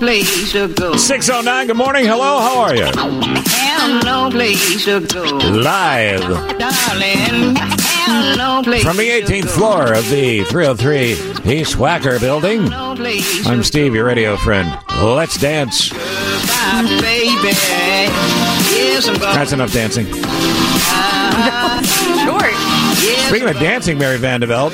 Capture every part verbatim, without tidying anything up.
place to go. six oh nine, good morning. Hello, how are you? Have no place to go. Live. Darling, have no place From the eighteenth to go. floor of the three oh three East Wacker building, No place I'm to Steve, your radio friend. Let's dance. Bye, baby. Yes, I'm going. That's enough dancing. Short. Yes, Speaking of dancing, Mary Vandeveld,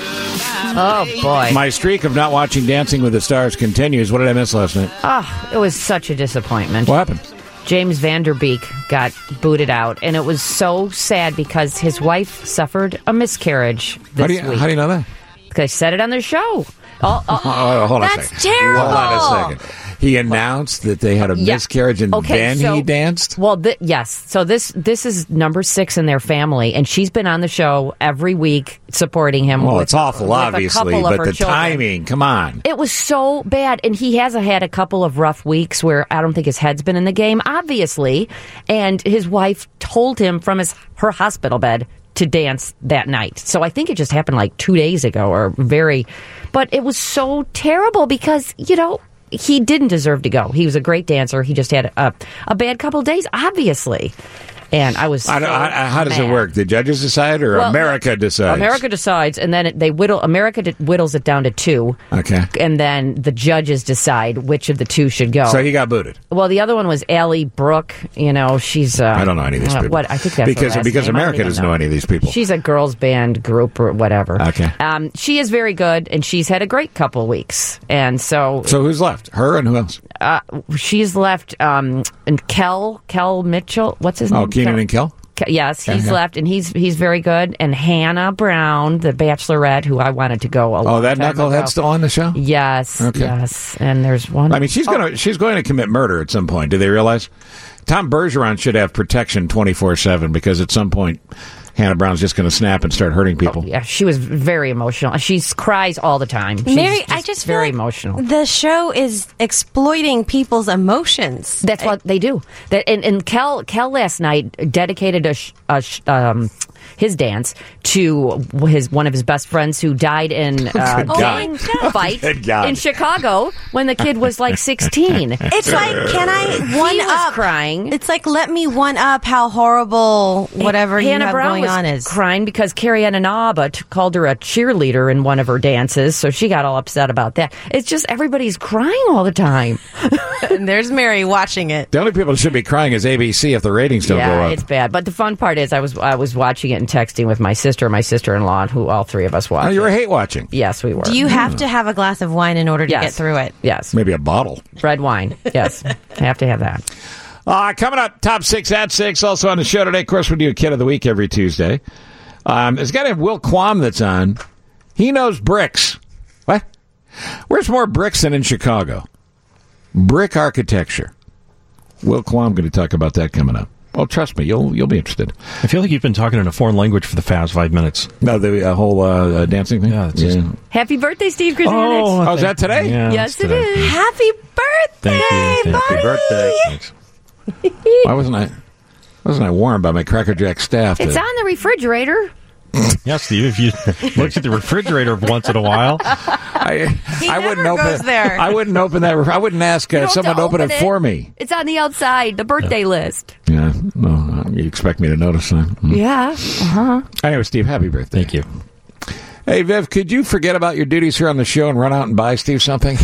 Oh, boy. my streak of not watching Dancing with the Stars continues. What did I miss last night? Oh, it was such a disappointment. What happened? James Vanderbeek got booted out, and it was so sad because his wife suffered a miscarriage this How do, you, week. how do you know that? They said it on their show. Oh, oh, Oh, hold on a that's second. terrible. Hold on a second. He announced that they had a Yeah. miscarriage and Okay, then so- he danced? Well, th- yes. So this this is number six in their family, and she's been on the show every week supporting him. Well, with- it's awful, with a obviously, couple of but her the children. timing, come on. It was so bad, and he has had a couple of rough weeks where I don't think his head's been in the game, obviously. And his wife told him from his her hospital bed to dance that night. So I think it just happened like two days ago, or very. But it was so terrible because you know he didn't deserve to go. He was a great dancer. He just had a a bad couple of days, obviously. And I was. I don't, so I, how does it mad. work? The judges decide, or Well, America decides? America decides, and then it, they whittle. America d- whittles it down to two. Okay. And then the judges decide which of the two should go. So he got booted. Well, the other one was Allie Brooke. You know, she's. Uh, I don't know any of these uh, people. What I think that's her because last because name. I don't America even doesn't know any of these people. She's a girls band group or whatever. Okay. Um, she is very good, and she's had a great couple of weeks, and so So who's left? Her and who else? uh, she's left. Um, and Kel Kel Mitchell. What's his name? Oh, Keenan and Kel? Ke- Yes, he's Okay. left, and he's he's very good. And Hannah Brown, the Bachelorette, who I wanted to go a long Oh, that time ago. knucklehead's still on the show? Yes, Okay. yes. And there's one. I mean, she's Oh, gonna she's going to commit murder at some point. Do they realize? Tom Bergeron should have protection twenty-four seven because at some point Hannah Brown's just going to snap and start hurting people. Yeah, she was very emotional. She cries all the time. She's Mary, I just feel very like emotional. The show is exploiting people's emotions. That's what they do. That and, and Kel Kel last night dedicated a, sh- a sh- um, his dance to his one of his best friends who died in uh, Good gang God. fight Good God. in Chicago when the kid was like sixteen. It's like, can I one He was up? crying. It's like, let me one up how horrible whatever you Hannah have Brown going was on is. crying because Carrie Ann Inaba t- called her a cheerleader in one of her dances, so she got all upset about that. It's just everybody's crying all the time. And there's Mary watching it. The only people that should be crying is A B C if the ratings don't go Yeah, up. it's bad. But the fun part is I was I was watching it and texting with my sister, my sister-in-law, who all three of us watched. Oh, you were it. hate watching. Yes, we were. Do you have to have a glass of wine in order to Yes. get through it? Yes. Maybe a bottle. Red wine. Yes. I have to have that. Uh, coming up, top six at six. Also on the show today, of course, we do a Kid of the Week every Tuesday. Um, there's got to have Will Quam that's on. He knows bricks. What? Where's more bricks than in Chicago? Brick architecture. Will Quam going to talk about that coming up. Well, trust me, you'll you'll be interested. I feel like you've been talking in a foreign language for the past five minutes. No, the uh, whole uh, uh, dancing thing. Yeah, it's just- Happy birthday, Steve Krasanik. Oh, is that today? Yeah, Yes, it's it today. is. Happy birthday, Thank you. buddy! Happy birthday. Thanks. Why wasn't I wasn't I warned by my Cracker Jack staff? It's that- on the refrigerator. Yeah, Steve, if you look at the refrigerator once in a while. I, He I never wouldn't goes open. there. I wouldn't open that. I wouldn't ask You uh, don't have someone to to open, open it for me. It's on the outside, the birthday list. Yeah, no, uh, you expect me to notice that? Hmm. Yeah. Uh-huh. Anyway, Steve, happy birthday. Thank you. Hey, Viv, could you forget about your duties here on the show and run out and buy Steve something?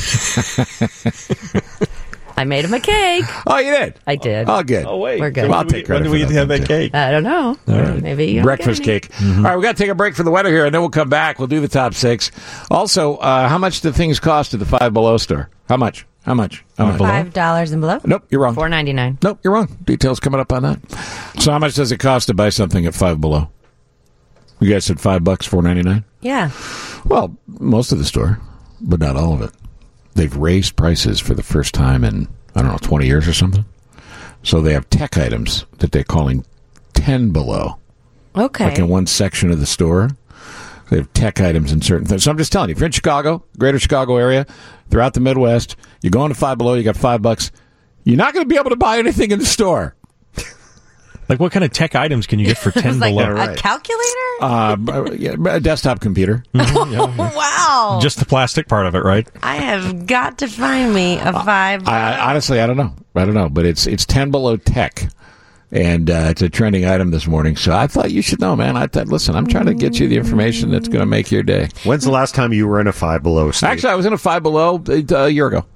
I made him a cake. Oh, you did? I did. Oh, good. wait. We're good. Well, I'll take credit When do for we that have then, that too. cake? I don't know. Maybe you don't Breakfast get any. cake. All right, we got to take a break for the weather here, and then we'll come back. We'll do the top six. Also, uh, how much do things cost at the Five Below store? How much? How much? How much? Five dollars and below. Nope, you're wrong. four ninety-nine. Nope, you're wrong. Details coming up on that. So, how much does it cost to buy something at Five Below? You guys said five bucks, four ninety nine. Yeah. Well, most of the store, but not all of it. They've raised prices for the first time in I don't know twenty years or something. So they have tech items that they're calling ten below. Okay. Like in one section of the store, they have tech items in certain things. So I'm just telling you, if you're in Chicago, greater Chicago area, throughout the Midwest, you're going to Five Below, you got five bucks, you're not going to be able to buy anything in the store. Like, what kind of tech items can you get for ten like below? a right. calculator? Uh, yeah, a desktop computer. Wow. Just the plastic part of it, right? I have got to find me a five. I, honestly, I don't know. I don't know, but it's it's ten below tech, and uh, it's a trending item this morning. So I thought you should know, man. I thought, listen, I'm trying to get you the information that's going to make your day. When's the last time you were in a Five Below, Steve? Actually, I was in a Five Below uh, a year ago.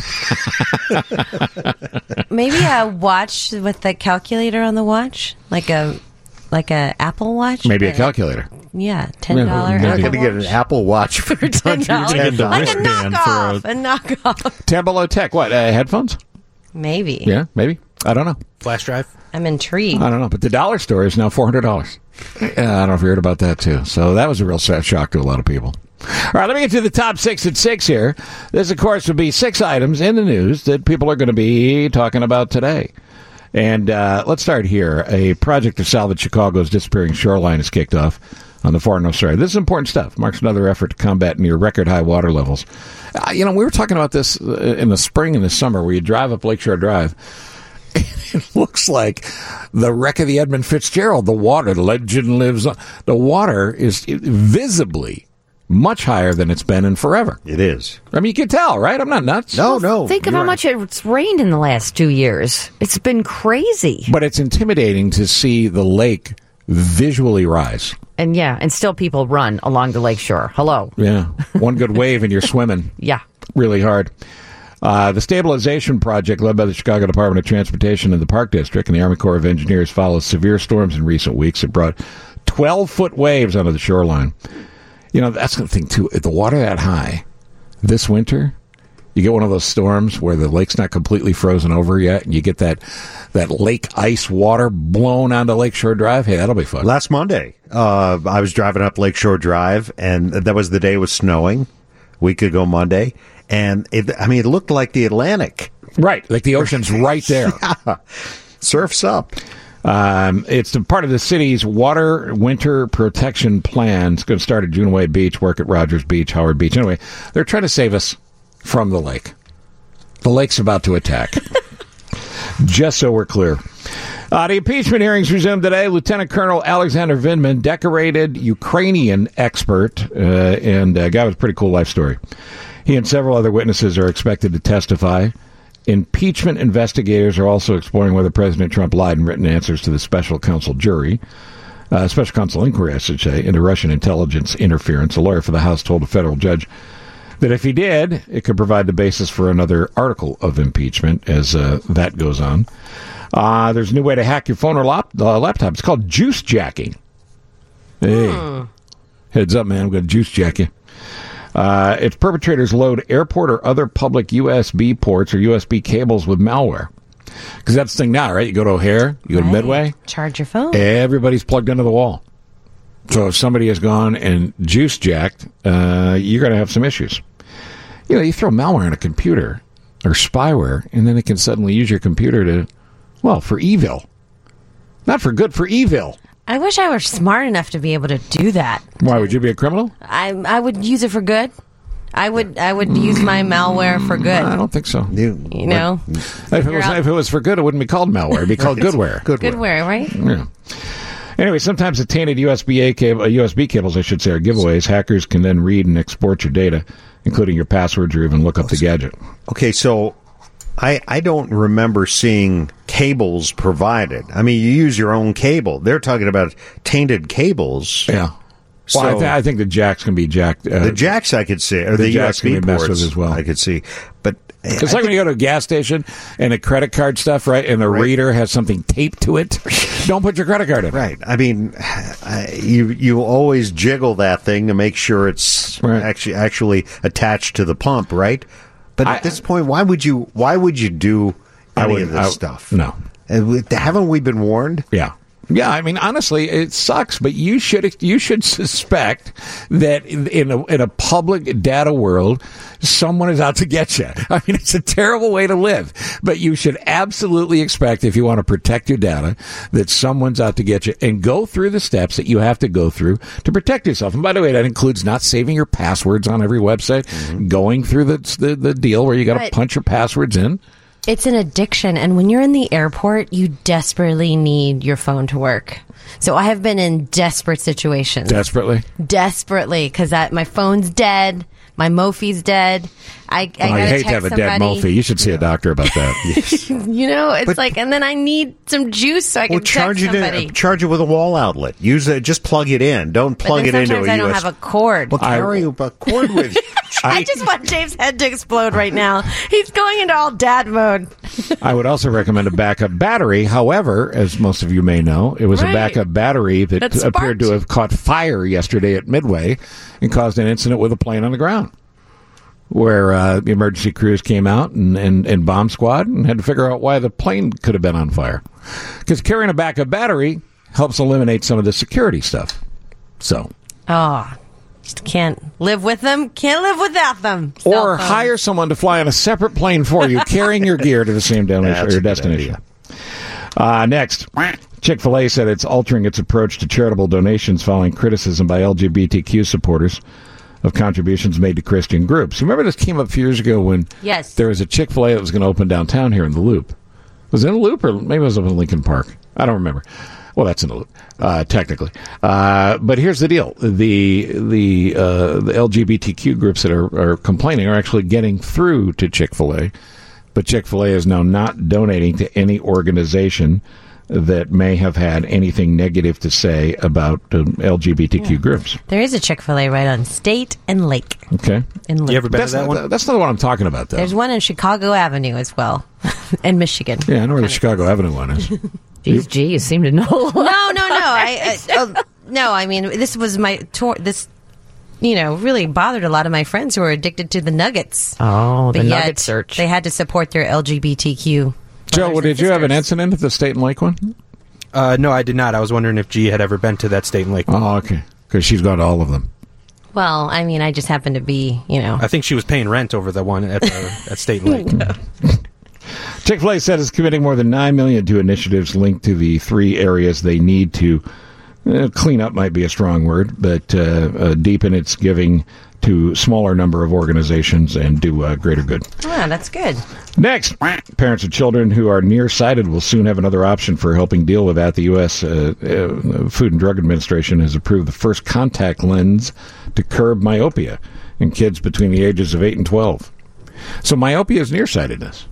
Maybe a watch with the calculator on the watch, like a like a Apple Watch. Maybe a but- calculator. Yeah, ten dollar. Maybe. You're Apple going to get an Watch. Apple Watch for ten dollars. Get the Like a wristband for knockoff. a- A knockoff. ten below tech. What? Uh, headphones? Maybe. Yeah, maybe. I don't know. Flash drive. I'm intrigued. I don't know. But the dollar store is now four hundred dollars. Uh, I don't know if you heard about that, too. So that was a real sad shock to a lot of people. All right, let me get to the top six at six here. This, of course, would be six items in the news that people are going to be talking about today. And uh, let's start here. A project to salvage Chicago's disappearing shoreline is kicked off on the far north side. This is important stuff. Marks another effort to combat near record high water levels. Uh, you know, we were talking about this uh, in the spring and the summer where you drive up Lakeshore Drive. It looks like the wreck of the Edmund Fitzgerald. The water, the legend lives on. The water is visibly much higher than it's been in forever. It is. I mean, you can tell, right? I'm not nuts. No, no. Think of you're how right. much it's rained in the last two years. It's been crazy. But it's intimidating to see the lake visually rise. And yeah, and still people run along the lakeshore. Hello. Yeah. One good wave and you're swimming Yeah. really hard. Uh, the stabilization project led by the Chicago Department of Transportation and the Park District and the Army Corps of Engineers follows severe storms in recent weeks that brought twelve-foot waves onto the shoreline. You know, that's the thing, too. If the water that high this winter, you get one of those storms where the lake's not completely frozen over yet, and you get that, that lake ice water blown onto Lakeshore Drive. Hey, that'll be fun. Last Monday, uh, I was driving up Lakeshore Drive, and that was the day it was snowing, a week ago Monday. And, it, I mean, it looked like the Atlantic. Right. Like the ocean's right there. Surf's up. Um, it's a part of the city's water winter protection plan. It's going to start at Juneway Beach, work at Rogers Beach, Howard Beach. Anyway, they're trying to save us from the lake. The lake's about to attack. Just so we're clear. Uh, the impeachment hearings resumed today. Lieutenant Colonel Alexander Vindman, decorated Ukrainian expert, uh, and a guy with a pretty cool life story. He and several other witnesses are expected to testify. Impeachment investigators are also exploring whether President Trump lied in written answers to the special counsel jury, uh, special counsel inquiry, I should say, into Russian intelligence interference. A lawyer for the House told a federal judge that if he did, it could provide the basis for another article of impeachment as uh, that goes on. Uh, there's a new way to hack your phone or lap- uh, laptop. It's called juice jacking. Hey, Hmm. heads up, man. I'm going to juice jack you. Uh, its perpetrators load airport or other public U S B ports or U S B cables with malware. Because that's the thing now, right? You go to O'Hare, you go to Right. Midway, Charge your phone. everybody's plugged into the wall. So if somebody has gone and juice jacked, uh, you're going to have some issues. You know, you throw malware on a computer or spyware, and then it can suddenly use your computer to, well, for evil. Not for good, for evil. I wish I were smart enough to be able to do that. Why, would you be a criminal? I I would use it for good. I would I would use my malware for good. I don't think so. You, You know, If it, was, out- if it was for good, it wouldn't be called malware. It'd be called goodware. Good good work. wear, right? Yeah. Anyway, sometimes the tainted U S B A cable, uh, U S B cables, I should say, are giveaways. Hackers can then read and export your data, including your passwords, or even look up the gadget. Okay, so I I don't remember seeing cables provided. I mean, you use your own cable. They're talking about tainted cables. Yeah. Well, I, So- th- I think the jacks can be jacked. Uh, The jacks I could see, or The the, jacks can U S B be messed ports with as well. I could see, but It's like when you go to a gas station and a credit card stuff, right? And the Right. reader has something taped to it. Don't put your credit card in. right. I mean, I, you you always jiggle that thing to make sure it's Right. actually actually attached to the pump, right? But I- at this point, why would you why would you do I any wouldn't- of this I- stuff? no. And we- haven't we been warned? Yeah. Yeah, I mean, honestly, it sucks, but you should you should suspect that in, in a in a public data world, someone is out to get you. I mean, it's a terrible way to live, but you should absolutely expect, if you want to protect your data, that someone's out to get you, and go through the steps that you have to go through to protect yourself. And by the way, that includes not saving your passwords on every website, going through the the, the deal where you got to But- punch your passwords in. It's an addiction, and when you're in the airport, you desperately need your phone to work. So I have been in desperate situations. Desperately? Desperately, because my phone's dead. My Mophie's dead. I, I, Oh, gotta I hate text to have a dead somebody. Mophie. You should see a doctor about that. You know, it's But- like, and then I need some juice so I can Well, charge text it. somebody. In, charge it with a wall outlet. Use it. Just plug it in. Don't But plug then it into sometimes a I don't U S. have a cord. Well, carry a cord with you. I just want James' head to explode right now. He's going into all dad mode. I would also recommend a backup battery. However, as most of you may know, it was Right. a backup battery that, That appeared sparked. to have caught fire yesterday at Midway and caused an incident with a plane on the ground, where uh, the emergency crews came out and, and, and bomb squad and had to figure out why the plane could have been on fire. Because carrying a backup battery helps eliminate some of the security stuff. So, Oh, just can't live with them. Can't live without them. Cell or phone. hire someone to fly on a separate plane for you, carrying your gear to the same destination. That's Or a your good destination. Uh, next, Chick-fil-A said it's altering its approach to charitable donations following criticism by L G B T Q supporters of contributions made to Christian groups. You remember this came up a few years ago when Yes. there was a Chick-fil-A that was going to open downtown here in the Loop. Was it in the Loop or maybe it was up in Lincoln Park? I don't remember. Well, that's in the Loop, uh, technically. Uh, but here's the deal: the the uh, the L G B T Q groups that are, are complaining are actually getting through to Chick-fil-A, but Chick-fil-A is now not donating to any organization that may have had anything negative to say about um, L G B T Q groups. There is a Chick-fil-A right on State and Lake. Okay, In Loop. You ever been that's to that not, one? that's not what I'm talking about, though. There's one in Chicago Avenue as well, in Michigan. Yeah, I know where the Chicago Avenue one is. Geez, gee, you seem to know. No, no, no. I, I oh, no. I mean, this was my tour. This, you know, really bothered a lot of my friends who are addicted to the nuggets. Oh, the But nugget yet search. They had to support their L G B T Q. Joe, brothers well, and did you have an sisters. incident at the State and Lake one? Uh, no, I did not. I was wondering if G had ever been to that State and Lake. Oh, okay. Because she's gone to all of them. Well, I mean, I just happened to be, you know. I think she was paying rent over the one at the, at State and Lake. Chick-fil-A said it's committing more than nine million dollars to initiatives linked to the three areas they need to uh, clean up might be a strong word, but uh, uh, deepen its giving to smaller number of organizations and do uh, greater good. Ah, that's good. Next, parents of children who are nearsighted will soon have another option for helping deal with that. The U S. Uh, uh, Food and Drug Administration has approved the first contact lens to curb myopia in kids between the ages of eight and twelve. So myopia is nearsightedness.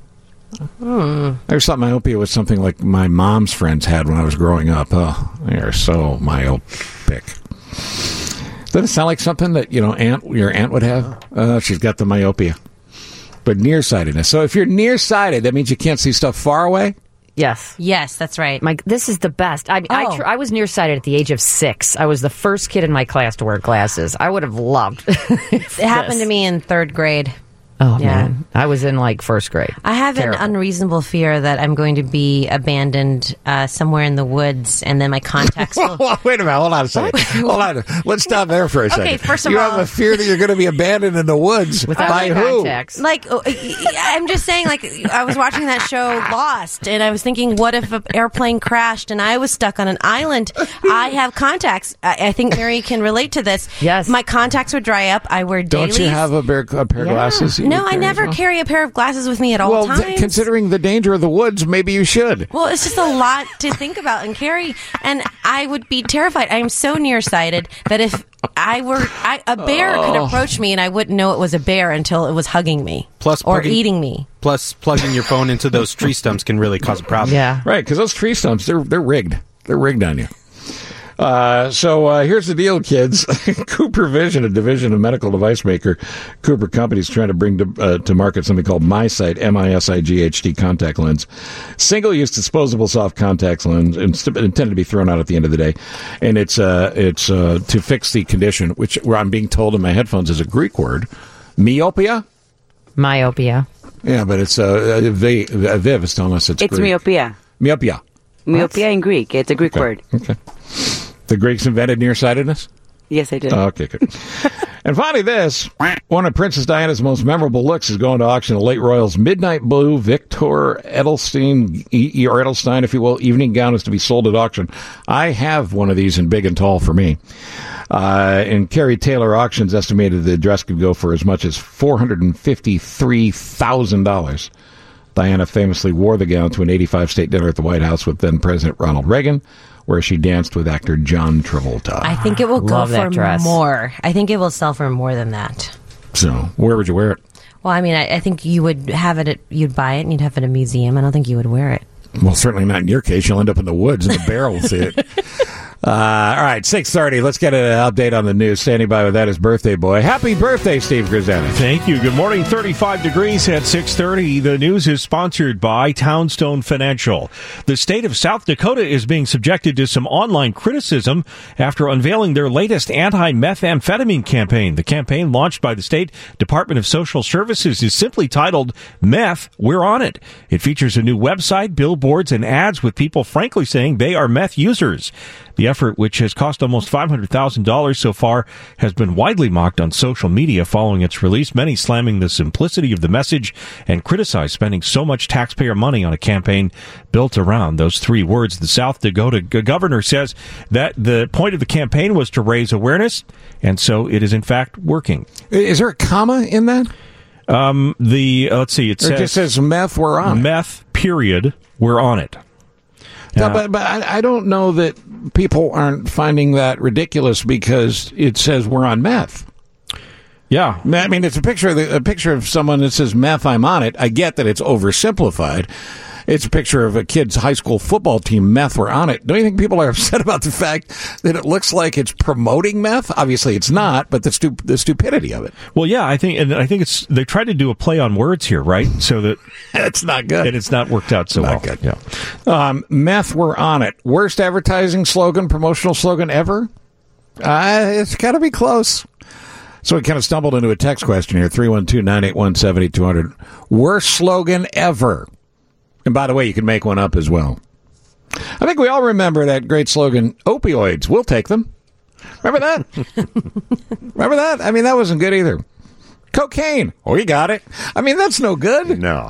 Hmm. I always thought myopia was something like my mom's friends had when I was growing up. Oh, they are so myopic. Doesn't it sound like something that, you know, aunt your aunt would have? Uh, she's got the myopia. But nearsightedness. So if you're nearsighted, that means you can't see stuff far away? Yes. Yes, that's right. My, this is the best. I, I, Oh. tr- I was nearsighted at the age of six. I was the first kid in my class to wear glasses. I would have loved. It happened to me in third grade. Oh Yeah. man, I was in like first grade. I have Terrible. an unreasonable fear that I'm going to be abandoned uh, somewhere in the woods, and then my contacts will. Well, wait a minute. Hold on a second. Hold on. Let's stop there for a second. Okay, first of you all- have a fear that you're going to be abandoned in the woods. Without by my who? contacts. Like, uh, I'm just saying, like, I was watching that show Lost, and I was thinking, what if an airplane crashed and I was stuck on an island? I have contacts. I, I think Mary can relate to this. Yes. My contacts would dry up. I wear dailies. Don't you have a, pair, a pair of Yeah. glasses? that you No, would I carry never as well? carry a pair of glasses with me at all Well, times. th- considering the danger of the woods, maybe you should. Well, it's just a lot to think about and carry, and I would be terrified. I am so nearsighted that if I were, I, a bear could Oh. approach me and I wouldn't know it was a bear until it was hugging me, Plus or plugging- eating me. Plus, plugging your phone into those tree stumps can really cause a problem. Yeah. Right, because those tree stumps, they're, they're rigged. They're rigged on you. Uh, so uh, here's the deal, kids. Cooper Vision, a division of medical device maker Cooper Companies, trying to bring to, uh, to market something called MiSight, M I S I G H T contact lens. Single-use disposable soft contact lens inst- intended to be thrown out at the end of the day. And it's uh, it's uh, to fix the condition, which where I'm being told in my headphones is a Greek word, myopia. Myopia. Yeah, but it's uh, Viv, Viv is telling us it's It's Greek. myopia. Myopia. Myopia in Greek. It's a Greek word. Okay. The Greeks invented nearsightedness? Yes, I did. Oh, okay, good. And finally, this. One of Princess Diana's most memorable looks is going to auction. The late royal's midnight blue Victor Edelstein, E- or Edelstein, if you will, evening gown is to be sold at auction. I have one of these in big and tall for me. Uh, and Carrie Taylor Auctions estimated the dress could go for as much as four hundred fifty-three thousand dollars. Diana famously wore the gown to an eighty-five state dinner at the White House with then President Ronald Reagan, where she danced with actor John Travolta. I think it will go Love that for dress. more. I think it will sell for more than that. So, where would you wear it? Well, I mean, I, I think you would have it. At, you'd buy it and you'd have it at a museum. I don't think you would wear it. Well, certainly not in your case. You'll end up in the woods and the bear will see it. Uh, all right, six thirty. Let's get an update on the news. Standing by with that is birthday boy. Happy birthday, Steve Grzanich. Thank you. Good morning. thirty-five degrees at six thirty. The news is sponsored by Townstone Financial. The state of South Dakota is being subjected to some online criticism after unveiling their latest anti-methamphetamine campaign. The campaign, launched by the state Department of Social Services, is simply titled Meth, We're On It. It features a new website, billboards, and ads with people frankly saying they are meth users. The effort, which has cost almost five hundred thousand dollars so far, has been widely mocked on social media following its release, many slamming the simplicity of the message and criticize spending so much taxpayer money on a campaign built around those three words. The South Dakota g- governor says that the point of the campaign was to raise awareness, and so it is in fact working. Is there a comma in that? Um, the uh, let's see, it Or says it just says meth, we're on it. meth, period, we're on it. No, Now- but but I, I don't know that people aren't finding that ridiculous because it says we're on meth. Yeah. I mean, it's a picture of the, a picture of someone that says meth, I'm on it. I get that it's oversimplified. It's a picture of a kid's high school football team, meth, we're on it. Don't you think people are upset about the fact that it looks like it's promoting meth? Obviously it's not, but the stu- the stupidity of it. Well, yeah, I think, and I think it's, they tried to do a play on words here, right? So that, It's not good. and it's not worked out so Not well. good. Yeah. Um, meth, we're on it. Worst advertising slogan, promotional slogan ever? Uh, it's got to be close. So we kind of stumbled into a text question here, three one two, nine eight one, seven two zero zero. Worst slogan ever. And by the way, you can make one up as well. I think we all remember that great slogan, opioids, we'll take them. Remember that? Remember that? I mean, that wasn't good either. Cocaine, oh, you got it. I mean, that's no good. No.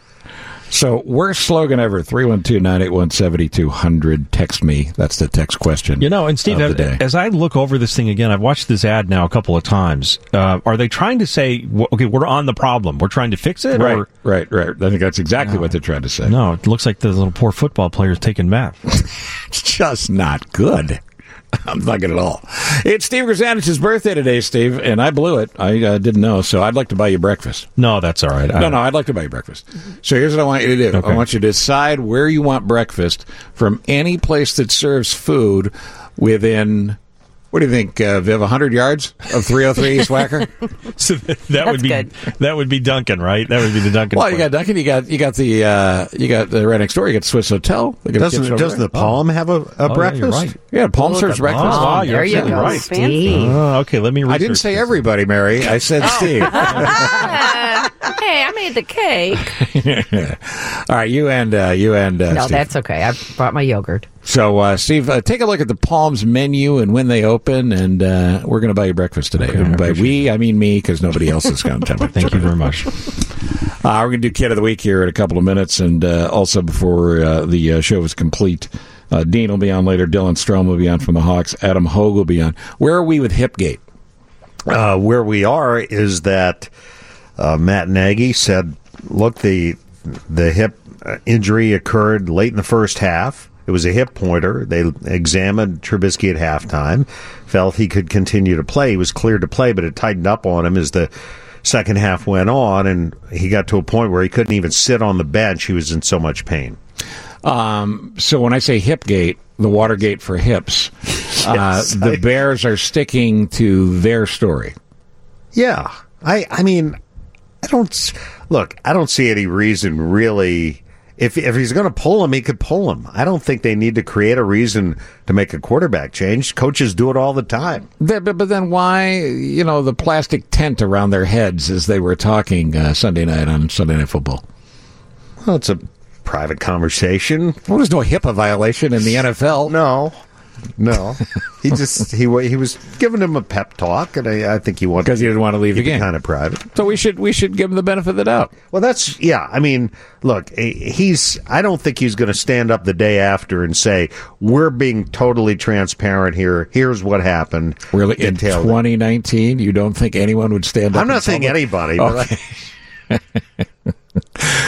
So, worst slogan ever, three one two, nine eight one, seven two zero zero. Text me. That's the text question. You know, and Steve, of the as, day. as I look over this thing again, I've watched this ad now a couple of times. Uh, are they trying to say, w- okay, we're on the problem, we're trying to fix it? Right, Or, right, right. I think that's exactly what they're trying to say. no, it looks like the little poor football player's taking meth. It's just not good. I'm not good at all. It's Steve Grzanich's birthday today, Steve, and I blew it. I uh, didn't know, so I'd like to buy you breakfast. No, that's all right. I- No, no, I'd like to buy you breakfast. So here's what I want you to do. Okay. I want you to decide where you want breakfast from any place that serves food within, what do you think, uh, Viv, one hundred yards of three oh three East Wacker? So that, that would be good. that would be Duncan, right? That would be the Duncan. Well, you place. got Duncan, you got you got the uh, you got the right next door. You got the Swiss Hotel. They got a kitchen Doesn't over doesn't there. the Palm have a, a Oh, yeah, breakfast? you're right. Yeah, Palm Look serves at breakfast. Palm. Ah, you're There you absolutely go, right. Steve. Oh, okay, let me. I didn't research say this. everybody, Mary. I said Steve. Hey, I made the cake. All right, you and uh, you and uh, No, Steve. that's okay. I brought my yogurt. So, uh, Steve, uh, take a look at the Palms menu and when they open, and uh, we're going to buy you breakfast today. Okay, I and by appreciate we, I mean me, because nobody else is going to. Thank you very much. Uh, we're going to do Kid of the Week here in a couple of minutes, and uh, also before uh, the uh, show is complete, uh, Dean will be on later. Dylan Strom will be on from the Hawks. Adam Hogue will be on. Where are we with Hipgate? Uh, where we are is that uh, Matt Nagy said, look, the the hip uh, injury occurred late in the first half. It was a hip pointer. They examined Trubisky at halftime, felt he could continue to play. He was cleared to play, but it tightened up on him as the second half went on, and he got to a point where he couldn't even sit on the bench. He was in so much pain. Um, so when I say Hipgate, the Watergate for hips, uh, Yes, the I- Bears are sticking to their story. Yeah. I I mean, I don't s- look, I don't see any reason really. If if he's going to pull him, he could pull him. I don't think they need to create a reason to make a quarterback change. Coaches do it all the time. But, but, but then why, you know, the plastic tent around their heads as they were talking uh, Sunday night on Sunday Night Football? Well, it's a private conversation. Well, there's no HIPAA violation in the N F L. No, no. he just he wa- he was giving him a pep talk, and I, I think he wanted Because he didn't want to leave the keep it game. kind of private. So we should we should give him the benefit of the doubt. Well, that's yeah. I mean, look, he's. I don't think he's going to stand up the day after and say we're being totally transparent here. Here's what happened. Really, in Detailed it. twenty nineteen, you don't think anyone would stand up? I'm in not saying public? anybody. But Okay. Uh,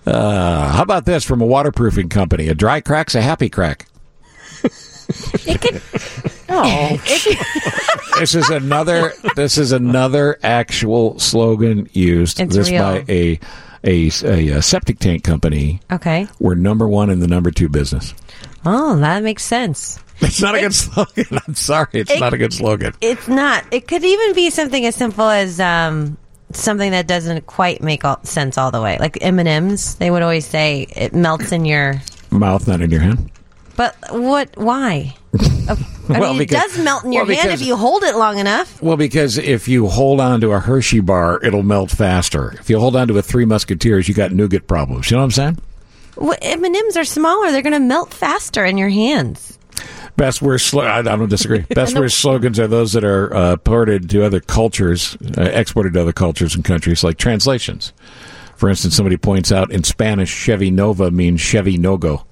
Uh, how about this from a waterproofing company? A dry crack's a happy crack. It could. Oh, This is another. This is another actual slogan used. It's this real. by a, a a a septic tank company. Okay. We're number one in the number two business. Oh, that makes sense. It's not a good slogan. I'm sorry, it's It- not a good slogan. It's not. It could even be something as simple as um, something that doesn't quite make all, sense all the way. Like M and M's, they would always say it melts in your. Mouth, not in your hand. But what? Why? I Well, mean, because- it does melt in your well, hand because- if you hold it long enough. Well, because if you hold on to a Hershey bar, it'll melt faster. If you hold on to a Three Musketeers, you got nougat problems. You know what I'm saying? Well, M and M's are smaller; they're going to melt faster in your hands. Best worst. Slo- I, I don't disagree. Best worst slogans are those that are uh, ported to other cultures, uh, exported to other cultures and countries, like translations. For instance, somebody points out in Spanish, Chevy Nova means Chevy No Go.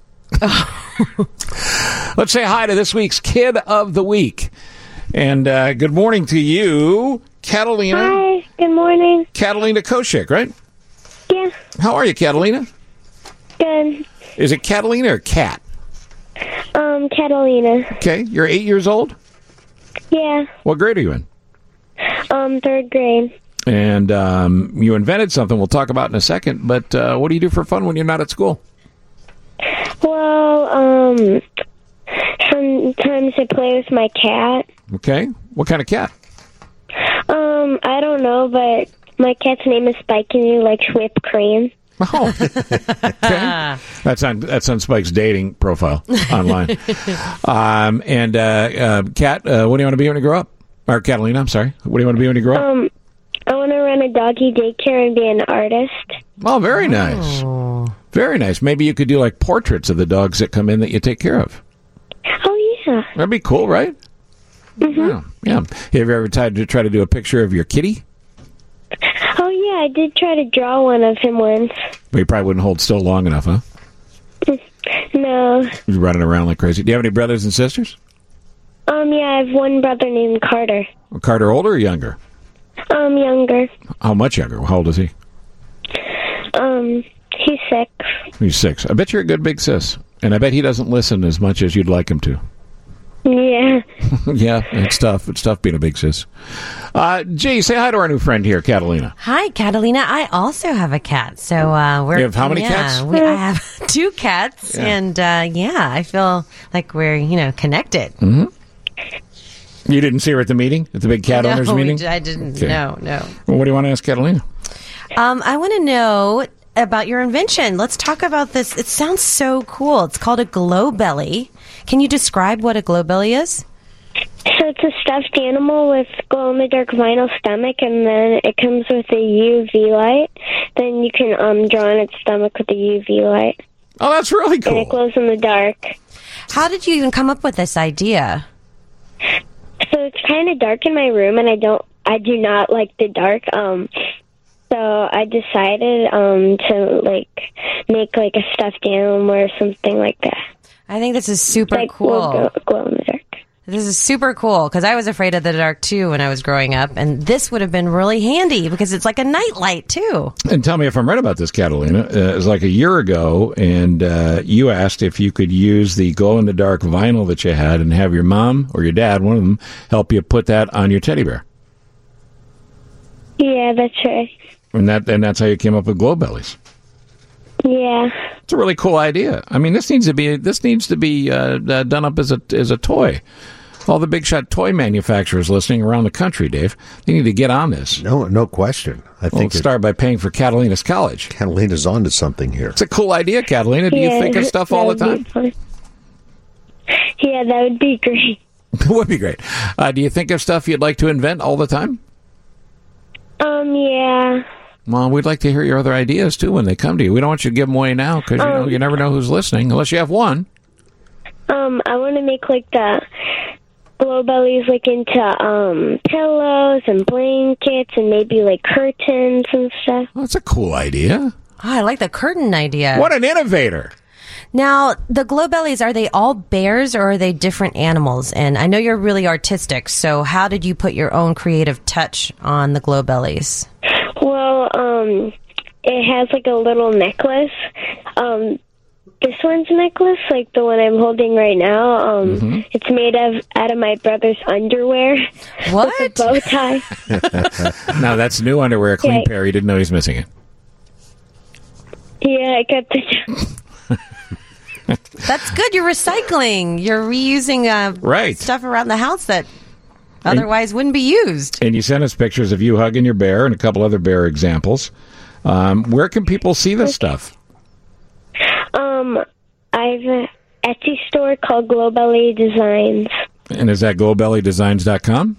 Let's say hi to this week's Kid of the Week. And uh, good morning to you, Catalina. Hi, good morning. Catalina Koshik, right? Yeah, How are you, Catalina? good. Is it Catalina or Cat? Um, Catalina. Okay, you're eight years old? Yeah, What grade are you in? um, third grade. And um, you invented something we'll talk about in a second, but uh, what do you do for fun when you're not at school? Well, um, sometimes I play with my cat. Okay, what kind of cat? Um, I don't know, but my cat's name is Spike and he likes whipped cream. Oh, okay. That's on that's on Spike's dating profile online. um, and uh, uh, Cat, uh, what do you want to be when you grow up? Or Catalina, I'm sorry. What do you want to be when you grow up? Um, I want to run a doggy daycare and be an artist. Oh, very nice. Very nice. Maybe you could do like portraits of the dogs that come in that you take care of. Oh, yeah. That'd be cool, right? Mm-hmm. Yeah. Yeah. Have you ever tried to try to do a picture of your kitty? Oh, yeah, I did try to draw one of him once. But you probably wouldn't hold still long enough, huh? No. You're running around like crazy. Do you have any brothers and sisters? Um, yeah, I have one brother named Carter. Carter older or younger? Um, younger. How much younger? How old is he? Um, he's six. He's six. I bet you're a good big sis. And I bet he doesn't listen as much as you'd like him to. Yeah. Yeah, it's tough. It's tough being a big sis. Uh, Gee, say hi to our new friend here, Catalina. Hi, Catalina. I also have a cat. So uh, we're. You have how many yeah, cats? We, I have two cats, Yeah. and uh, yeah, I feel like we're you know connected. Mm-hmm. You didn't see her at the meeting? At the big cat no, owners we meeting? d- I didn't. Okay. No, no. Well, what do you want to ask Catalina? Um, I want to know about your invention. Let's talk about this. It sounds so cool. It's called a glow belly. Can you describe what a glow belly is? So it's a stuffed animal with glow-in-the-dark vinyl stomach, and then it comes with a U V light. Then you can um, draw on its stomach with a U V light, Oh, that's really and it cool. glows in the dark. How did you even come up with this idea? So it's kind of dark in my room, and I don't, I do not like the dark. Um, so I decided um to like make like a stuffed animal or something like that. I think this is super Like cool. will glow, glow in the dark. This is super cool because I was afraid of the dark too when I was growing up, and this would have been really handy because it's like a night light too. And tell me if I'm right about this, Catalina. Uh, it was like a year ago, and uh, you asked if you could use the glow-in-the-dark vinyl that you had and have your mom or your dad, one of them, help you put that on your teddy bear. Yeah, that's right. And that and that's how you came up with glow bellies. Yeah. It's a really cool idea. I mean, this needs to be this needs to be uh, uh, done up as a as a toy. All the big shot toy manufacturers listening around the country, Dave, they need to get on this. No, no question. I Well, think it, start by paying for Catalina's college. Catalina's onto something here. It's a cool idea, Catalina. Do you Yeah, think of stuff that all the would time? be fun. Yeah, that would be great. It would be great. Uh, do you think of stuff you'd like to invent all the time? Um, yeah. Well, we'd like to hear your other ideas, too, when they come to you. We don't want you to give them away now because, you know, Um, you never know who's listening, unless you have one. Um, I want to make like the glow bellies like into um pillows and blankets and maybe like curtains and stuff. Well, that's a cool idea. Oh, I like the curtain idea. What an innovator. Now, the glow bellies, are they all bears or are they different animals? And I know you're really artistic, so how did you put your own creative touch on the glow bellies? Well, um, it has like a little necklace. Um, this one's necklace, like the one I'm holding right now, um, Mm-hmm. it's made of out of my brother's underwear. What? With a bow tie. No, that's new underwear, a clean Yeah. pair. You didn't know he's missing it. Yeah, I got the. That's good. You're recycling. You're reusing uh, Right. stuff around the house that otherwise wouldn't be used. And you sent us pictures of you hugging your bear and a couple other bear examples. Um, where can people see this stuff? Um, I have an Etsy store called Globelly Designs. And is that globelly designs dot com?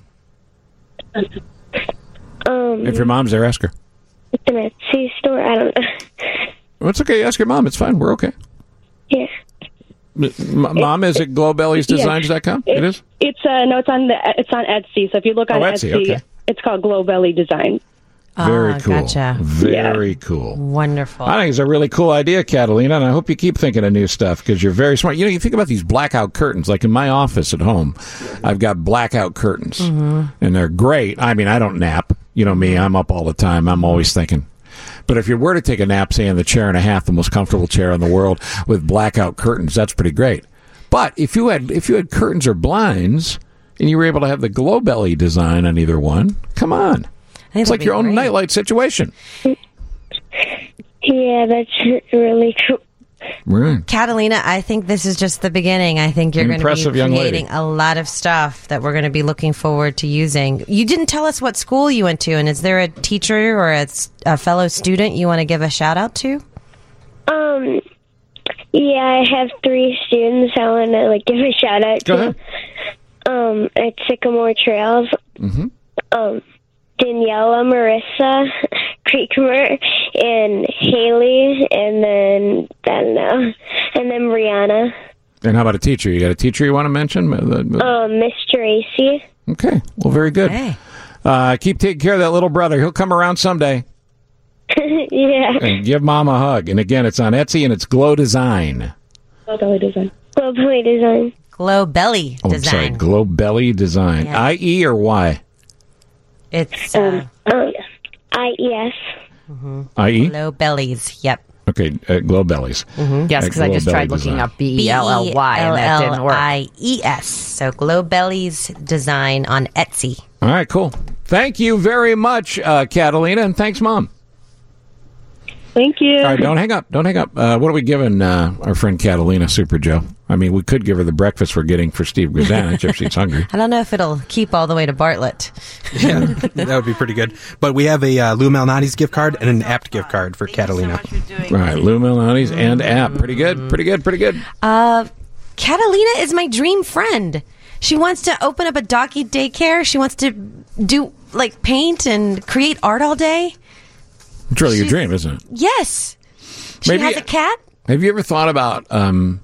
Um, If your mom's there, ask her. it's an Etsy store. I don't know. Well, it's okay. Ask your mom. It's fine. We're okay. Yeah. M- Mom, is it globellies designs dot com? It is? It's uh, no, it's on the it's on Etsy. So if you look on Oh, Etsy, Etsy, okay. it's called Globelly Design. Very Ah, cool. gotcha. Very cool. Wonderful. I think it's a really cool idea, Catalina, and I hope you keep thinking of new stuff because you're very smart. You know, you think about these blackout curtains, like in my office at home, I've got blackout curtains, Mm-hmm. and they're great. I mean, I don't nap. You know me, I'm up all the time. I'm always thinking. But if you were to take a nap, say, in the chair and a half, the most comfortable chair in the world with blackout curtains, that's pretty great. But if you had if you had curtains or blinds and you were able to have the Globelly design on either one, come on. think It's that'd like your be own great. nightlight situation. Yeah, that's really cool. Right. Catalina, I think this is just the beginning. I think you're going to be Impressive young lady. creating a lot of stuff that we're going to be looking forward to using. You didn't tell us what school you went to, and is there a teacher or a, s- a fellow student you want to give a shout out to? Um, yeah, I have three students I want to like give a shout out Go to. ahead. Um, at Sycamore Trails. Mm-hmm. Um, Daniela, Marissa, Creekmer, and Haley, and then I don't know, and then Brianna. And how about a teacher? You got a teacher you want to mention? Uh, Um, Miss Tracy. Okay. Well, very good. Hey. Uh, keep taking care of that little brother. He'll come around someday. Yeah. And give Mom a hug. And again, it's on Etsy and it's Glow Design. Globelly Design. Globally Design. Glow Belly Oh, I'm sorry. Design. Glow Belly Design. Yeah. I E or Y? It's uh, Um, I E S. I E? Glow Bellies. Yep. Okay. Uh, Glow Bellies. Yes, because I Glow just Belly tried looking Design. up B E L L Y and that didn't work. B E L L I E S. So Glow Bellies Design on Etsy. All right, cool. Thank you very much, uh, Catalina, and thanks, Mom. Thank you. All right, don't hang up. Don't hang up. Uh, what are we giving uh, our friend Catalina, Super Joe? I mean, we could give her the breakfast we're getting for Steve Guzanich if she's hungry. I don't know if it'll keep all the way to Bartlett. Yeah, that would be pretty good. But we have a uh, Lou Malnati's gift card and an Apt gift card for Catalina. All right, Lou Malnati's and app. Pretty good. Pretty good. Pretty good. Uh, Catalina is my dream friend. She wants to open up a doggy daycare. She wants to do like paint and create art all day. It's really your She's- dream, isn't it? Yes. She Maybe- has a cat. Have you ever thought about um,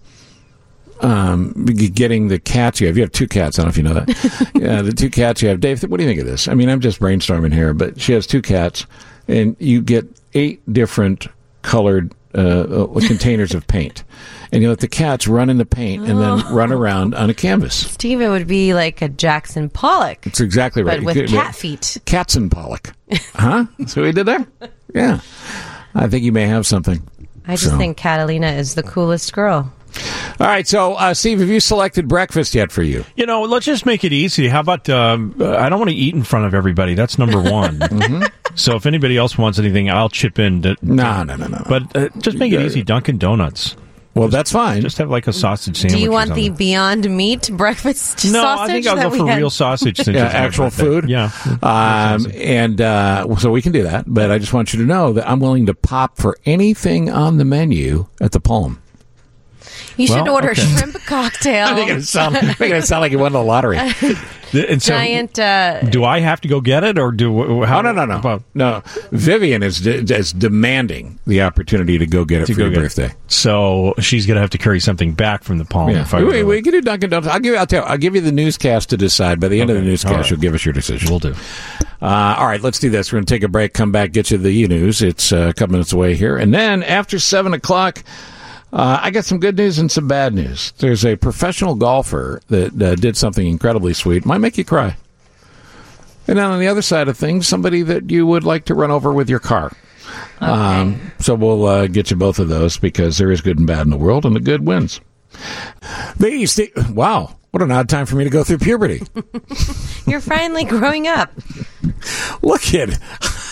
um, g- getting the cats you have? You have two cats. I don't know if you know that. Yeah, the two cats you have. Dave, what do you think of this? I mean, I'm just brainstorming here, but she has two cats, and you get eight different colored uh, uh, containers of paint. And you let the cats run in the paint and then run around on a canvas. Steve, it would be like a Jackson Pollock, That's exactly right. but with You could- cat feet. Cats and Pollock. Huh? That's what we did there? Yeah. I think you may have something. I just So. think Catalina is the coolest girl. All right, so uh, Steve, have you selected breakfast yet for you? You know, let's just make it easy. How about, um, uh, I don't want to eat in front of everybody. That's number one. So if anybody else wants anything, I'll chip in. To, No, no, no, no. But uh, just make it easy. Dunkin' Donuts. Well, that's fine. Just have like a sausage sandwich. Do you or want the something. Beyond Meat breakfast No, sausage? I think I'll that go we for had? real sausage. Since Yeah, it's my actual birthday. food. Yeah. Um, and uh, so we can do that. But I just want you to know that I'm willing to pop for anything on the menu at the Palm. You should Well, order okay. shrimp cocktail. Making it sound, making it sound like you won the lottery. And so, Giant. Uh, do I have to go get it, or do how? Oh, no, no, no. Well, No, Vivian is, de- is demanding the opportunity to go get it to for go your get birthday. it. So she's gonna have to carry something back from the Palm. Yeah. If I we, really- we can do Dunkin' Donuts. I'll give you. I'll tell. I'll give you the newscast to decide. By the end of the Okay. newscast, All right. you'll give us your decision. Will do. Uh, all right, let's do this. We're going to take a break. Come back, get you the E news. It's uh, a couple minutes away here, and then after seven o'clock. Uh, I got some good news and some bad news. There's a professional golfer that uh, did something incredibly sweet. Might make you cry. And then on the other side of things, somebody that you would like to run over with your car. Um, so we'll uh, get you both of those because there is good and bad in the world, and the good wins. The, the, wow, what an odd time for me to go through puberty. You're finally growing up. Look at it.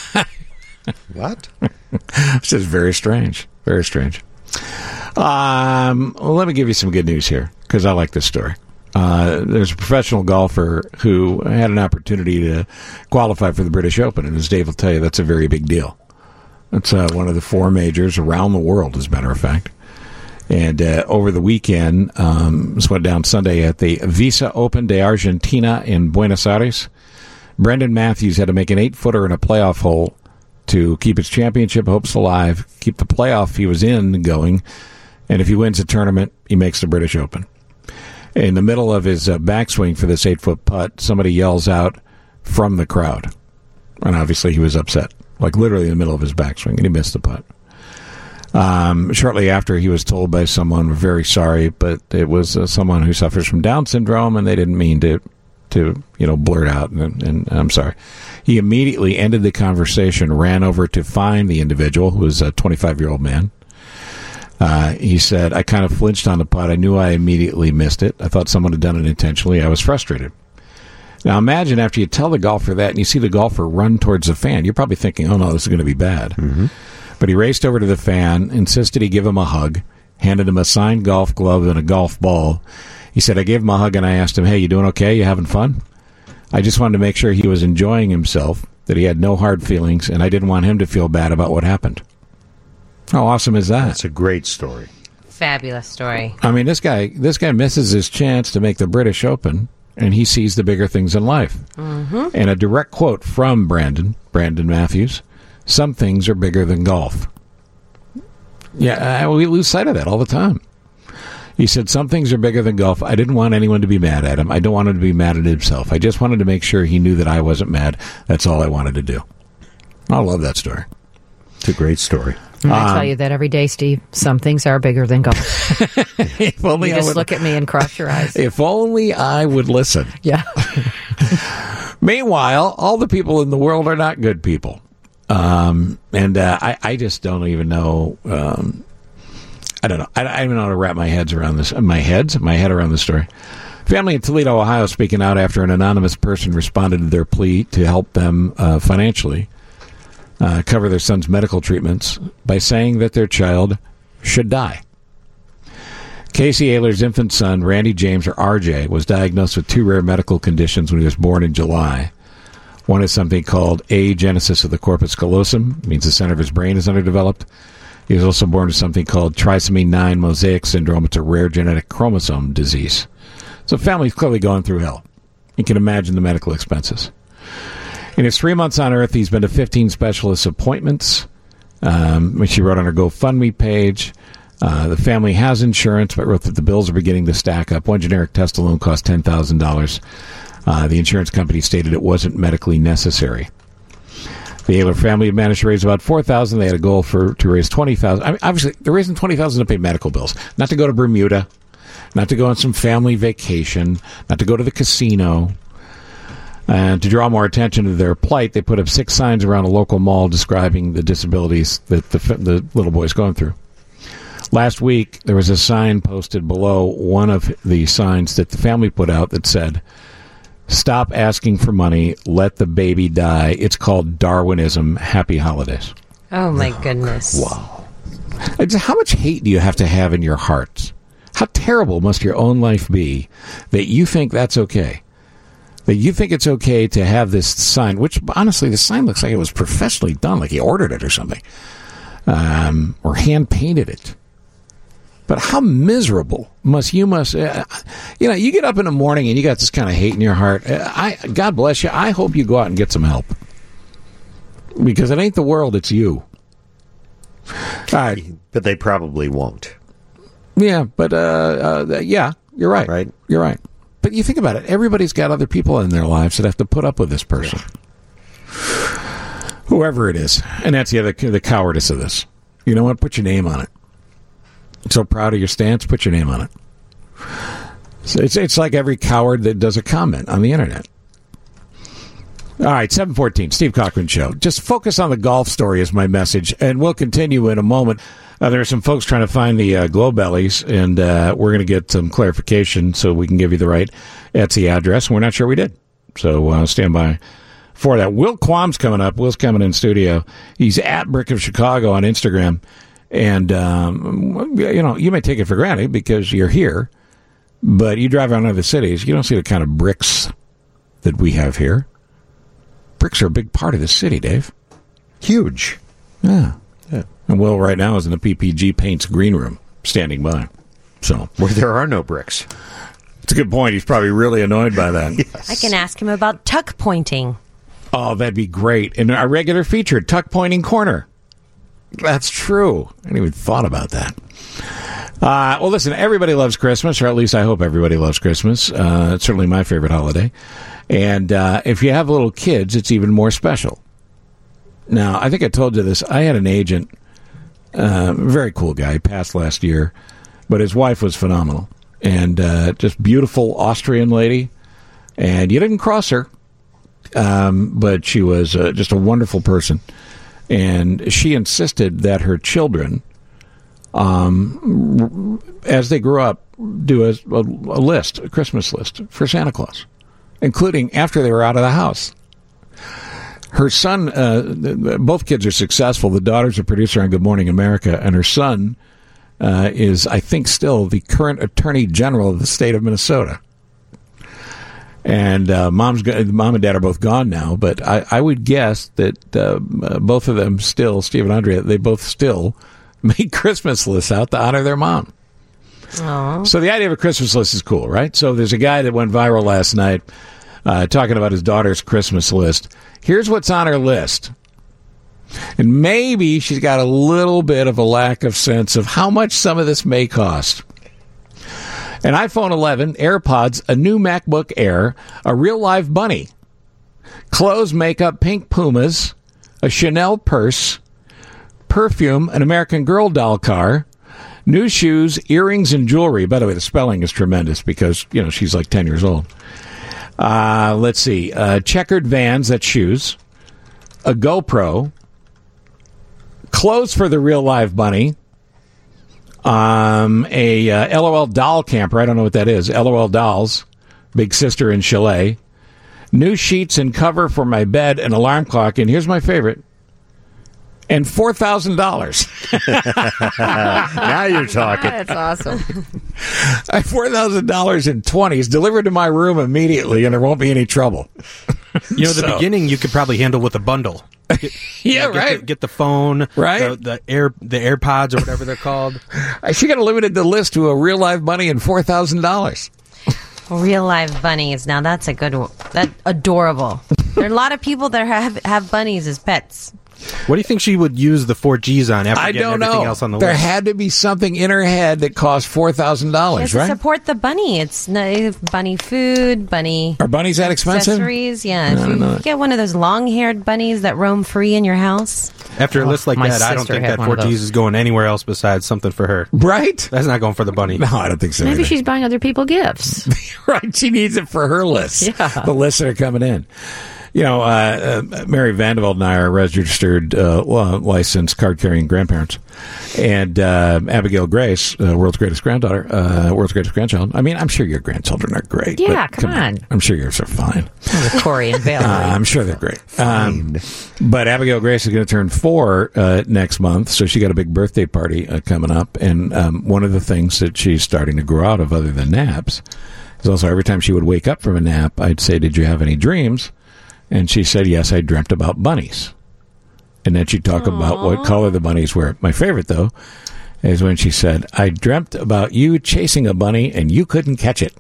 What? This is very strange. Very strange. Um, well, let me give you some good news here because I like this story. Uh, there's a professional golfer who had an opportunity to qualify for the British Open, and as Dave will tell you, that's a very big deal. It's uh, one of the four majors around the world, as a matter of fact. And uh, over the weekend, um, this went down Sunday at the Visa Open de Argentina in Buenos Aires. Brendan Matthews had to make an eight-footer in a playoff hole to keep his championship hopes alive, keep the playoff he was in going, and if he wins the tournament, he makes the British Open. In the middle of his uh, backswing for this eight-foot putt, somebody yells out from the crowd. And obviously he was upset, like literally in the middle of his backswing, and he missed the putt. Um, shortly after, he was told by someone, we're very sorry, but it was uh, someone who suffers from Down syndrome, and they didn't mean to, to you know, blurt out, and, and I'm sorry. He immediately ended the conversation, ran over to find the individual, who was a twenty-five-year-old man. Uh, he said, I kind of flinched on the putt. I knew I immediately missed it. I thought someone had done it intentionally. I was frustrated. Now, imagine after you tell the golfer that and you see the golfer run towards the fan, you're probably thinking, oh, no, this is going to be bad. Mm-hmm. But he raced over to the fan, insisted he give him a hug, handed him a signed golf glove and a golf ball. He said, I gave him a hug and I asked him, hey, you doing okay? You having fun? I just wanted to make sure he was enjoying himself, that he had no hard feelings, and I didn't want him to feel bad about what happened. How awesome is that? That's a great story. Fabulous story. I mean, this guy this guy misses his chance to make the British Open, and he sees the bigger things in life. Mm-hmm. And a direct quote from Brandon, Brandon Matthews, some things are bigger than golf. Yeah, we lose sight of that all the time. He said, some things are bigger than golf. I didn't want anyone to be mad at him. I don't want him to be mad at himself. I just wanted to make sure he knew that I wasn't mad. That's all I wanted to do. I love that story. It's a great story. I um, tell you that every day, Steve. Some things are bigger than golf. If only you I just would, look at me and cross your eyes. If only I would listen. Yeah. Meanwhile, all the people in the world are not good people. Um, and uh, I, I just don't even know. Um, I don't know. I, I don't even know how to wrap my heads around this. My heads, my head around this story. Family in Toledo, Ohio, speaking out after an anonymous person responded to their plea to help them uh, financially uh, cover their son's medical treatments by saying that their child should die. Casey Ayler's infant son, Randy James, or R J, was diagnosed with two rare medical conditions when he was born in July. One is something called agenesis of the corpus callosum. It means the center of his brain is underdeveloped. He was also born with something called trisomy nine mosaic syndrome. It's a rare genetic chromosome disease. So family's clearly going through hell. You can imagine the medical expenses. In his three months on Earth, he's been to fifteen specialist appointments, um, which she wrote on her GoFundMe page. Uh, the family has insurance, but wrote that the bills are beginning to stack up. One generic test alone cost ten thousand dollars. Uh, the insurance company stated it wasn't medically necessary. The Ayler family managed to raise about four thousand dollars. They had a goal for to raise twenty thousand dollars. I mean, obviously, they're raising twenty thousand dollars to pay medical bills, not to go to Bermuda, not to go on some family vacation, not to go to the casino. And to draw more attention to their plight, they put up six signs around a local mall describing the disabilities that the, the little boy's going through. Last week, there was a sign posted below one of the signs that the family put out that said, "Stop asking for money. Let the baby die. It's called Darwinism. Happy holidays." Oh, my goodness. Wow. How much hate do you have to have in your heart? How terrible must your own life be that you think that's okay? That you think it's okay to have this sign, which, honestly, the sign looks like it was professionally done, like he ordered it or something, um, or hand-painted it. But how miserable must you must, uh, you know, you get up in the morning and you got this kind of hate in your heart. I, God bless you. I hope you go out and get some help. Because it ain't the world, it's you. All right. But they probably won't. Yeah, but, uh, uh, yeah, you're right. Right. You're right. But you think about it. Everybody's got other people in their lives that have to put up with this person. Yeah. Whoever it is. And that's the other, the cowardice of this. You know what? Put your name on it. So proud of your stance, put your name on it. So it's it's like every coward that does a comment on the internet. All right, seven fourteen, Steve Cochran Show. Just focus on the golf story is my message, and we'll continue in a moment. Uh, there are some folks trying to find the uh, glow bellies, and uh, we're going to get some clarification so we can give you the right Etsy address. We're not sure we did, so uh, stand by for that. Will Quam's coming up. Will's coming in studio. He's at Brick of Chicago on Instagram, and um, you know, you may take it for granted because you're here, but you drive around other cities, you don't see the kind of bricks that we have here. Bricks are a big part of the city, Dave. Huge. Yeah. yeah. And Will right now is in the P P G Paints green room, standing by. So where there are no bricks. It's a good point. He's probably really annoyed by that. Yes. I can ask him about tuck pointing. Oh, that'd be great. And our regular feature, Tuck Pointing Corner. That's true. I hadn't even thought about that. Uh, well, listen, everybody loves Christmas, or at least I hope everybody loves Christmas. Uh, it's certainly my favorite holiday. And uh, if you have little kids, it's even more special. Now, I think I told you this. I had an agent, uh, very cool guy, passed last year, but his wife was phenomenal. And uh, just beautiful Austrian lady. And you didn't cross her, um, but she was uh, just a wonderful person. And she insisted that her children, um, as they grew up, do a, a, a list, a Christmas list for Santa Claus, including after they were out of the house. Her son, uh, both kids are successful. The daughter's a producer on Good Morning America, and her son uh, is, I think, still the current Attorney General of the state of Minnesota. And uh, mom's mom and dad are both gone now, but I, I would guess that uh, both of them still, Steve and Andrea, they both still make Christmas lists out to honor their mom. Aww. So the idea of a Christmas list is cool, right? So there's a guy that went viral last night uh, talking about his daughter's Christmas list. Here's what's on her list. And maybe she's got a little bit of a lack of sense of how much some of this may cost. An iPhone eleven, AirPods, a new MacBook Air, a real live bunny, clothes, makeup, pink Pumas, a Chanel purse, perfume, an American Girl doll car, new shoes, earrings, and jewelry. By the way, the spelling is tremendous because, you know, she's like ten years old. Uh, let's see. Uh, checkered Vans, that's shoes, a GoPro, clothes for the real live bunny, Um, a uh, LOL doll camper. I don't know what that is. LOL Dolls, Big Sister in Chalet. New sheets and cover for my bed, an alarm clock, and here's my favorite, and four thousand dollars. Now you're talking. That's awesome. four thousand dollars in twenties delivered to my room immediately, and there won't be any trouble. You know, the So- beginning you could probably handle with a bundle. Get, Yeah, get right. The, get the phone, Right. The, the air, the AirPods or whatever they're called. She got to limited the list to a real live bunny and four thousand dollars. Real live bunnies. Now that's a good one. That adorable. There are a lot of people that have have bunnies as pets. What do you think she would use the four Gs on after I getting don't everything know. else on the There list? had to be something in her head that cost four thousand dollars, Just right? to support the bunny. It's no, bunny food, bunny. Are bunnies that expensive? Accessories, yeah. No, if you no. get one of those long-haired bunnies that roam free in your house. After a list like my that, I don't sister think had that one four of Gs those. is going anywhere else besides something for her. Right? That's not going for the bunny. No, I don't think so. Maybe either. she's buying other people gifts. Right, she needs it for her lists. Yeah. The lists that are coming in. You know, uh, uh, Mary Vanderveld and I are registered, uh, well, licensed card-carrying grandparents. And uh, Abigail Grace, uh, world's greatest granddaughter, uh, world's greatest grandchild. I mean, I'm sure your grandchildren are great. Yeah, but come on. I'm sure yours are fine. With Corey and Valerie. Uh, I'm sure they're great. Um, but Abigail Grace is going to turn four uh, next month, so she got a big birthday party uh, coming up. And um, one of the things that she's starting to grow out of, other than naps, is also every time she would wake up from a nap, I'd say, "Did you have any dreams?" And she said, "Yes, I dreamt about bunnies." And then she'd talk about what color the bunnies were. My favorite, though, is when she said, "I dreamt about you chasing a bunny and you couldn't catch it."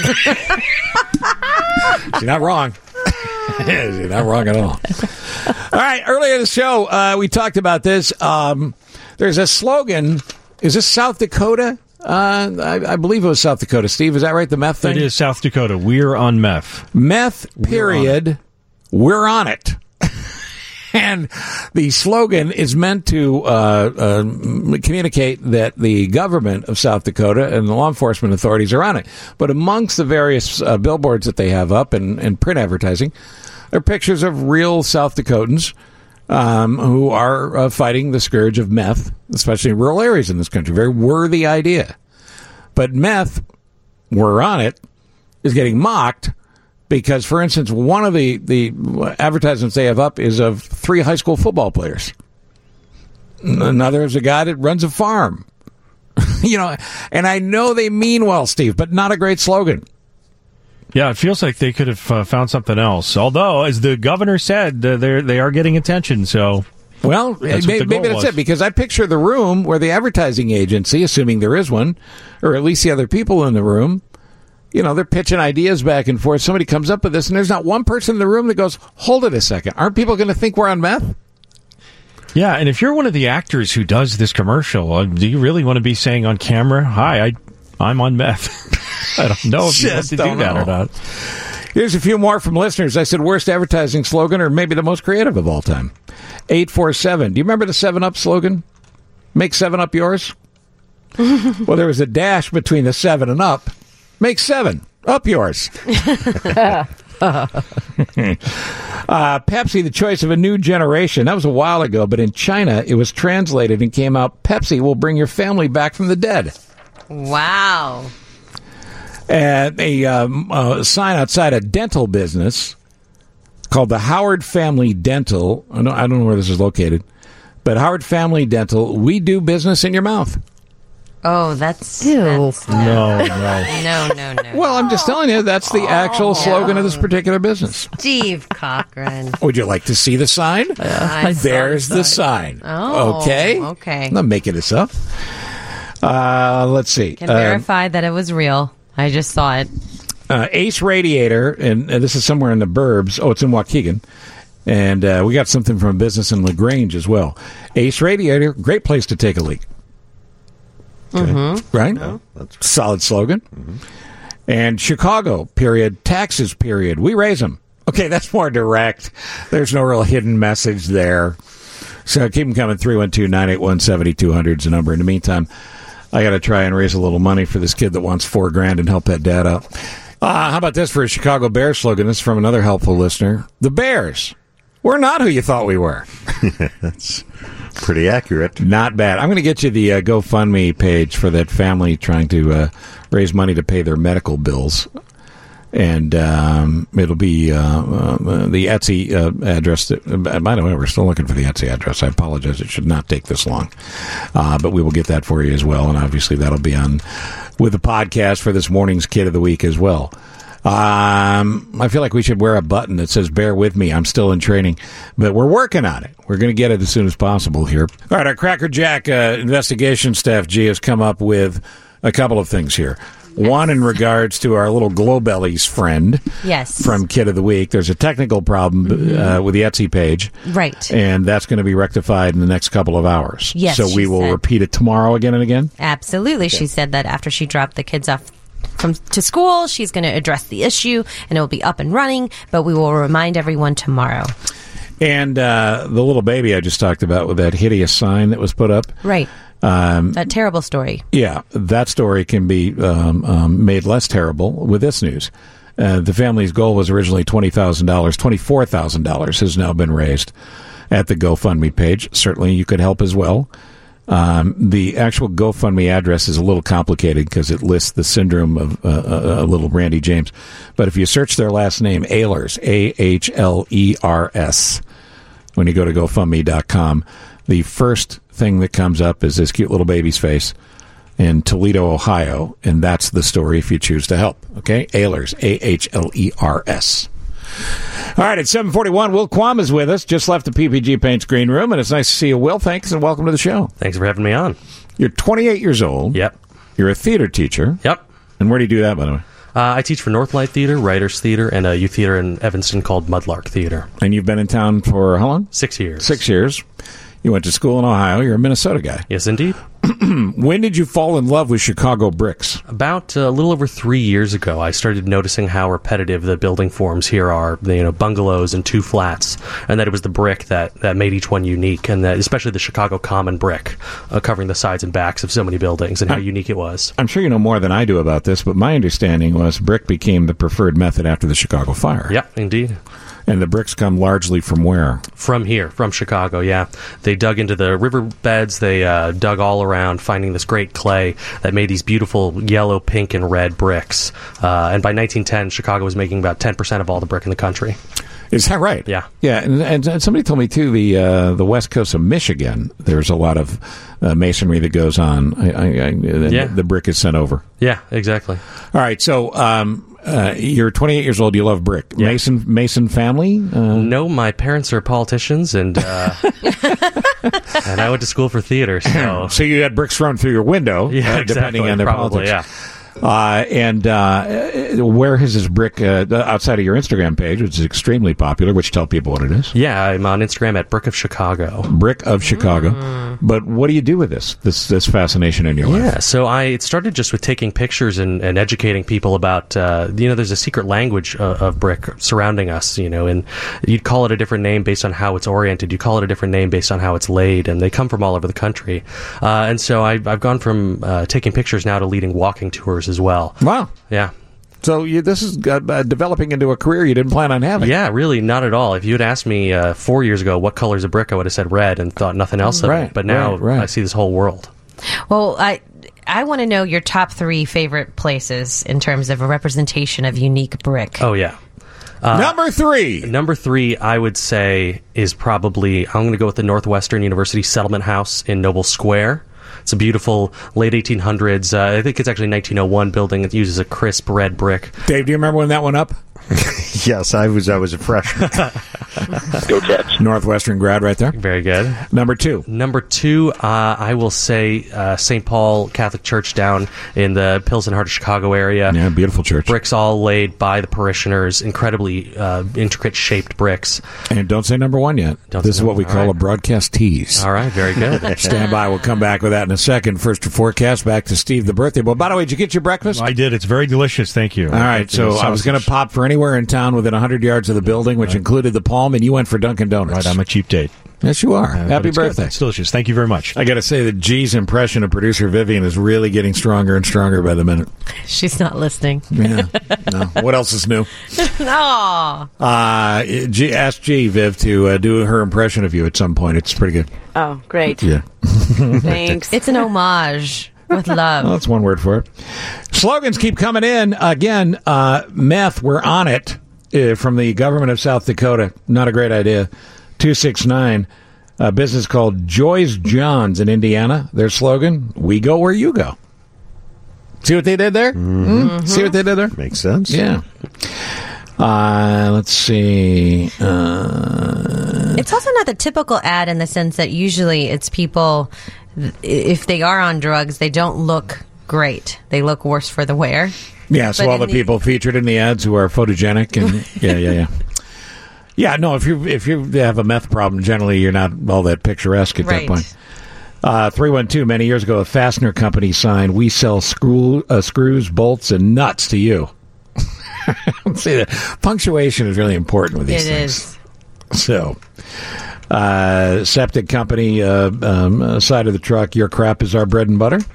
She's not wrong. She's not wrong at all. All right, earlier in the show, uh, we talked about this. Um, there's a slogan. Is this South Dakota? Uh, I, I believe it was South Dakota. Steve, is that right? The meth thing? It is South Dakota. We're on meth. Meth, period. We're on it. And the slogan is meant to uh, uh, communicate that the government of South Dakota and the law enforcement authorities are on it. But amongst the various uh, billboards that they have up and, and print advertising They're pictures of real South Dakotans um, who are uh, fighting the scourge of meth, especially in rural areas in this country. Very worthy idea. But meth, we're on it, is getting mocked because, for instance, one of the, the advertisements they have up is of three high school football players. Another is a guy that runs a farm. You know, and I know they mean well, Steve, but not a great slogan. Yeah, it feels like they could have uh, found something else. Although, as the governor said, uh, they they are getting attention. So, well, that's maybe, what the goal maybe that's was. it. Because I picture the room where the advertising agency, assuming there is one, or at least the other people in the room, you know, they're pitching ideas back and forth. Somebody comes up with this, and there's not one person in the room that goes, "Hold it a second, aren't people going to think we're on meth?" Yeah, and if you're one of the actors who does this commercial, uh, do you really want to be saying on camera, "Hi, I, I'm on meth"? I don't know if you want Just to do don't that know. or not. Here's a few more from listeners. I said worst advertising slogan, or maybe the most creative of all time. eight four seven. Do you remember the seven up slogan? Make seven up yours? Well, there was a dash between the seven and up. Make seven up yours. uh, Pepsi, the choice of a new generation. That was a while ago, but in China, it was translated and came out, Pepsi will bring your family back from the dead. Wow. And a um, uh, sign outside a dental business called the Howard Family Dental. I don't, I don't know where this is located, but Howard Family Dental, we do business in your mouth. Oh, that's, Ew. that's No, no. no, no, no. Well, I'm just telling you, that's the actual slogan of this particular business. Steve Cochran. Would you like to see the sign? I saw There's the the sign. Oh, okay. okay. I'm not making this up. Uh, let's see. Can Uh, verify that it was real. I just saw it. uh, Ace Radiator, and, and this is somewhere in the burbs. Oh, it's in Waukegan. And uh, we got something from a business in LaGrange as well. Ace Radiator, great place to take a leak. Okay. Mm-hmm. Right? No, that's Solid slogan. And Chicago, period. Taxes, period. We raise them. Okay, that's more direct. There's no real hidden message there. So keep them coming. three one two, nine eight one, seven two zero zero is the number. In the meantime, I got to try and raise a little money for this kid that wants four grand and help that dad out. Uh, how about this for a Chicago Bears slogan? This is from another helpful listener. The Bears. We're not who you thought we were. that's pretty accurate. Not bad. I'm going to get you the uh, GoFundMe page for that family trying to uh, raise money to pay their medical bills. And um, it'll be uh, uh, the Etsy uh, address. That, uh, by the way, we're still looking for the Etsy address. I apologize. It should not take this long. Uh, but we will get that for you as well. And obviously, that'll be on with the podcast for this morning's Kid of the Week as well. Um, I feel like we should wear a button that says, bear with me, I'm still in training. But we're working on it. We're going to get it as soon as possible here. All right, our Cracker Jack uh, investigation staff, G, has come up with a couple of things here. One in regards to our little Glowbellies friend Yes. from Kid of the Week. There's a technical problem uh, with the Etsy page. Right. And that's going to be rectified in the next couple of hours. Yes, So we she will said. repeat it tomorrow again and again? Absolutely. She said that after she dropped the kids off from to school, she's going to address the issue and it will be up and running, but we will remind everyone tomorrow. And uh, the little baby I just talked about with that hideous sign that was put up. Right. Um, That terrible story. Yeah, that story can be um, um, made less terrible with this news. Uh, the family's goal was originally twenty thousand dollars. twenty-four thousand dollars has now been raised at the GoFundMe page. Certainly you could help as well. Um, the actual GoFundMe address is a little complicated because it lists the syndrome of uh, uh, uh, little Randy James. But if you search their last name, Ahlers, A H L E R S, when you go to GoFundMe dot com, the first thing that comes up is this cute little baby's face in Toledo, Ohio, and that's the story if you choose to help. Okay? Ahlers, A H L E R S. All right, at seven forty-one, Will Quam is with us. Just left the P P G Paints green room, and it's nice to see you, Will. Thanks, and welcome to the show. Thanks for having me on. You're twenty-eight years old. Yep. You're a theater teacher. Yep. And where do you do that, by the way? Uh, I teach for Northlight Theater, Writers Theater, and a youth theater in Evanston called Mudlark Theater. And you've been in town for how long? Six years. Six years. You went to school in Ohio. You're a Minnesota guy. Yes, indeed. When did you fall in love with Chicago bricks? About uh, a little over three years ago, I started noticing how repetitive the building forms here are. You know, bungalows and two flats, and that it was the brick that, that made each one unique, and that especially the Chicago Common brick, uh, covering the sides and backs of so many buildings, and how I'm, unique it was. I'm sure you know more than I do about this, but my understanding was brick became the preferred method after the Chicago fire. Yep, indeed. And the bricks come largely from where? From here, from Chicago, yeah. They dug into the riverbeds. They uh, dug all around, finding this great clay that made these beautiful yellow, pink, and red bricks. Uh, and by nineteen ten, Chicago was making about ten percent of all the brick in the country. Is that right? Yeah. Yeah, and, and, and somebody told me, too, the uh, the west coast of Michigan, there's a lot of uh, masonry that goes on. I, I, I, Yeah. The brick is sent over. Yeah, exactly. All right, so um, uh, you're twenty-eight years old. You love brick. Yeah. Mason Mason family? Uh, No, my parents are politicians, and uh, and I went to school for theater, so... so you had bricks thrown through your window, Yeah, uh, exactly, depending on their probably, politics. Uh, and uh, where is this brick uh, outside of your Instagram page, which is extremely popular, which tell people what it is? Yeah, I'm on Instagram at Brick of Chicago. Brick of Chicago. But what do you do with this, this this fascination in your life? Yeah, so I it started just with taking pictures and, and educating people about, uh, you know, there's a secret language of, of brick surrounding us, you know, and you'd call it a different name based on how it's oriented. You call it a different name based on how it's laid, and they come from all over the country. Uh, and so I, I've gone from uh, taking pictures now to leading walking tours as well. Wow. Yeah. So you, this is uh, uh, developing into a career you didn't plan on having. Yeah, really, not at all. If you had asked me uh, four years ago what color's a brick, I would have said red and thought nothing else of Right, it. But now right, right. I see this whole world. Well, I I want to know your top three favorite places in terms of a representation of unique brick. Oh, yeah. Uh, Number three. Number three, I would say, is probably, I'm going to go with the Northwestern University Settlement House in Noble Square. It's a beautiful late eighteen hundreds, uh, I think it's actually nineteen oh one building. It uses a crisp red brick. Dave, do you remember when that went up? Yes, I was. I was a freshman. Go Jets. Northwestern grad right there. Very good. Number two. Number two, uh, I will say uh, Saint Paul Catholic Church down in the Pilsen Heart of Chicago area. Yeah, beautiful church. Bricks all laid by the parishioners, incredibly uh, intricate shaped bricks. And don't say number one yet. Don't this say is what we number- call all a right. broadcast tease. All right, very good. Stand by. We'll come back with that in a second. First to forecast, back to Steve the birthday boy. By the way, did you get your breakfast? I did. It's very delicious. Thank you. All right, so I was going to pop for anywhere in town within one hundred yards of the building, which included the Palm, and you went for Dunkin' Donuts. Right, I'm a cheap date. Yes, you are. Uh, but Happy it's good. birthday. It's delicious. Thank you very much. I got to say that G's impression of producer Vivian is really getting stronger and stronger by the minute. She's not listening. Yeah. No. What else is new? Aw. Uh, G, ask G, Viv, to uh, do her impression of you at some point. It's pretty good. Oh, great. Yeah. Thanks. It's an homage with love. Well, that's one word for it. Slogans keep coming in. Again, uh, meth, we're on it uh, from the government of South Dakota. Not a great idea. two six nine, a business called Joy's Johns in Indiana. Their slogan, we go where you go. See what they did there? Mm-hmm. Mm? See what they did there? Makes sense. Yeah. Uh, let's see. Uh, It's also not the typical ad in the sense that usually it's people, if they are on drugs, they don't look great. They look worse for the wear. yeah, so But all in the the- people featured in the ads who are photogenic and yeah, yeah, yeah. Yeah, no, if you if you have a meth problem, generally you're not all that picturesque at Right. that point. Uh, three one two, many years ago, a fastener company signed, we sell screw, uh, screws, bolts, and nuts to you. See, the punctuation is really important with It these is. things. So, uh, septic company, uh, um, uh, side of the truck, your crap is our bread and butter.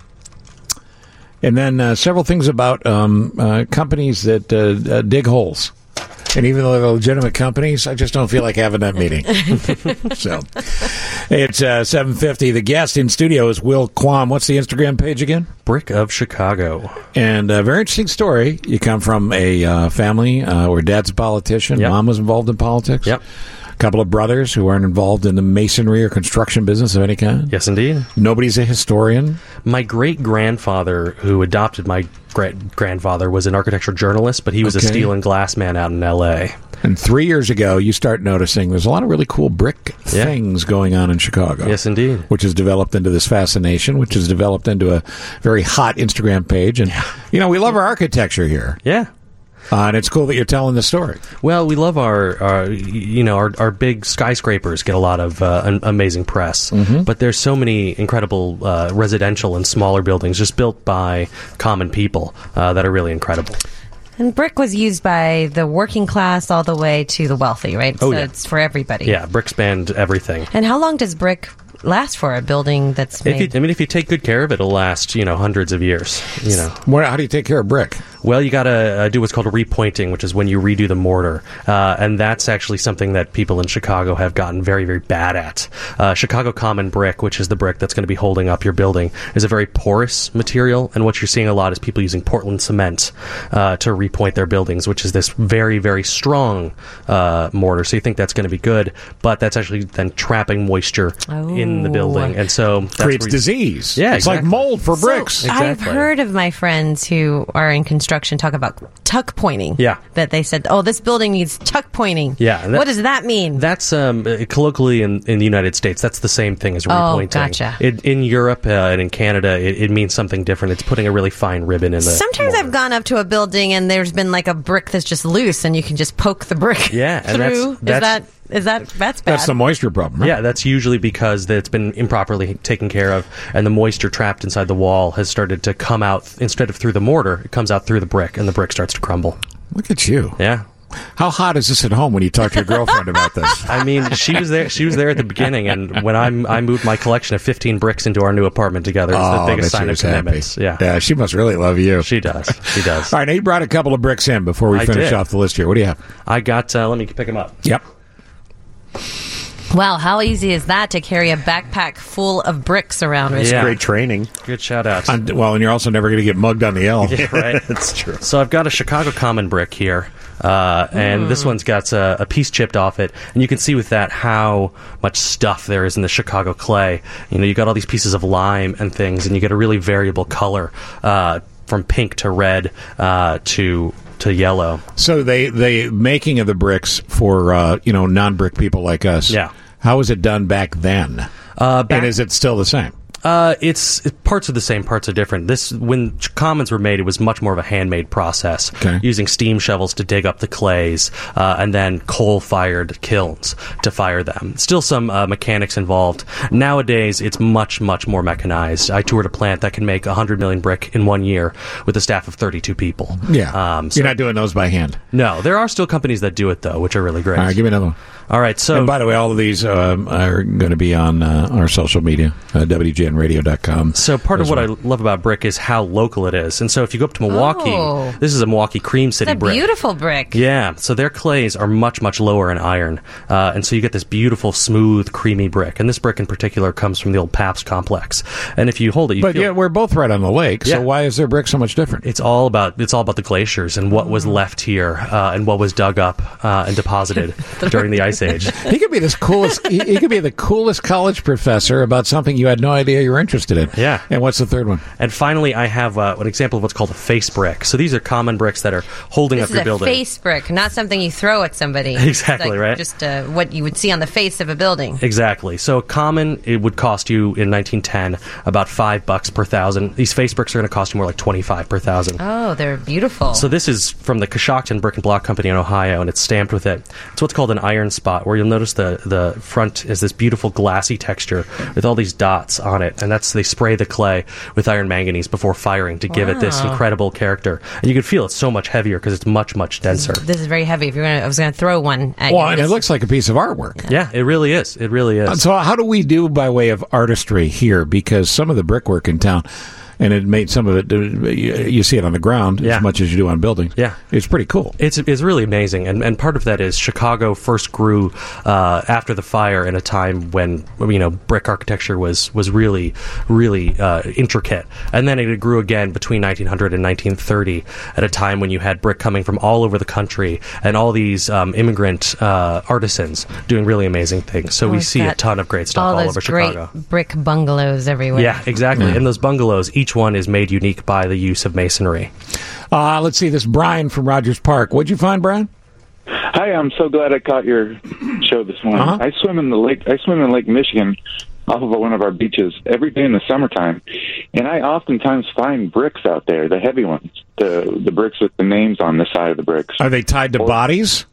And then uh, several things about um, uh, companies that uh, uh, dig holes. And even though they're legitimate companies, I just don't feel like having that meeting. So, it's uh, seven fifty. The guest in studio is Will Quam. What's the Instagram page again? Brick of Chicago. And a very interesting story. You come from a uh, family uh, where dad's a politician, Yep. mom was involved in politics. Yep. A couple of brothers who aren't involved in the masonry or construction business of any kind. Yes, indeed. Nobody's a historian. My great-grandfather, who adopted my great-grandfather, was an architectural journalist, but he was Okay. a steel and glass man out in L A. And three years ago, you start noticing there's a lot of really cool brick Yeah. things going on in Chicago. Yes, indeed. Which has developed into this fascination, which has developed into a very hot Instagram page. And, you know, we love our architecture here. Yeah. Uh, and it's cool that you're telling the story. Well, we love our, our you know, our, our big skyscrapers get a lot of uh, an amazing press. Mm-hmm. But there's so many incredible uh, residential and smaller buildings just built by common people uh, that are really incredible. And brick was used by the working class all the way to the wealthy, right? Oh, so yeah. it's for everybody. Yeah, brick spanned everything. And how long does brick last for a building that's If you, made? I mean, if you take good care of it, it'll last, you know, hundreds of years. You know. What, how do you take care of brick? Well, you got to uh, do what's called a repointing, which is when you redo the mortar. Uh, and that's actually something that people in Chicago have gotten very, very bad at. Uh, Chicago Common brick, which is the brick that's going to be holding up your building, is a very porous material. And what you're seeing a lot is people using Portland cement uh, to repoint their buildings, which is this very, very strong uh, mortar. So you think that's going to be good, but that's actually then trapping moisture Oh. in the building. And so that's creates where you- disease. Yeah, it's exactly. like mold for bricks. So I've heard of my friends who are in construction talk about tuck pointing. Yeah. That they said, oh, this building needs tuck pointing. Yeah, and that- what does that mean? That's um, uh, colloquially in, in the United States. That's the same thing as Oh, repointing. gotcha. It, in Europe uh, and in Canada, it, it means something different. It's putting a really fine ribbon in the. Sometimes I've gone up to a building and there's been like a brick that's just loose and you can just poke the brick Yeah, and that's- through. that's- is that is that that's bad? That's the moisture problem. Right? Yeah, that's usually because it's been improperly taken care of, and the moisture trapped inside the wall has started to come out instead of through the mortar. It comes out through the brick, and the brick starts to crumble. Look at you. Yeah. How hot is this at home when you talk to your girlfriend about this? I mean, she was there. She was there at the beginning, and when I I moved my collection of fifteen bricks into our new apartment together, it's Oh, the biggest that sign she of was happy. commitment. Yeah, Yeah, she must really love you. she does. She does. All right, now you brought a couple of bricks in before we I finish did. off the list here. What do you have? I got. Uh, let me pick them up. Yep. Wow, how easy is that to carry a backpack full of bricks around with? Yeah. Great training. Good shout out. And, well, and you're also never going to get mugged on the L. Yeah, right. That's true. So I've got a Chicago Common brick here, uh, and this one's got a, a piece chipped off it, and you can see with that how much stuff there is in the Chicago clay. You know, you got all these pieces of lime and things, and you get a really variable color uh, from pink to red uh, to to yellow. So they they making of the bricks for uh, you know non-brick people like us. Yeah. How was it done back then? Uh, back- and is it still the same? Uh, it's it, parts are the same, parts are different. This when commons were made, it was much more of a handmade process, Okay. using steam shovels to dig up the clays, uh, and then coal-fired kilns to fire them. Still some uh, mechanics involved. Nowadays, it's much much more mechanized. I toured a plant that can make one hundred million brick in one year with a staff of thirty-two people. Yeah. Um, so, You're not doing those by hand. no, there are still companies that do it though, which are really great. All right, give me another one. All right, so And by the way, all of these um, are going to be on uh, our social media, uh, W G N radio dot com. So part of as what well. I love about brick is how local it is. And so if you go up to Milwaukee, Oh. this is a Milwaukee Cream City It's a brick. beautiful brick. Yeah, so their clays are much, much lower in iron. Uh, and so you get this beautiful, smooth, creamy brick. And this brick in particular comes from the old Pabst complex. And if you hold it, you But feel... yeah, we're both right on the lake, Yeah. so why is their brick so much different? It's all about it's all about the glaciers and what was left here uh, and what was dug up uh, and deposited during the Ice Age. He could be this coolest. he, he could be the coolest college professor about something you had no idea you were interested in. Yeah. And what's the third one? And finally, I have uh, an example of what's called a face brick. So these are common bricks that are holding This up is your a building. face brick, not something you throw at somebody. Exactly, It's like right? Just uh, what you would see on the face of a building. Exactly. So common, it would cost you in nineteen ten about five bucks per thousand. These face bricks are going to cost you more like twenty-five per thousand. Oh, they're beautiful. So this is from the Coshocton Brick and Block Company in Ohio, and it's stamped with it. It's what's called an iron spot, where you'll notice the, the front is this beautiful glassy texture with all these dots on it, and that's they spray the clay with iron manganese before firing to give it this Wow. incredible character. And you can feel it's so much heavier because it's much, much denser. This is very heavy. If you're gonna, I was going to throw one at Well, you. and it looks like a piece of artwork. Yeah, it really is. It really is. So how do we do by way of artistry here? Because some of the brickwork in town, and it made some of it, uh, you you see it on the ground Yeah. as much as you do on buildings. Yeah. It's pretty cool. It's it's really amazing, and and part of that is Chicago first grew uh, after the fire in a time when you know brick architecture was was really really uh, intricate, and then it grew again between nineteen hundred and nineteen thirty at a time when you had brick coming from all over the country and all these um, immigrant uh, artisans doing really amazing things. So Oh, we it's see a got ton of great stuff all all, those over great Chicago. brick bungalows everywhere. Yeah, exactly. And those bungalows, each one is made unique by the use of masonry. Uh, let's see, this is Brian from Rogers Park. What'd you find, Brian? Hi, I'm so glad I caught your show this morning. Uh-huh. I swim in the lake. I swim in Lake Michigan, off of one of our beaches every day in the summertime, and I oftentimes find bricks out there, the heavy ones, the the bricks with the names on the side of the bricks. Are they tied to bodies?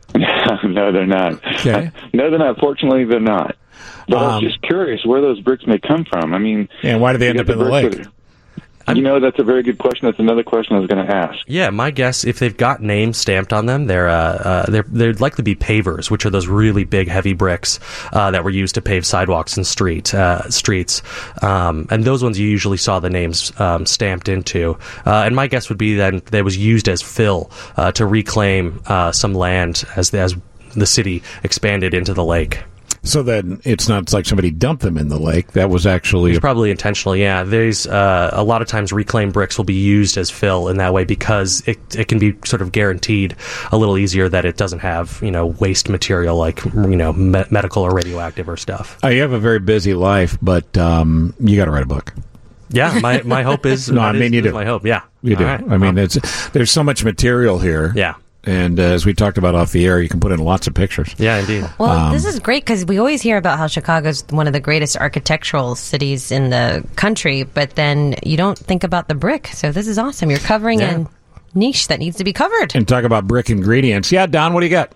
No, they're not. Okay. No, they're not. Fortunately, they're not. But I Um, was just curious where those bricks may come from. I mean, And why do they you end got up in the bricks lake? that are- You know, that's a very good question. That's another question I was going to ask. Yeah, my guess, if they've got names stamped on them, they're uh, uh, they're they'd likely be pavers, which are those really big, heavy bricks uh, that were used to pave sidewalks and street uh, streets. Um, and those ones you usually saw the names um, stamped into. Uh, and my guess would be that they was used as fill uh, to reclaim uh, some land as the, as the city expanded into the lake. So then it's not like somebody dumped them in the lake. That was actually It's probably intentional. Yeah, there's uh, a lot of times reclaimed bricks will be used as fill in that way because it it can be sort of guaranteed a little easier that it doesn't have you know waste material like you know me- medical or radioactive or stuff. Oh, you have a very busy life, but um, you got to write a book. Yeah, my my hope is no, I that mean is, you is do. My hope, yeah, You do. All right. I mean, Um, it's there's so much material here. Yeah. And uh, as we talked about off the air, you can put in lots of pictures. Yeah, indeed. Well, Um, this is great because we always hear about how Chicago's one of the greatest architectural cities in the country, but then you don't think about the brick. So this is awesome. You're covering Yeah. a niche that needs to be covered. And talk about brick ingredients. Yeah, Don, what do you got?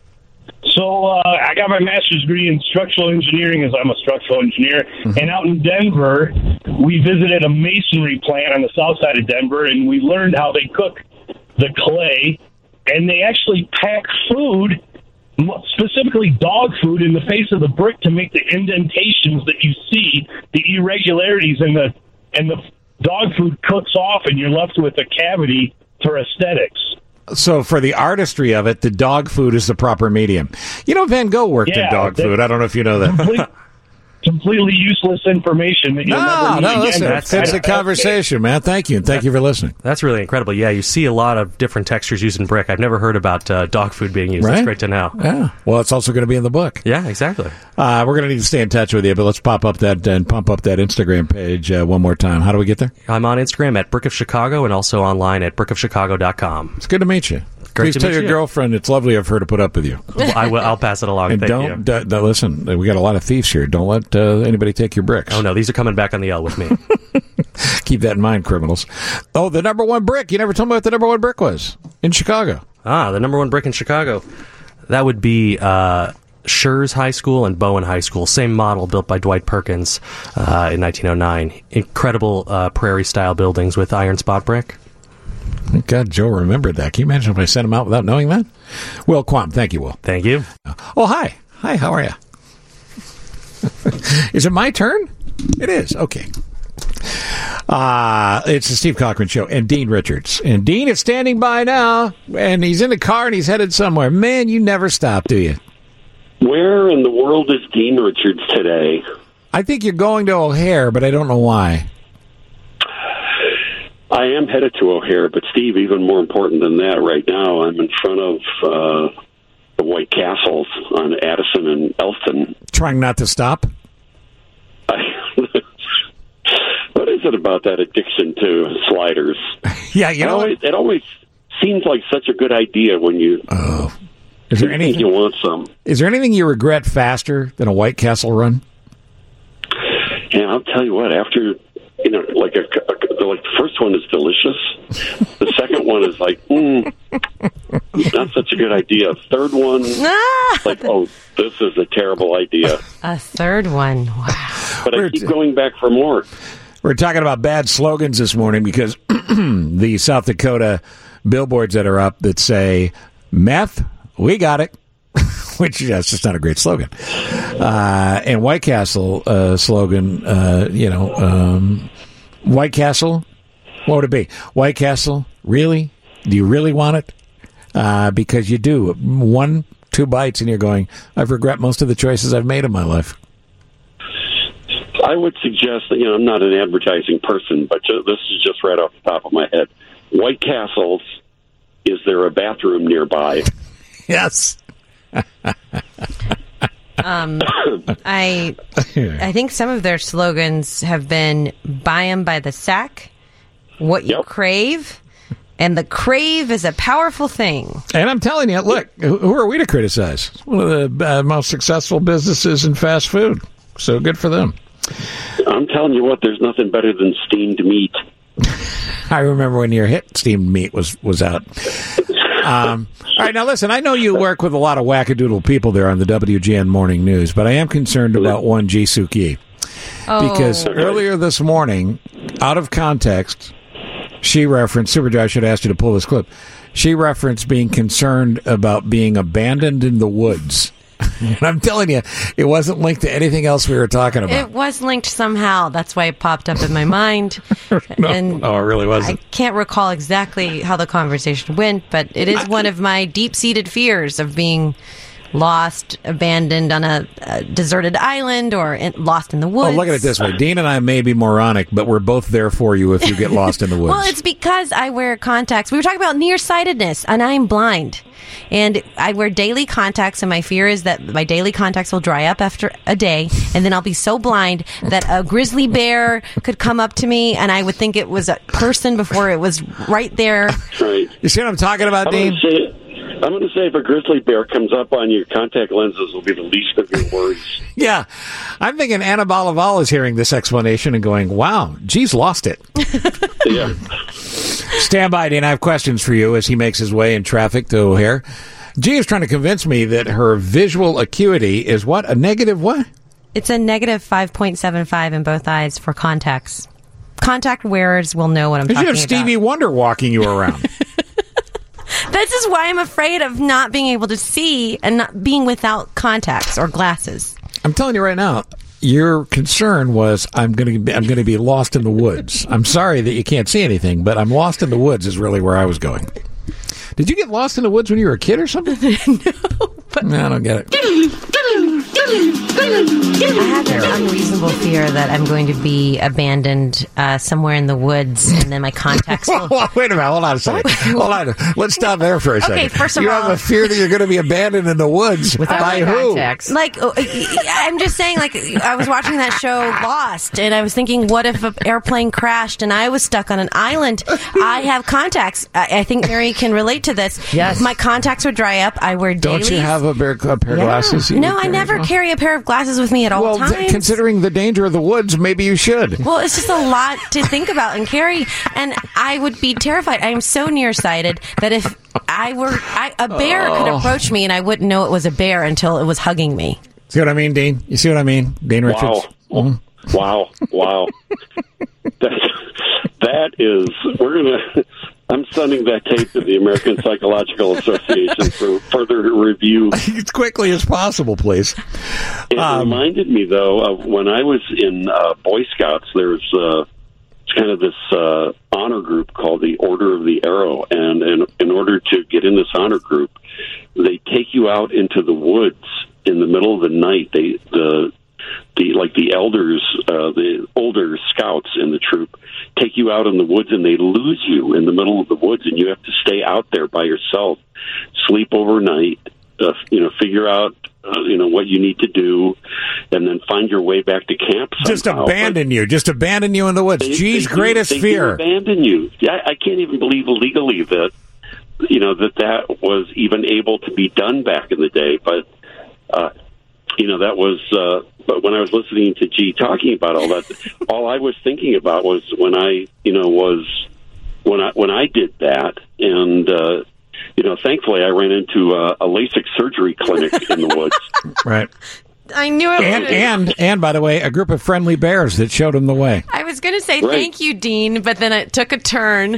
So uh, I got my master's degree in structural engineering, as I'm a structural engineer. Mm-hmm. And out in Denver, we visited a masonry plant on the south side of Denver, and we learned how they cook the clay. And they actually pack food, mo- specifically dog food, in the face of the brick to make the indentations that you see, the irregularities, and the and the dog food cooks off, and you're left with a cavity for aesthetics. So for the artistry of it, the dog food is the proper medium. You know, Van Gogh worked Yeah, in dog that- food. I don't know if you know that. Complete, completely useless information that you'll No, never need no, again. listen, That's- it's a that's- conversation, man. Thank you, and thank you for listening. That's really incredible. Yeah, you see a lot of different textures used in brick. I've never heard about uh, dog food being used. Right? That's great to know. Yeah. Well, it's also going to be in the book. Yeah, exactly. Uh, we're going to need to stay in touch with you, but let's pop up that and pump up that Instagram page uh, one more time. How do we get there? I'm on Instagram at Brick of Chicago and also online at brick of chicago dot com. It's good to meet you. Great Please to tell meet your you. girlfriend it's lovely of her to put up with you. Well, I will, I'll pass it along. And Thank don't you. d- d- listen. We got a lot of thieves here. Don't let uh, anybody take your bricks. Oh, no, these are coming back on the L with me. Keep that in mind, criminals. Oh, the number one brick. You never told me what the number one brick was in Chicago. Ah, the number one brick in Chicago. That would be uh, Schurz High School and Bowen High School. Same model built by Dwight Perkins uh, in nineteen oh nine. Incredible uh, prairie-style buildings with iron spot brick. Thank God Joe remembered that. Can you imagine if I sent him out without knowing that? Will Quam, thank you, Will. Thank you. Oh, hi. Hi, how are you? Is it my turn? It is. Okay. Uh, it's the Steve Cochran Show and Dean Richards. And Dean is standing by now, and he's in the car and he's headed somewhere. Man, you never stop, do you? Where in the world is Dean Richards today? I think you're going to O'Hare, but I don't know why. I am headed to O'Hare, but Steve, even more important than that, right now I'm in front of uh, the White Castles on Addison and Elfton. Trying not to stop? I, what is it about that addiction to sliders? Yeah, you it know, always, it always seems like such a good idea when you. Oh, is there you anything think you want some? Is there anything you regret faster than a White Castle run? And I'll tell you what, after you know, like a, a like the first one is delicious. The second one is like, mm, not such a good idea. Third one, like, oh, this is a terrible idea. A third one. Wow. But I keep going back for more. We're talking about bad slogans this morning because the South Dakota billboards that are up that say, meth, we got it, which that's just not a great slogan. Uh, and White Castle uh, slogan, uh, you know, um, White Castle, what would it be? White Castle, really? Do you really want it? Uh, because you do. One, two bites and you're going, I've regret most of the choices I've made in my life. I would suggest that, you know, I'm not an advertising person, but ju- this is just right off the top of my head. White Castles, is there a bathroom nearby? Yes. um, I I think some of their slogans have been buy 'em by the sack, what you crave, and the crave is a powerful thing. And I'm telling you, look, who are we to criticize? It's one of the uh, most successful businesses in fast food. So good for them. I'm telling you what, there's nothing better than steamed meat. I remember when your hit steamed meat was, was out. Um, all right, now listen, I know you work with a lot of wackadoodle people there on the W G N Morning News, but I am concerned about one Ji Suk Yi. Oh. Because earlier this morning, out of context, she referenced, Super Joe, I should ask you to pull this clip. She referenced being concerned about being abandoned in the woods. And I'm telling you, it wasn't linked to anything else we were talking about. It was linked somehow. That's why it popped up in my mind. no, and oh, it really wasn't. I can't recall exactly how the conversation went, but it is one of my deep-seated fears of being lost, abandoned on a, a deserted island, or in, lost in the woods. Oh, look at it this way. Dean and I may be moronic, but we're both there for you if you get lost in the woods. Well, it's because I wear contacts. We were talking about nearsightedness, and I'm blind. And I wear daily contacts, and my fear is that my daily contacts will dry up after a day, and then I'll be so blind that a grizzly bear could come up to me, and I would think it was a person before it was right there. Right. You see what I'm talking about, I'm Dean? Gonna say, I'm going to say if a grizzly bear comes up on you, contact lenses will be the least of your worries. Yeah. I'm thinking Anna Balaval is hearing this explanation and going, wow, G's lost it. Yeah. Stand by, Dean. I have questions for you as he makes his way in traffic to O'Hare. G is trying to convince me that her visual acuity is what? A negative what? It's a negative five point seven five in both eyes for contacts. Contact wearers will know what I'm You talking should about. have Stevie Wonder walking you around. This is why I'm afraid of not being able to see and not being without contacts or glasses. I'm telling you right now, your concern was I'm going to be, I'm going to be lost in the woods. I'm sorry that you can't see anything, but I'm lost in the woods is really where I was going. Did you get lost in the woods when you were a kid or something? No. But no, I don't get it. I have an unreasonable fear that I'm going to be abandoned uh, somewhere in the woods, and then my contacts will... Wait a minute. Hold on a second. Hold on. Let's stop there for a second. Okay, first of you all... You have a fear that you're going to be abandoned in the woods. By who? Like, I'm just saying, like, I was watching that show Lost, and I was thinking, what if an airplane crashed and I was stuck on an island? I have contacts. I, I think Mary can relate to this. Yes. My contacts would dry up. I wear dailies. Don't you have a pair, a pair of Yeah. glasses? you No, I carry never around? carry a pair of glasses with me at all well, times. th- considering the danger of the woods, maybe you should. Well, it's just a lot to think about and carry, and I would be terrified. I am so nearsighted that if I were, I, a bear Oh. could approach me, and I wouldn't know it was a bear until it was hugging me. See what I mean, Dean? You see what I mean, Dean Richards? Wow. Mhm. Wow. Wow. that, that is, we're going to, I'm sending that tape to the American Psychological Association for further review. As quickly as possible, please. It Um, reminded me, though, of when I was in uh, Boy Scouts, there's uh, it's kind of this uh, honor group called the Order of the Arrow. And in, in order to get in this honor group, they take you out into the woods in the middle of the night. They the the like the elders, uh, the older scouts in the troop, take you out in the woods, and they lose you in the middle of the woods, and you have to stay out there by yourself, sleep overnight, uh, you know, figure out uh, you know what you need to do, and then find your way back to camp. Just somehow. abandon you. Just abandon you in the woods. They- G's they do- greatest they do fear. abandon you. Yeah, I can't even believe legally that you know that that was even able to be done back in the day, but. Uh, You know, that was, uh, but when I was listening to G talking about all that, all I was thinking about was when I, you know, was, when I, when I did that. And, uh, you know, thankfully I ran into a, a LASIK surgery clinic in the woods. Right. I knew it. And, was- and, and, by the way, a group of friendly bears that showed him the way. I was going to say Right. thank you, Dean, but then it took a turn.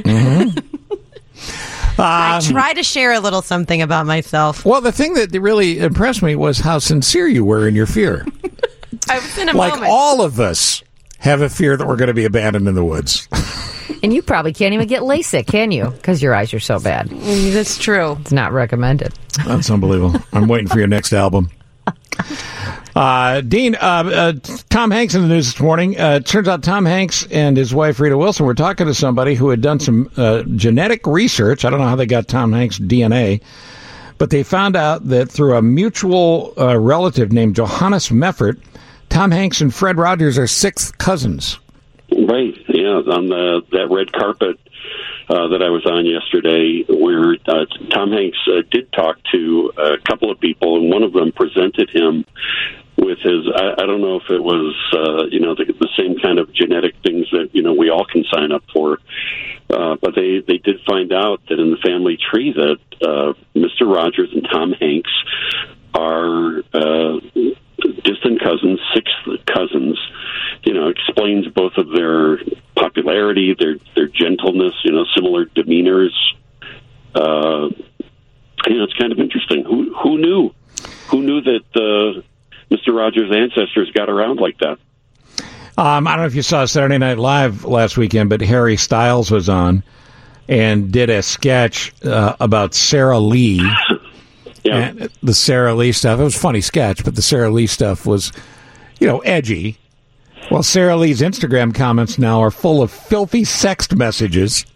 I Um, try to share a little something about myself. Well, the thing that really impressed me was how sincere you were in your fear. I was in a like moment. all of us have a fear that we're going to be abandoned in the woods. And you probably can't even get LASIK, can you? Because your eyes are so bad. That's true. It's not recommended. That's unbelievable. I'm waiting for your next album. Uh, Dean, uh, uh, Tom Hanks in the news this morning. Uh, it turns out Tom Hanks and his wife, Rita Wilson, were talking to somebody who had done some uh, genetic research. I don't know how they got Tom Hanks' D N A, but they found out that through a mutual uh, relative named Johannes Meffert, Tom Hanks and Fred Rogers are sixth cousins. Right, yeah, on the, that red carpet uh, that I was on yesterday, where uh, Tom Hanks uh, did talk to a couple of people, and one of them presented him with his, I, I don't know if it was, uh, you know, the, the same kind of genetic things that, you know, we all can sign up for, uh, but they, they did find out that in the family tree that uh, Mister Rogers and Tom Hanks are uh, distant cousins, sixth cousins. You know, explains both of their popularity knew that uh, Mister Rogers' ancestors got around like that. Um, I don't know if you saw Saturday Night Live last weekend, but Harry Styles was on and did a sketch uh, about Sarah Lee. Yeah. And the Sarah Lee stuff. It was a funny sketch, but the Sarah Lee stuff was, you know, edgy. Well, Sarah Lee's Instagram comments now are full of filthy sext messages.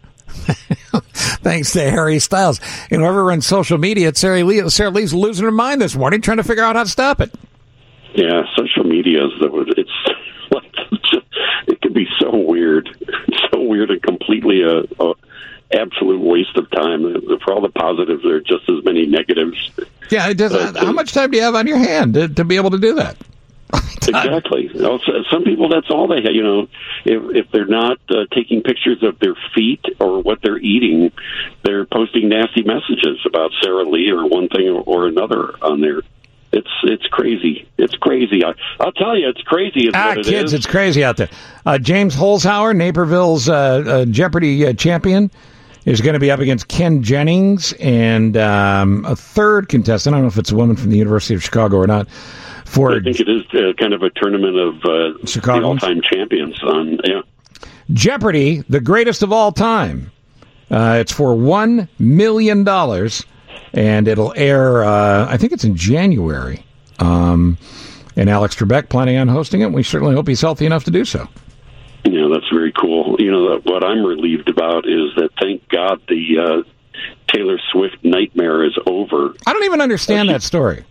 Thanks to Harry Styles. And whoever runs social media at Sarah Lee, Sarah Lee's losing her mind this morning trying to figure out how to stop it. Yeah, social media is the, it's like, it can be so weird. So weird and completely a, a absolute waste of time. For all the positives, there are just as many negatives. Yeah, it does. Uh, how much time do you have on your hand to, to be able to do that? Exactly. You know, some people, that's all they have. You know, if if they're not uh, taking pictures of their feet or what they're eating, they're posting nasty messages about Sarah Lee or one thing or, or another on there. It's it's crazy. It's crazy. I, I'll tell you, it's crazy. Is ah, what it kids, is. It's crazy out there. Uh, James Holzhauer, Naperville's uh, uh, Jeopardy uh, champion, is going to be up against Ken Jennings and um, a third contestant. I don't know if it's a woman from the University of Chicago or not. For I think it is uh, kind of a tournament of uh, the all-time champions. On yeah, Jeopardy, the greatest of all time. Uh, it's for one million dollars, and it'll air, uh, I think it's in January. Um, and Alex Trebek planning on hosting it. We certainly hope he's healthy enough to do so. Yeah, that's very cool. You know, what I'm relieved about is that, thank God, the uh, Taylor Swift nightmare is over. I don't even understand uh, she, that story.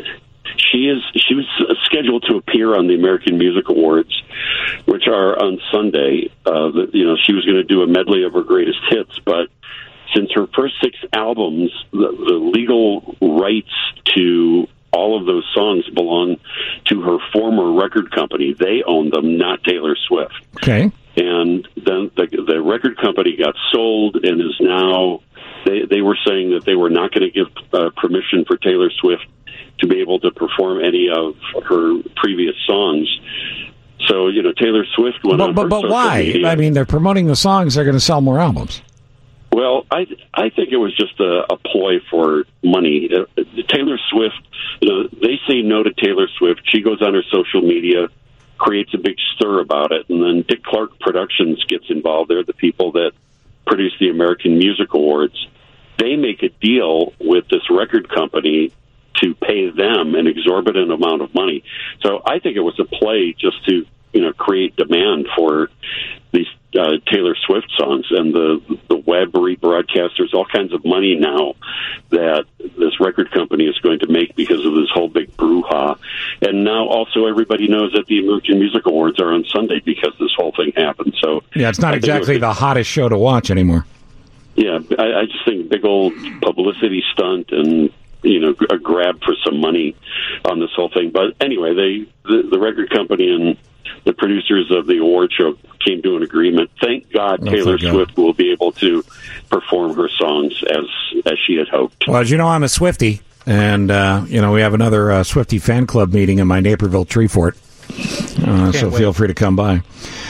She is. She was scheduled to appear on the American Music Awards, which are on Sunday. Uh, the, you know, she was going to do a medley of her greatest hits, but since her first six albums, the, the legal rights to all of those songs belong to her former record company. They own them, not Taylor Swift. Okay. And then the, the record company got sold and is now, they, they were saying that they were not going to give uh, permission for Taylor Swift to be able to perform any of her previous songs. So, you know, Taylor Swift went but, on but, her but social why? media. I mean, they're promoting the songs. They're going to sell more albums. Well, I I think it was just a, a ploy for money. Uh, Taylor Swift, you know, they say no to Taylor Swift. She goes on her social media, creates a big stir about it, and then Dick Clark Productions gets involved. They're the people that produce the American Music Awards. They make a deal with this record company to pay them an exorbitant amount of money. So I think it was a play just to, you know, create demand for these uh, Taylor Swift songs, and the the web rebroadcasters, all kinds of money now that this record company is going to make because of this whole big brouhaha. And now also everybody knows that the American Music Awards are on Sunday because this whole thing happened. So yeah, it's not I exactly it the hottest show to watch anymore. Yeah, I, I just think big old publicity stunt and, you know, a grab for some money on this whole thing. But anyway, they the, the record company and the producers of the award show came to an agreement. Thank God oh, Taylor thank Swift God. will be able to perform her songs as as she had hoped. Well, as you know, I'm a Swiftie, and, uh, you know, we have another uh, Swiftie fan club meeting in my Naperville tree fort, uh, so wait. feel free to come by.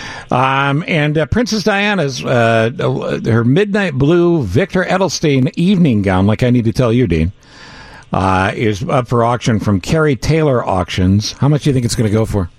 Um, and uh, Princess Diana's, uh, her Midnight Blue Victor Edelstein evening gown, like I need to tell you, Dean, uh, is up for auction from Kerry Taylor Auctions. How much do you think it's going to go for?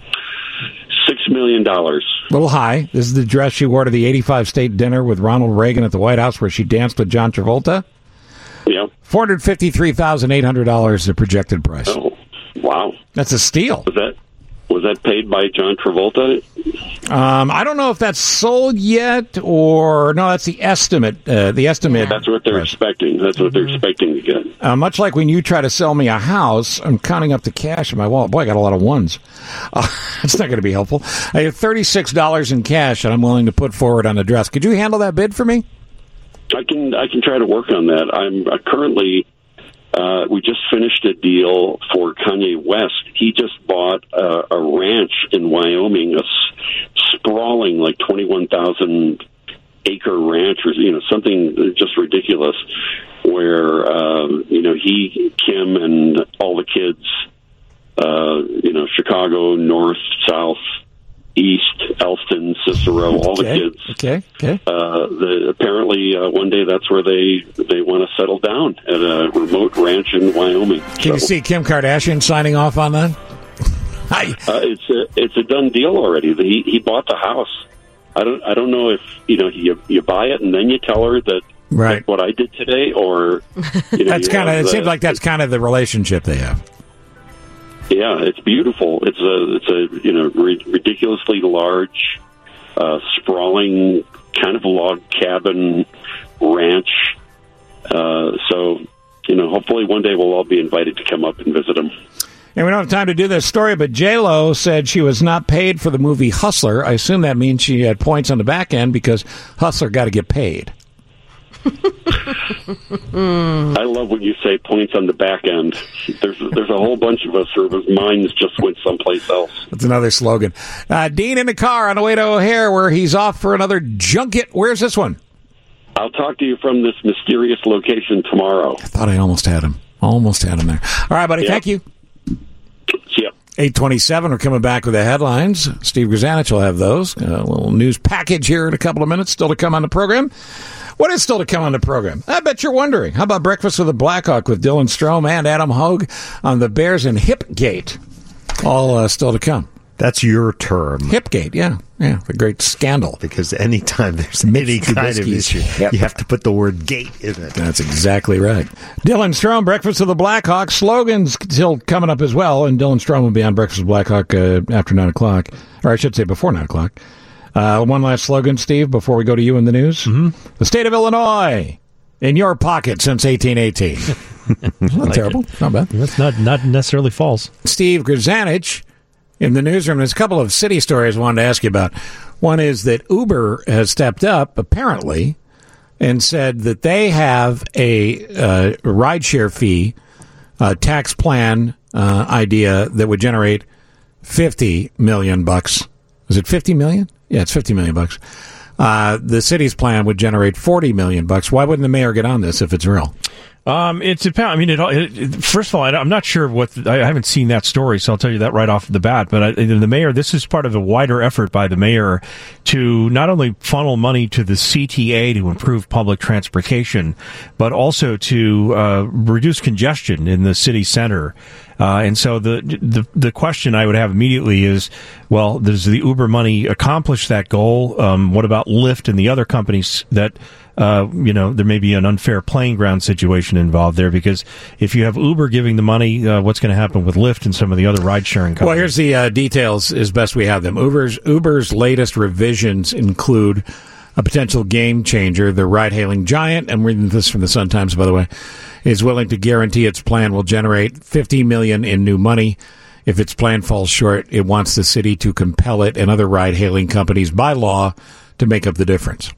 Six million dollars. A little high. This is the dress she wore to the eighty-five state dinner with Ronald Reagan at the White House, where she danced with John Travolta. Yeah. four hundred fifty-three thousand eight hundred dollars the projected price. Oh, wow. That's a steal. Was that was that paid by John Travolta? Um, I don't know if that's sold yet, or no, that's the estimate. Uh, the estimate. That's what they're price. expecting. That's what they're expecting to get. Uh, much like when you try to sell me a house, I'm counting up the cash in my wallet. Boy, I got a lot of ones. Uh, it's not going to be helpful. I have thirty-six dollars in cash that I'm willing to put forward on the dress. Could you handle that bid for me? I can I can try to work on that. I'm uh, currently. Uh, we just finished a deal for Kanye West. He just bought uh, a ranch in Wyoming, a s- sprawling like twenty-one thousand acre ranch, or you know something just ridiculous. Where uh, you know he, Kim, and all the kids, uh, you know Chicago, North, South, East, Elston, Cicero, all okay. the kids. Okay, okay. Uh, the, apparently, uh, one day that's where they, they want to settle down at a remote ranch in Wyoming. Can so, you see Kim Kardashian signing off on that? uh, it's a it's a done deal already. He he bought the house. I don't I don't know if you know you you buy it and then you tell her that right. like what I did today, or you know, that's kind of it. Seems like that's kind of the relationship they have. Yeah, it's beautiful. It's a it's a you know ri- ridiculously large, uh, sprawling kind of log cabin ranch. Uh, so you know, hopefully one day we'll all be invited to come up and visit them. And we don't have time to do this story, but J-Lo said she was not paid for the movie Hustler. I assume that means she had points on the back end because Hustler got to get paid. I love when you say points on the back end. There's there's a whole bunch of us whose minds just went someplace else. That's another slogan. Uh, Dean in the car on the way to O'Hare where he's off for another junket. Where's this one? I'll talk to you from this mysterious location tomorrow. I thought I almost had him. Almost had him there. All right, buddy. Yep. Thank you. Yep. eight twenty-seven, we're coming back with the headlines. Steve Grzanich will have those. A little news package here in a couple of minutes. Still to come on the program. What is still to come on the program? I bet you're wondering. How about Breakfast with the Blackhawk with Dylan Strome and Adam Hogue on the Bears and Hipgate? All uh, still to come. That's your term. Hipgate, yeah. Yeah, the great scandal. Because anytime there's any kind of issue, hip. You have to put the word gate in it. That's exactly right. Dylan Strome, Breakfast with the Blackhawk. Slogans still coming up as well, and Dylan Strome will be on Breakfast with Blackhawk uh, after nine o'clock. Or I should say before nine o'clock. Uh, one last slogan, Steve, before we go to you in the news. Mm-hmm. The state of Illinois, in your pocket since eighteen eighteen. Not like terrible. It. Not bad. That's not, not necessarily false. Steve Grzanich in the newsroom. There's a couple of city stories I wanted to ask you about. One is that Uber has stepped up, apparently, and said that they have a uh, rideshare fee uh, tax plan uh, idea that would generate fifty million bucks. Is it fifty million? Yeah, it's fifty million bucks. Uh, the city's plan would generate forty million bucks. Why wouldn't the mayor get on this if it's real? Um, it's a, I mean, it, it, it, first of all, I, I'm not sure what, the, I haven't seen that story, so I'll tell you that right off the bat, but I, the mayor, this is part of a wider effort by the mayor to not only funnel money to the C T A to improve public transportation, but also to, uh, reduce congestion in the city center. Uh, and so the, the the question I would have immediately is, well, does the Uber money accomplish that goal? Um, what about Lyft and the other companies that, uh, you know, there may be an unfair playing ground situation involved there? Because if you have Uber giving the money, uh, what's going to happen with Lyft and some of the other ride-sharing companies? Well, here's the uh, details as best we have them. Uber's Uber's latest revisions include a potential game changer. The ride-hailing giant, I'm reading this from the Sun-Times, by the way, is willing to guarantee its plan will generate fifty million dollars in new money. If its plan falls short, it wants the city to compel it and other ride-hailing companies by law to make up the difference.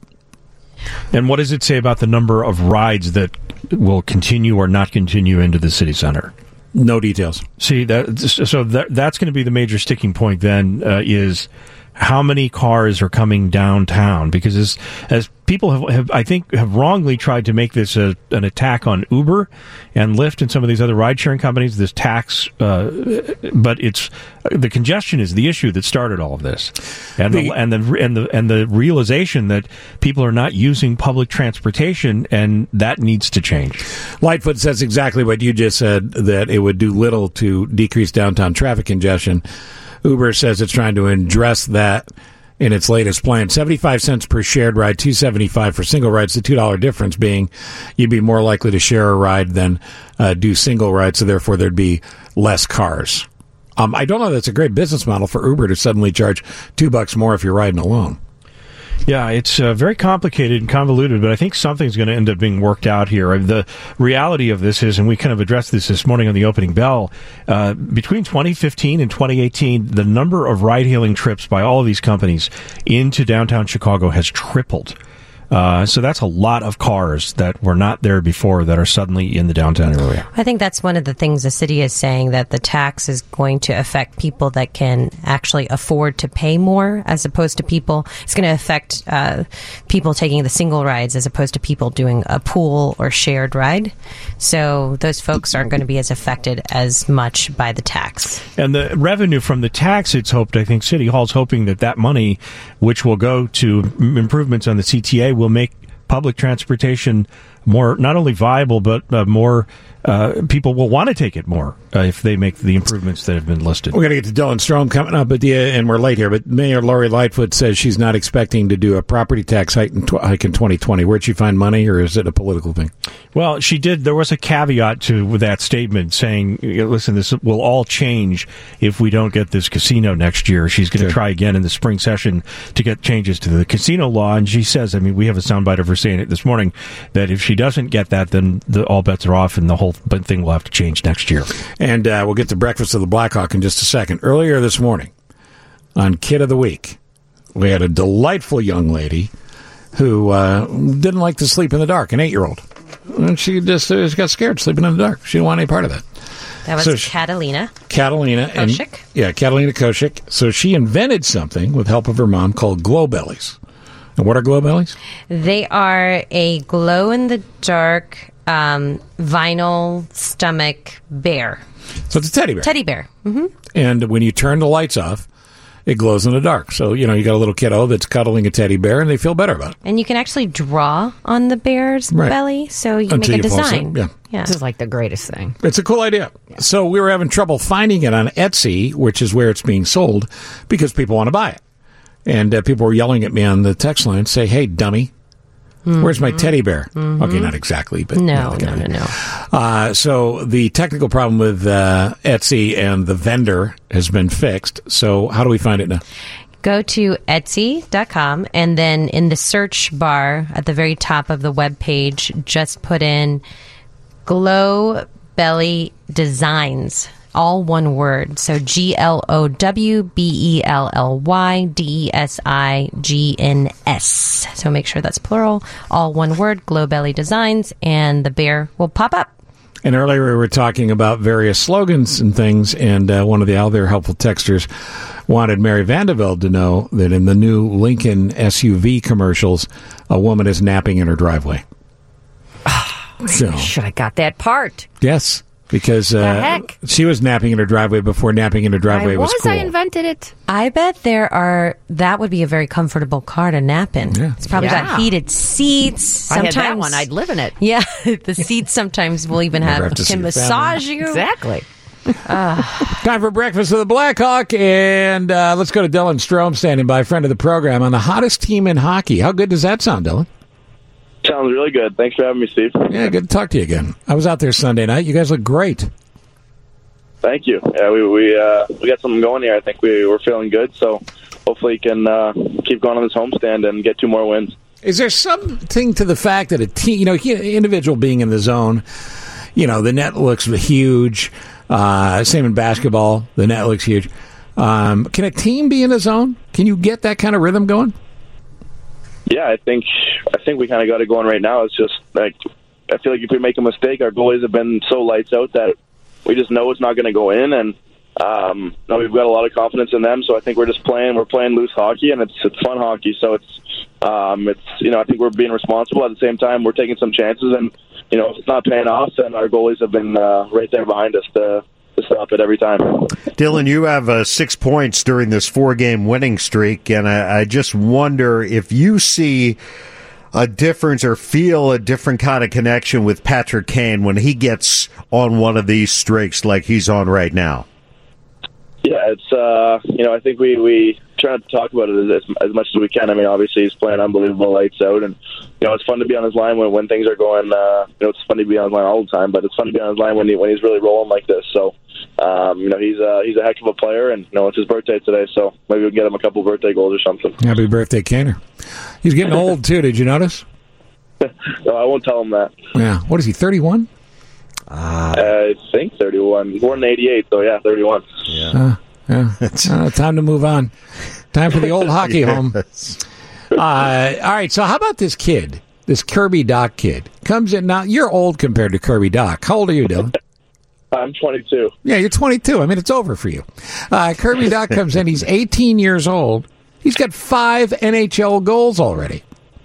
And what does it say about the number of rides that will continue or not continue into the city center? No details. See, that, so that, that's going to be the major sticking point then, uh, is how many cars are coming downtown? Because as, as people have, have, I think, have wrongly tried to make this a, an attack on Uber and Lyft and some of these other ride-sharing companies, this tax, uh, but it's the congestion is the issue that started all of this, and the, the and the and the and the realization that people are not using public transportation, and that needs to change. Lightfoot says exactly what you just said, that it would do little to decrease downtown traffic congestion. Uber says it's trying to address that in its latest plan. seventy-five cents per shared ride, two dollars and seventy-five cents for single rides. The two dollars difference being you'd be more likely to share a ride than uh, do single rides, so therefore there'd be less cars. Um, I don't know that's a great business model for Uber to suddenly charge two bucks more if you're riding alone. Yeah, it's uh, very complicated and convoluted, but I think something's going to end up being worked out here. The reality of this is, and we kind of addressed this this morning on the opening bell, uh, between twenty fifteen and twenty eighteen, the number of ride-hailing trips by all of these companies into downtown Chicago has tripled. Uh, so that's a lot of cars that were not there before that are suddenly in the downtown area. I think that's one of the things the city is saying, that the tax is going to affect people that can actually afford to pay more, as opposed to people. It's going to affect uh, people taking the single rides as opposed to people doing a pool or shared ride. So those folks aren't going to be as affected as much by the tax. And the revenue from the tax, it's hoped, I think City Hall's hoping that that money, which will go to improvements on the C T A, will make public transportation more, not only viable, but uh, more, uh, people will want to take it more uh, if they make the improvements that have been listed. We're going to get to Dylan Strom coming up, at the, and we're late here, but Mayor Lori Lightfoot says she's not expecting to do a property tax hike in, tw- hike in twenty twenty. Where'd she find money, or is it a political thing? Well, she did. There was a caveat to that statement saying, listen, this will all change if we don't get this casino next year. She's going to try again in the spring session to get changes to the casino law. And she says, I mean, we have a soundbite of her saying it this morning, that if she doesn't get that, then the, all bets are off and the whole thing will have to change next year. And uh, we'll get to Breakfast of the Blackhawk in just a second. Earlier this morning, on Kid of the Week, we had a delightful young lady who uh, didn't like to sleep in the dark, an eight-year-old. And she just uh, got scared sleeping in the dark. She didn't want any part of that. That was So she- Catalina. Catalina. And, Koshik? yeah, Catalina Koshik. So she invented something with help of her mom called glow bellies. And what are glow bellies? They are a glow-in-the-dark um, vinyl stomach bear. So it's a teddy bear. Teddy bear. hmm And when you turn the lights off, it glows in the dark. So, you know, you got a little kiddo that's cuddling a teddy bear, and they feel better about it. And you can actually draw on the bear's Right. belly, so you can Until make a you fall design. asleep, yeah. yeah. This is like the greatest thing. It's a cool idea. So we were having trouble finding it on Etsy, which is where it's being sold, because people want to buy it. And uh, people were yelling at me on the text line, say, hey, dummy, where's my teddy bear? Mhm. Okay, not exactly, but... No, you know, no, no, no. Uh, so the technical problem with uh, Etsy and the vendor has been fixed. So how do we find it now? Go to Etsy dot com, and then in the search bar at the very top of the web page, just put in Glow Belly Designs, all one word. So G L O W B E L L Y D E S I G N S. So make sure that's plural, all one word, Glow Belly Designs, and the bear will pop up. And earlier we were talking about various slogans and things, and uh, one of the other helpful texters wanted Mary Vandevelde to know that in the new Lincoln S U V commercials, a woman is napping in her driveway. So, should have got that part. Yes, because The uh, heck? she was napping in her driveway before napping in her driveway I was, was, cool. I invented it. I bet there are, that would be a very comfortable car to nap in. Yeah. It's probably Yeah. got heated seats. I had that Sometimes- one. I'd live in it. Yeah, the seats sometimes will even Never have, have to see can your massage family. you. Exactly. Time for Breakfast of the Blackhawk, and uh, let's go to Dylan Strom, standing by, friend of the program, on the hottest team in hockey. How good does that sound, Dylan? Sounds really good. Thanks for having me, Steve. Yeah, good to talk to you again. I was out there Sunday night. You guys look great. Thank you. Yeah, we we uh, we got something going here. I think we we're feeling good. So hopefully, you can uh, keep going on this homestand and get two more wins. Is there something to the fact that a team, you know, he- individual being in the zone, you know, the net looks huge. Uh, same in basketball, the net looks huge. Um, can a team be in the zone? Can you get that kind of rhythm going? Yeah, I think I think we kind of got it going right now. It's just like I feel like if we make a mistake, our goalies have been so lights out that we just know it's not going to go in, and um, no, we've got a lot of confidence in them. So I think we're just playing. We're playing loose hockey, and it's it's fun hockey. So it's um, it's you know I think we're being responsible. At the same time, we're taking some chances, and you know if it's not paying off, then our goalies have been uh, right there behind us to to stop it every time. Dylan, you have uh, six points during this four-game winning streak, and I, I just wonder if you see a difference or feel a different kind of connection with Patrick Kane when he gets on one of these streaks like he's on right now. Yeah, it's uh, you know I think we we try not to talk about it as as much as we can. I mean, obviously he's playing unbelievable lights out, and you know it's fun to be on his line when when things are going. Uh, you know, it's fun to be on his line all the time, but it's fun to be on his line when he when he's really rolling like this. So, um, you know, he's uh, he's a heck of a player, and you know it's his birthday today, so maybe we can get him a couple birthday goals or something. Happy birthday, Kaner. He's getting old, too. Did you notice? No, I won't tell him that. Yeah. What is he, thirty-one? Uh, I think thirty-one. Born in eighty-eight, so yeah, thirty-one. Uh, yeah. Uh, time to move on. Time for the old hockey home. Yes. Uh, all right, so how about this kid, this Kirby Doc kid? Comes in now. You're old compared to Kirby Doc. How old are you, Dylan? I'm twenty-two. Yeah, you're twenty-two. I mean, it's over for you. Uh, Kirby Doc comes in. He's eighteen years old. He's got five N H L goals already.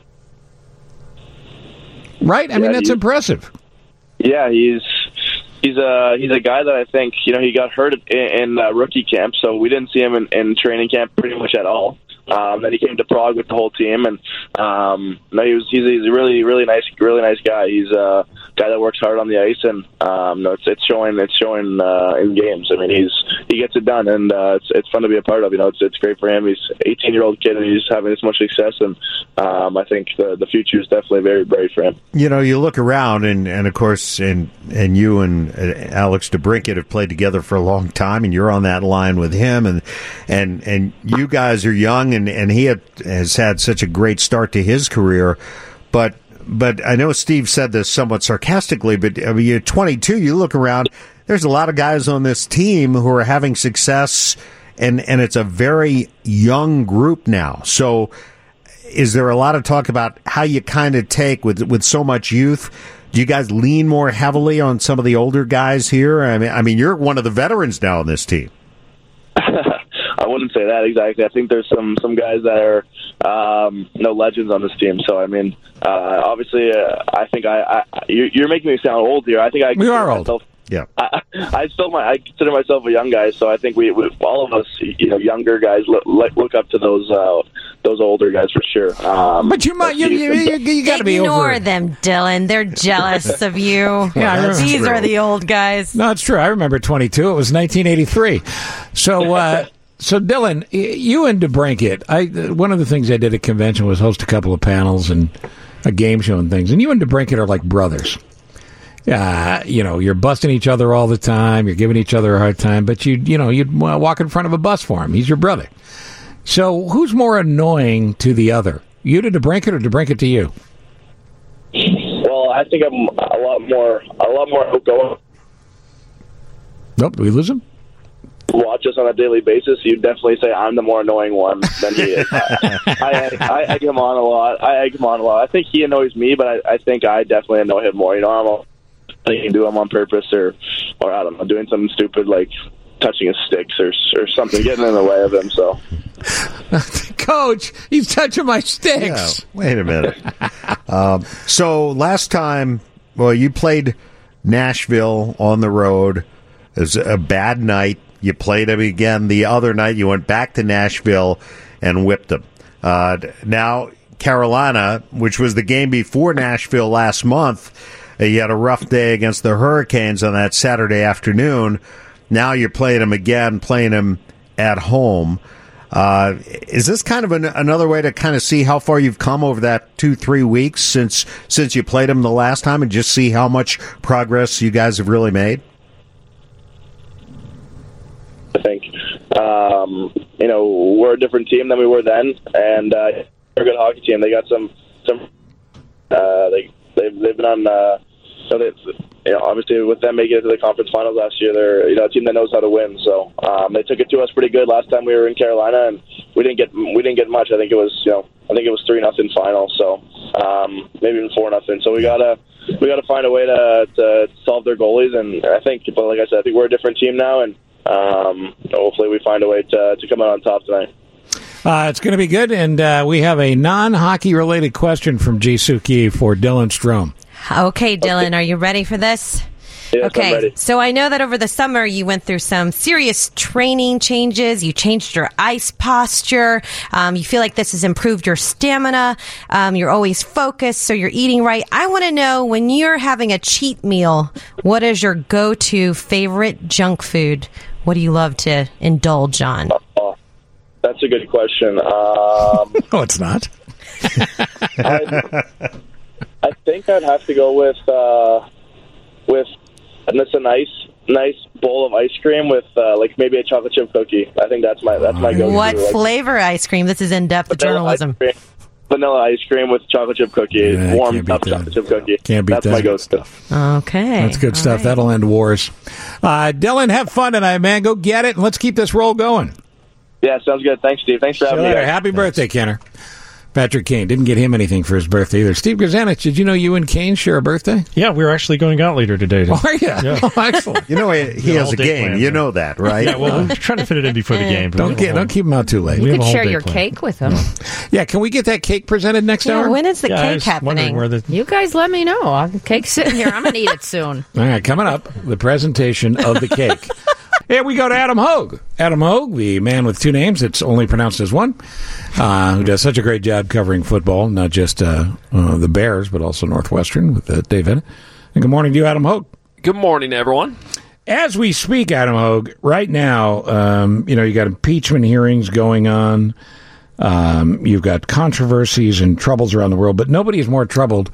Right? I mean, Yeah, that's he- impressive. Yeah, he's he's a he's a guy that I think you know he got hurt in, in uh, rookie camp, so we didn't see him in, in training camp pretty much at all. Um, then he came to Prague with the whole team, and um, no, he was he's, he's a really really nice really nice guy. He's a guy that works hard on the ice, and um, no, it's it's showing it's showing uh, in games. I mean, he's he gets it done, and uh, it's it's fun to be a part of. You know, it's it's great for him. He's an eighteen year old kid, and he's having this much success, and um, I think the the future is definitely very bright for him. You know, you look around, and, and of course, and and you and uh, Alex DeBrincat have played together for a long time, and you're on that line with him, and and and you guys are young, and, and he had, has had such a great start to his career, but but I know Steve said this somewhat sarcastically, but I mean, you're twenty-two. You look around, there's a lot of guys on this team who are having success, and and it's a very young group now. So, is there a lot of talk about how you kind of take with with so much youth? Do you guys lean more heavily on some of the older guys here? I mean, I mean, you're one of the veterans now on this team. I wouldn't say that exactly. I think there's some some guys that are um, no legends on this team. So I mean, uh, obviously, uh, I think I, I you're, you're making me sound old here. I think I we are old. Myself, yeah, I, I still my I consider myself a young guy. So I think we, we all of us, you know, younger guys look, look up to those uh, those older guys for sure. Um, but you might you you, you, you got to be over Ignore it. them, Dylan. They're jealous of you. Yeah, I remember. These are the old guys. No, it's true. I remember twenty-two. It was nineteen eighty-three. So, uh, so Dylan, y- you and DeBrincat, I one of the things I did at convention was host a couple of panels and a game show and things. And you and DeBrincat are like brothers. Uh, you know, you're busting each other all the time. You're giving each other a hard time. But you, you know, you'd walk in front of a bus for him. He's your brother. So, who's more annoying to the other? You to DeBrincat or DeBrincat to you? well, I think I'm a lot more a lot more outgoing. Nope. Did we lose him? Watch us on a daily basis, you'd definitely say I'm the more annoying one than he is. I, I, I egg him on a lot. I egg him on a lot. I think he annoys me, but I, I think I definitely annoy him more. You know, I'm a, I think do him on purpose, or, or I don't know, doing something stupid like touching his sticks or or something, getting in the way of him. So, Coach, he's touching my sticks. Yeah, wait a minute. um, so last time, well, you played Nashville on the road. It was a bad night. You played them again the other night. You went back to Nashville and whipped them. Uh, now, Carolina, which was the game before Nashville last month, uh, you had a rough day against the Hurricanes on that Saturday afternoon. Now you're playing them again, playing them at home. Uh, is this kind of an, another way to kind of see how far you've come over that two, three weeks since since you played them the last time, and just see how much progress you guys have really made? I think um, you know we're a different team than we were then, and uh, they're a good hockey team. They got some some. Uh, they they've, they've been on. Uh, so they, you know, obviously with them making it to the conference finals last year, they're you know a team that knows how to win. So um, they took it to us pretty good last time we were in Carolina, and we didn't get we didn't get much. I think it was you know I think it was three nothing final. So um, maybe even four nothing. So we gotta. We got to find a way to, to solve their goalies, and I think, but like I said, I think we're a different team now, and um, hopefully we find a way to, to come out on top tonight. Uh, it's going to be good, and uh, we have a non-hockey related question from G Suki for Dylan Strome. Okay, Dylan, are you ready for this? Yes, okay, I'm ready. So I know that over the summer you went through some serious training changes. You changed your ice posture. Um, you feel like this has improved your stamina. Um, you're always focused, so you're eating right. I want to know, when you're having a cheat meal, what is your go-to favorite junk food? What do you love to indulge on? Oh, that's a good question. Um, no, it's not. I, I think I'd have to go with uh, with. And it's a nice, nice bowl of ice cream with, uh, like, maybe a chocolate chip cookie. I think that's my that's my go-to. What like, flavor ice cream? This is in-depth vanilla journalism. Ice cream, vanilla ice cream with chocolate chip cookie, Yeah, warmed up chocolate chip cookie. Can't beat that's that. my go-to. Okay, That's good all stuff. right. That'll end wars. Uh, Dylan, have fun tonight, man. Go get it, and let's keep this roll going. Yeah, sounds good. Thanks, Steve. Thanks for See you having me. later. guys. Happy birthday, Kenner. Patrick Kane. Didn't get him anything for his birthday either. Steve Grzanich, did you know you and Kane share a birthday? Yeah, we're actually going out later today. Oh, are you? Yeah. Oh, excellent. You know, he, he Yeah, has all a day game. plans, You yeah. know that, right? Yeah, well, we're trying to fit it in before the game. but Don't we have a get, whole- don't keep him out too late. We You have could a whole share day your planned. cake with him. Yeah, can we get that cake presented next Yeah, hour? when is the Yeah, I cake was wondering happening? where the You guys let me know. Uh, Cake's sitting here. I'm going to eat it soon. All right, coming up, the presentation of the cake. Here we go to Adam Hogue. Adam Hogue, the man with two names, it's only pronounced as one, uh, who does such a great job covering football, not just uh, uh, the Bears, but also Northwestern with uh, Dave Ennett. And good morning to you, Adam Hogue. Good morning, everyone. As we speak, Adam Hogue, right now, um, you know, you got impeachment hearings going on. Um, you've got controversies and troubles around the world, but nobody is more troubled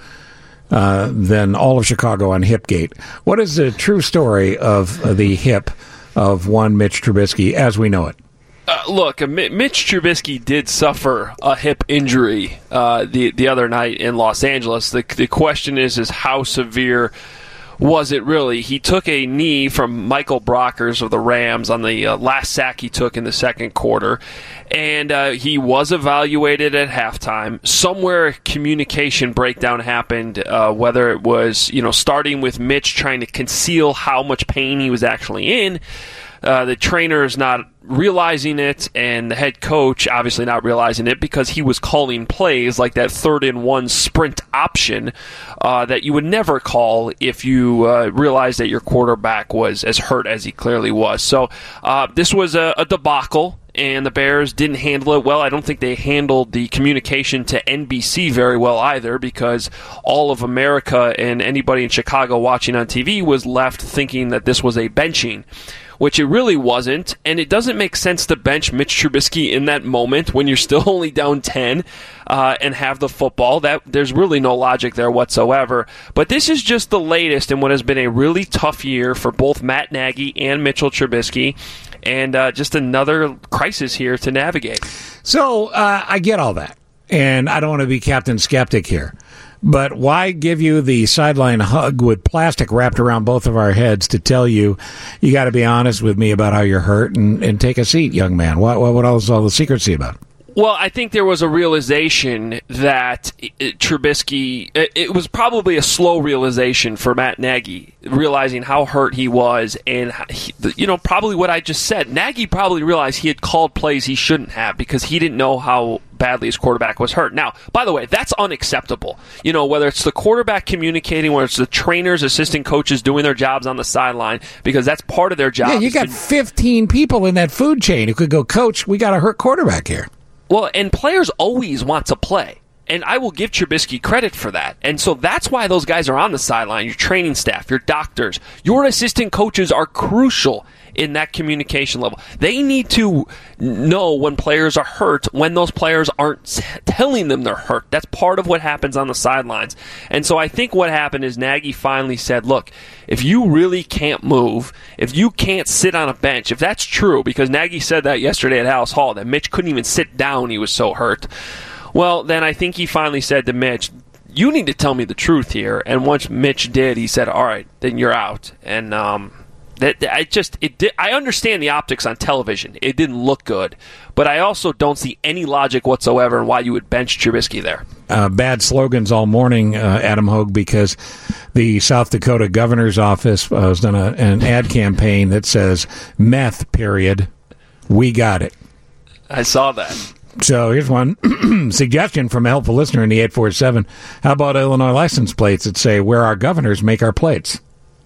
uh, than all of Chicago on Hipgate. What is the true story of uh, the hip of one Mitch Trubisky as we know it? Uh, look, uh, Mi- Mitch Trubisky did suffer a hip injury uh, the the other night in Los Angeles. The the question is, is how severe was it really? He took a knee from Michael Brockers of the Rams on the uh, last sack he took in the second quarter, and uh, he was evaluated at halftime. Somewhere a communication breakdown happened, uh, whether it was, you know, starting with Mitch trying to conceal how much pain he was actually in, uh, the trainer is not realizing it, and the head coach obviously not realizing it because he was calling plays like that third and one sprint option uh, that you would never call if you uh, realized that your quarterback was as hurt as he clearly was. So uh, this was a, a debacle, and the Bears didn't handle it well. I don't think they handled the communication to N B C very well either, because all of America and anybody in Chicago watching on T V was left thinking that this was a benching, which it really wasn't, and it doesn't make sense to bench Mitch Trubisky in that moment when you're still only down ten uh, and have the football. That there's really no logic there whatsoever. But this is just the latest in what has been a really tough year for both Matt Nagy and Mitchell Trubisky, and uh, just another crisis here to navigate. So uh, I get all that, and I don't want to be Captain Skeptic here. But why give you the sideline hug with plastic wrapped around both of our heads to tell you you got to be honest with me about how you're hurt and, and take a seat, young man? What, what, what else all the secrecy about? Well, I think there was a realization that it, Trubisky, it, it was probably a slow realization for Matt Nagy, realizing how hurt he was, and, he, you know, probably what I just said. Nagy probably realized he had called plays he shouldn't have because he didn't know how badly his quarterback was hurt. Now, by the way, that's unacceptable. You know, whether it's the quarterback communicating, whether it's the trainers, assistant coaches doing their jobs on the sideline, because that's part of their job. Yeah, you got fifteen people in that food chain who could go, Coach, we got a hurt quarterback here. Well, and players always want to play, and I will give Trubisky credit for that. And so that's why those guys are on the sideline. Your training staff, your doctors, your assistant coaches are crucial in that communication level. They need to know when players are hurt, when those players aren't telling them they're hurt. That's part of what happens on the sidelines. And so I think what happened is Nagy finally said, look, if you really can't move, if you can't sit on a bench, if that's true, because Nagy said that yesterday at House Hall, that Mitch couldn't even sit down, he was so hurt, well, then I think he finally said to Mitch, you need to tell me the truth here. And once Mitch did, he said, all right, then you're out. And um, that I just it did, I understand the optics on television. It didn't look good. But I also don't see any logic whatsoever in why you would bench Trubisky there. Uh, bad slogans all morning, uh, Adam Hogue, because the South Dakota governor's office uh, has done a, an ad campaign that says, meth, period, we got it. I saw that. So here's one suggestion from a helpful listener in the eight four seven. How about Illinois license plates that say, where our governors make our plates?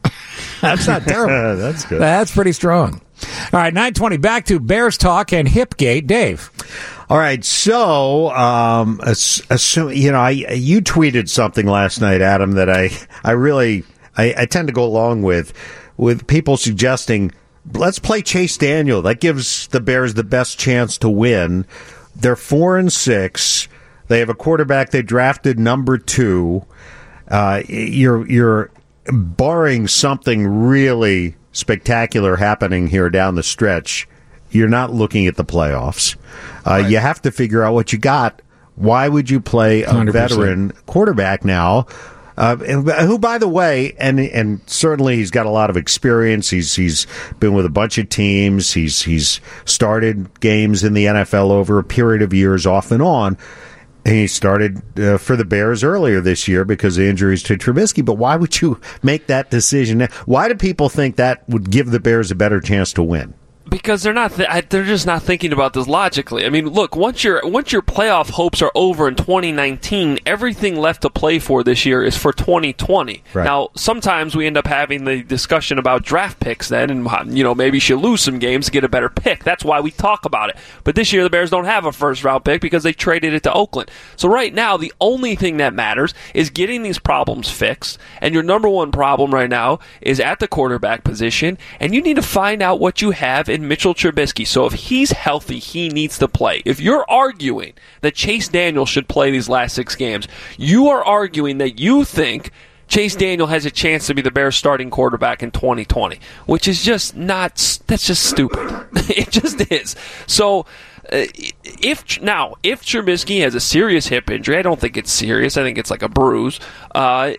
That's not terrible. That's good. That's pretty strong. All right, nine twenty, back to Bears talk and Hipgate. Dave. All right, so um, assume, you know, I you tweeted something last night, Adam, that I I really I, I tend to go along with with people suggesting let's play Chase Daniel. That gives the Bears the best chance to win. They're four and six. They have a quarterback they drafted number two. Uh, you're you're barring something really spectacular happening here down the stretch. You're not looking at the playoffs. Uh, right. You have to figure out what you got. Why would you play a one hundred percent veteran quarterback now? Uh, who, by the way, and and certainly he's got a lot of experience. He's he's been with a bunch of teams. He's he's started games in the N F L over a period of years, off and on. He started uh, for the Bears earlier this year because of injuries to Trubisky. But why would you make that decision now? Why do people think that would give the Bears a better chance to win? Because they're not, th- I, they're just not thinking about this logically. I mean, look, once your once your playoff hopes are over in twenty nineteen, everything left to play for this year is for twenty twenty. Right. Now, sometimes we end up having the discussion about draft picks then, and you know maybe you should lose some games to get a better pick. That's why we talk about it. But this year, the Bears don't have a first round pick because they traded it to Oakland. So right now, the only thing that matters is getting these problems fixed. And your number one problem right now is at the quarterback position, and you need to find out what you have in Mitchell Trubisky. So if he's healthy, he needs to play. If you're arguing that Chase Daniel should play these last six games, you are arguing that you think Chase Daniel has a chance to be the Bears starting quarterback in twenty twenty, which is just not, that's just stupid. It just is. So uh, if now, if Trubisky has a serious hip injury, I don't think it's serious. I think it's like a bruise. Uh,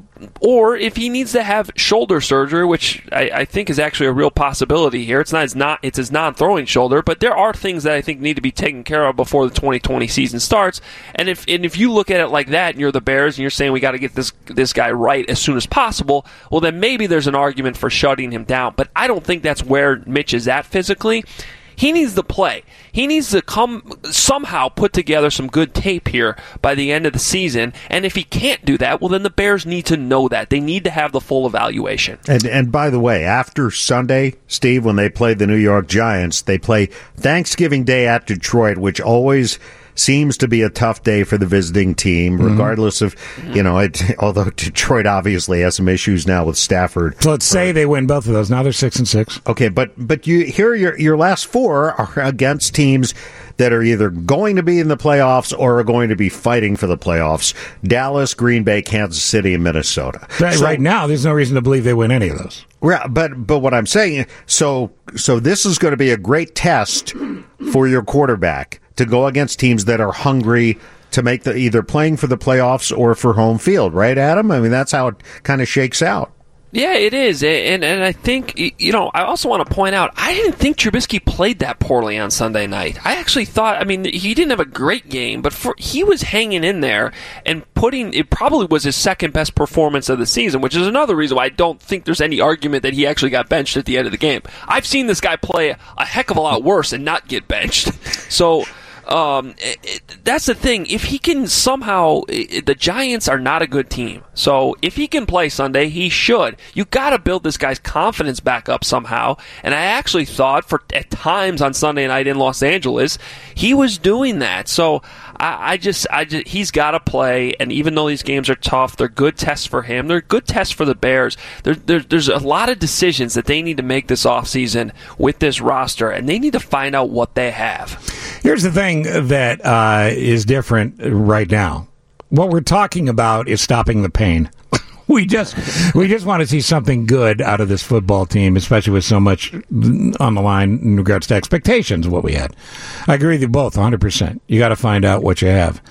or if he needs to have shoulder surgery, which I, I think is actually a real possibility here. It's not, it's not, it's his non-throwing shoulder, but there are things that I think need to be taken care of before the twenty twenty season starts. And if and if you look at it like that, and you're the Bears, and you're saying we got to get this this guy right as soon as possible, well, then maybe there's an argument for shutting him down. But I don't think that's where Mitch is at physically. He needs to play. He needs to come somehow put together some good tape here by the end of the season. And if he can't do that, well, then the Bears need to know that. They need to have the full evaluation. And and by the way, after Sunday, Steve, when they played the New York Giants, they play Thanksgiving Day at Detroit, which always seems to be a tough day for the visiting team, regardless mm-hmm. of, you know, it, although Detroit obviously has some issues now with Stafford. So let's say they win both of those. Now they're six and six. Okay, but but you here your your last four are against teams that are either going to be in the playoffs or are going to be fighting for the playoffs. Dallas, Green Bay, Kansas City, and Minnesota. Right, so, right now, there's no reason to believe they win any of those. Yeah, but but what I'm saying, so so this is going to be a great test for your quarterback to go against teams that are hungry to make the either playing for the playoffs or for home field, right, Adam? I mean, that's how it kind of shakes out. Yeah, it is, and and I think, you know, I also want to point out, I didn't think Trubisky played that poorly on Sunday night. I actually thought, I mean, he didn't have a great game, but for, he was hanging in there and putting, it probably was his second best performance of the season, which is another reason why I don't think there's any argument that he actually got benched at the end of the game. I've seen this guy play a heck of a lot worse and not get benched. So Um, it, it, that's the thing. If he can somehow, it, the Giants are not a good team. So if he can play Sunday, he should. You got to build this guy's confidence back up somehow. And I actually thought, for at times on Sunday night in Los Angeles, he was doing that. So I, I just, I just, he's got to play. And even though these games are tough, they're good tests for him. They're good tests for the Bears. There, there, there's a lot of decisions that they need to make this offseason with this roster, and they need to find out what they have. Here's the thing that uh, is different right now. What we're talking about is stopping the pain. we just we just want to see something good out of this football team, especially with so much on the line in regards to expectations of what we had. I agree with you both one hundred percent. You got to find out what you have.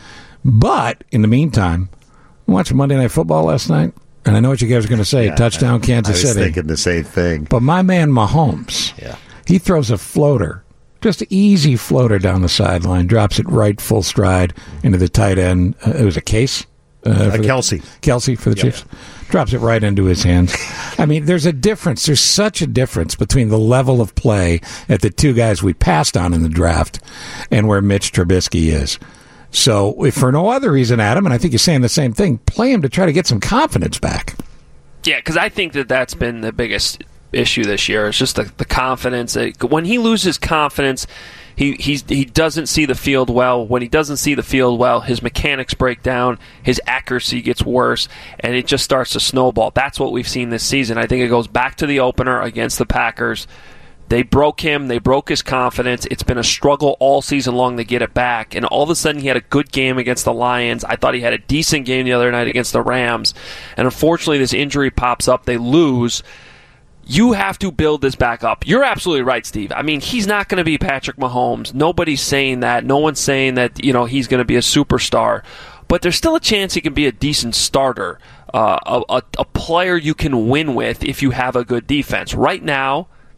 But in the meantime, I watched Monday Night Football last night, and I know what you guys are going to say. Yeah, touchdown, Kansas City. I was City. thinking the same thing. But my man Mahomes, yeah. he throws a floater. Just an easy floater down the sideline, drops it right full stride into the tight end. Uh, it was a Case? Uh, uh, the, Kelsey. Kelsey for the yep. Chiefs. Drops it right into his hands. I mean, there's a difference. There's such a difference between the level of play at the two guys we passed on in the draft and where Mitch Trubisky is. So, if for no other reason, Adam, and I think you're saying the same thing, play him to try to get some confidence back. Yeah, because I think that that's been the biggest issue this year. It's just the, the confidence. When he loses confidence, he he's, he doesn't see the field well. When he doesn't see the field well, his mechanics break down, his accuracy gets worse, and it just starts to snowball. That's what we've seen this season. I think it goes back to the opener against the Packers. They broke him. They broke his confidence. It's been a struggle all season long to get it back. And all of a sudden, he had a good game against the Lions. I thought he had a decent game the other night against the Rams. And unfortunately, this injury pops up. They lose. You have to build this back up. You're absolutely right, Steve. I mean, he's not going to be Patrick Mahomes. Nobody's saying that. No one's saying that, you know, he's going to be a superstar. But there's still a chance he can be a decent starter, uh, a, a, a player you can win with if you have a good defense. Right now,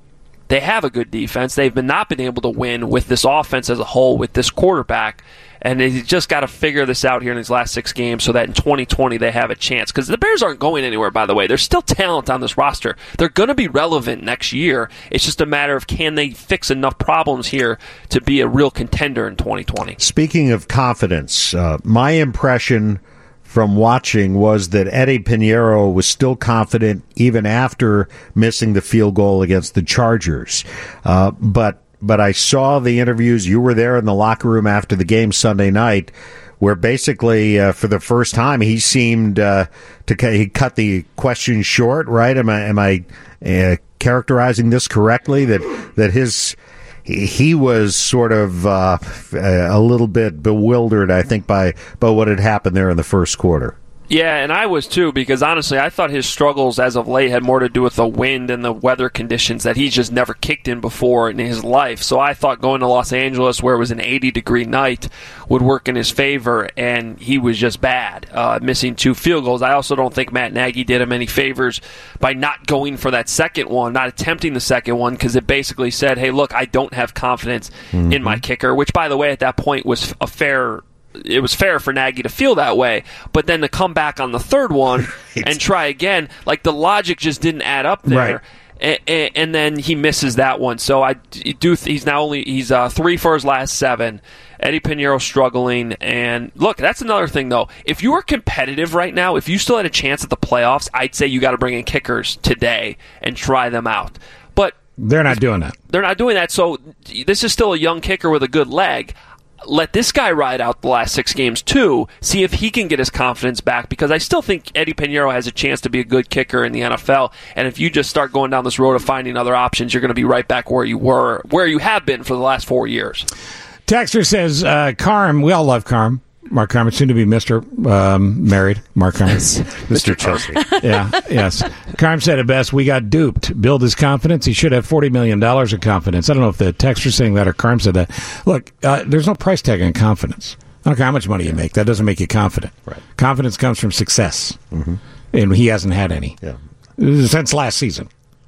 They have a good defense. They've been not been able to win with this offense as a whole, with this quarterback. And they just got to figure this out here in these last six games so that in twenty twenty they have a chance. Because the Bears aren't going anywhere, by the way. There's still talent on this roster. They're going to be relevant next year. It's just a matter of can they fix enough problems here to be a real contender in twenty twenty. Speaking of confidence, uh, my impression from watching was that Eddie Pinheiro was still confident even after missing the field goal against the Chargers. Uh, but But I saw the interviews. You were there in the locker room after the game Sunday night, where basically, uh, for the first time, he seemed uh, to cu- he cut the question short. Right? Am I am I uh, characterizing this correctly? That that his he, he was sort of uh, a little bit bewildered, I think, by by what had happened there in the first quarter. Yeah, and I was too, because honestly, I thought his struggles as of late had more to do with the wind and the weather conditions that he's just never kicked in before in his life. So I thought going to Los Angeles, where it was an eighty-degree night, would work in his favor, and he was just bad, uh, missing two field goals. I also don't think Matt Nagy did him any favors by not going for that second one, not attempting the second one, because it basically said, hey, look, I don't have confidence mm-hmm. in my kicker, which, by the way, at that point was a fair it was fair for Nagy to feel that way, but then to come back on the third one and try again, like the logic just didn't add up there. Right. And, and then he misses that one. So I do. He's now only he's uh, three for his last seven. Eddie Pinheiro struggling. And look, that's another thing though. If you were competitive right now, if you still had a chance at the playoffs, I'd say you got to bring in kickers today and try them out. But they're not doing that. They're not doing that. So this is still a young kicker with a good leg. Let this guy ride out the last six games, too, see if he can get his confidence back, because I still think Eddie Pinheiro has a chance to be a good kicker in the N F L, and if you just start going down this road of finding other options, you're going to be right back where you were, where you have been for the last four years. Texter says, uh, Carm, we all love Carm. Mark Carmen, soon to be Mister Um, married. Mark Carmen. Mister Chelsea. Yeah, yes. Carm said it best. We got duped. Build his confidence. He should have forty million dollars of confidence. I don't know if the texter's saying that or Carm said that. Look, uh, there's no price tag on confidence. I don't care how much money you make. That doesn't make you confident. Right. Confidence comes from success. Mm-hmm. And he hasn't had any. Yeah. Since last season.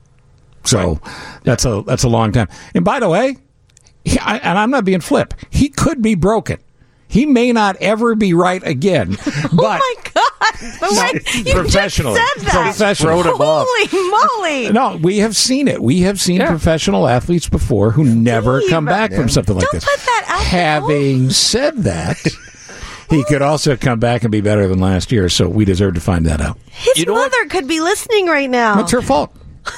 So right. that's a that's a long time. And by the way, he, I, and I'm not being flip, he could be broken. He may not ever be right again. But oh my God! But wait, you professionally, just said that. Professionally. Holy moly! No, we have seen it. We have seen yeah. professional athletes before who never Steve, come back yeah. from something like Don't this. Put that out Having said that, he could also come back and be better than last year. So we deserve to find that out. His you know mother what? could be listening right now. That's her fault.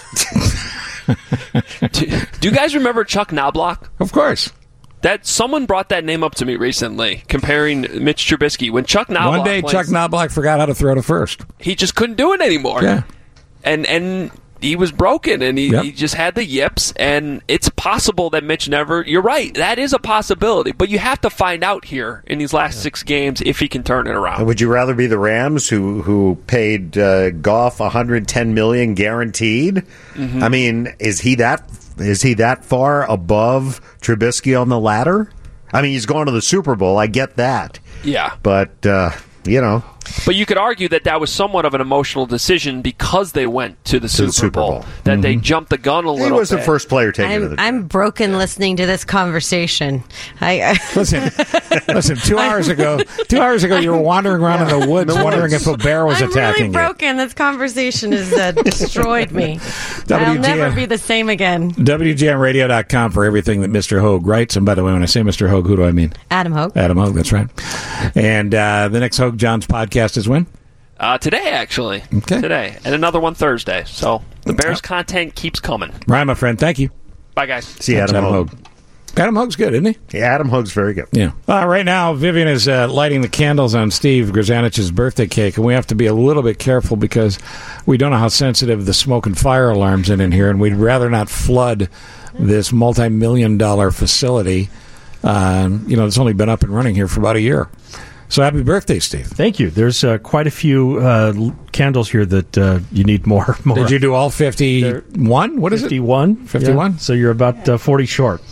do, do you guys remember Chuck Knobloch? Of course. That someone brought that name up to me recently, comparing Mitch Trubisky. When Chuck Knobloch one day, plays, Chuck Knobloch forgot how to throw to first. He just couldn't do it anymore. Yeah, and and he was broken, and he, yep. he just had the yips. And it's possible that Mitch never. You're right, that is a possibility. But you have to find out here in these last yeah. six games if he can turn it around. Would you rather be the Rams, who who paid uh, Goff one hundred ten million dollars guaranteed? Mm-hmm. I mean, is he that? Is he that far above Trubisky on the ladder? I mean, he's gone to the Super Bowl. I get that. Yeah. But, uh, you know. But you could argue that that was somewhat of an emotional decision because they went to the, to Super, the Super Bowl. Bowl. That mm-hmm. they jumped the gun a little bit. He was bit. the first player taken I'm, to the I'm broken listening to this conversation. I, I listen, listen. Two hours ago, two hours ago, you were wandering around in the woods, the wondering woods. if a bear was I'm attacking really broken. This conversation has uh, destroyed me. I'll never be the same again. you. W G M radio dot com for everything that Mister Hogue writes. And by the way, when I say Mister Hogue, who do I mean? Adam Hogue. Adam Hogue. That's right. And uh, the next Hogue John's podcast is when? Uh, today, actually. Okay. Today. And another one Thursday. So the Bears content keeps coming. Right, my friend. Thank you. Bye, guys. See Adam, Adam Hogue. Hogue. Adam Hogue's good, isn't he? Yeah, Adam Hogue's very good. Yeah. Uh, right now, Vivian is uh, lighting the candles on Steve Grzanich's birthday cake, and we have to be a little bit careful because we don't know how sensitive the smoke and fire alarms in in here, and we'd rather not flood this multi-million dollar facility. Um, you know, it's only been up and running here for about a year. So happy birthday, Steve. Thank you. There's uh, quite a few uh, candles here that uh, you need more. more. Did you do all fifty-one? What is fifty-one? it? fifty-one? Yeah. So you're about uh, forty short.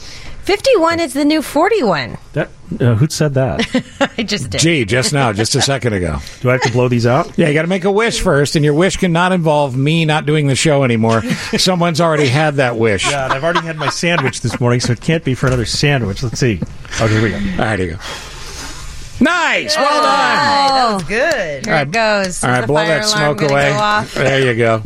fifty-one is the new forty-one. That, uh, who said that? I just did. Gee, just now, just a second ago. Do I have to blow these out? Yeah, you got to make a wish first, and your wish cannot involve me not doing the show anymore. Someone's already had that wish. Yeah, and I've already had my sandwich this morning, so it can't be for another sandwich. Let's see. Oh, here we go. All right, here you go. Nice. Well done. That was good. Here All right. it goes. All right, The blow fire that alarm smoke gonna away. go off. There you go.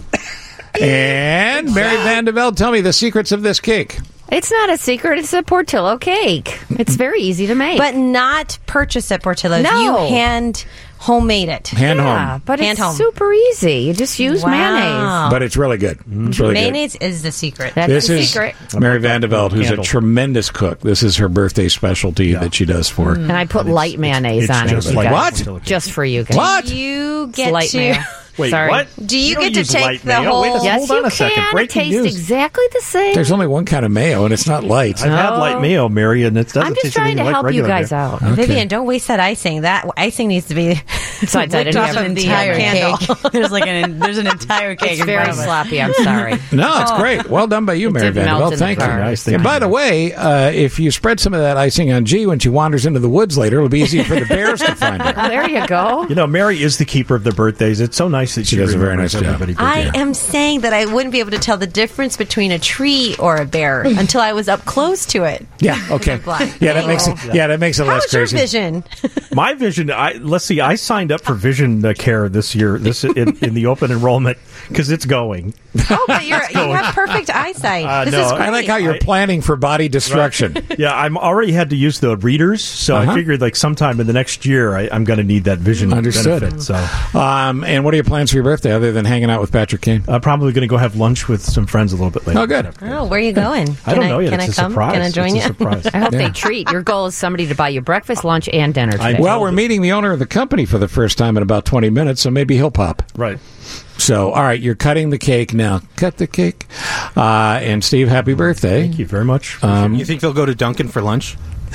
And Mary Vandevelde, tell me the secrets of this cake. It's not a secret. It's a Portillo cake. It's very easy to make. But not purchase at Portillo's. No. You hand homemade it. Hand yeah, home. but Hand it's home. super easy. You just use Wow. mayonnaise. But it's really good. It's really Mayonnaise is the secret. That's This the is secret. Mary Vandevelde, who's Candle. a tremendous cook. This is her birthday specialty that she does for. And I put light mayonnaise it's on it. just you like guys. What? Just for you guys. What? You It's get light to. mayo. Wait, Sorry. what? Do you, don't get to use take light the mayo. whole? Wait a Yes, Hold on you a second. can. It Breaking tastes news. exactly the same. There's only one kind of mayo, and it's not light. I've had No. light mayo, Mary, and it doesn't I'm just taste trying anything to like help you regular guys mayo. out. Okay. Vivian, don't waste that icing. That icing needs to be Besides, I licked didn't off have of the entire uh, candle. cake. There's like an there's an entire cake. It's in very front of us. sloppy. I'm sorry. No, it's great. Well done by you, It Mary did melt Vandevelde. in the Thank you. car. Nice, thank And you. by the way, uh, if you spread some of that icing on G when she wanders into the woods later, it'll be easier for the bears to find her. Oh, there you go. You know, Mary is the keeper of the birthdays. It's so nice that She she, does a very remembers nice job. everybody's I birthday. am saying that I wouldn't be able to tell the difference between a tree or a bear until I was up close to it. Yeah, okay. blind. Yeah, that makes it, yeah, that makes it less How's your crazy. vision? My vision, I let's see, I signed up for vision uh, care this year, this in, in the open enrollment because it's going. Oh, but you're, you have perfect eyesight. Uh, this no, is I great. I like how you're planning for body destruction. Yeah, I'm already had to use the readers, so Uh-huh. I figured like sometime in the next year I, I'm going to need that vision Understood. benefit. So Um, and what are your plans for your birthday other than hanging out with Patrick Kane? I'm probably going to go have lunch with some friends a little bit later. Oh, good. Oh, where are you going? I don't Can know yet. Can It's I a come? surprise. Can I join It's a you? surprise. I hope Yeah. they treat. Your goal is somebody to buy you breakfast, lunch, and dinner today. Well, we're meeting the owner of the company for the first time in about twenty minutes, so maybe he'll pop. Right. So, all right, you're cutting the cake now. Cut the cake. Uh, and Steve, happy birthday. Thank you very much. Um, You think they'll go to Dunkin' for lunch?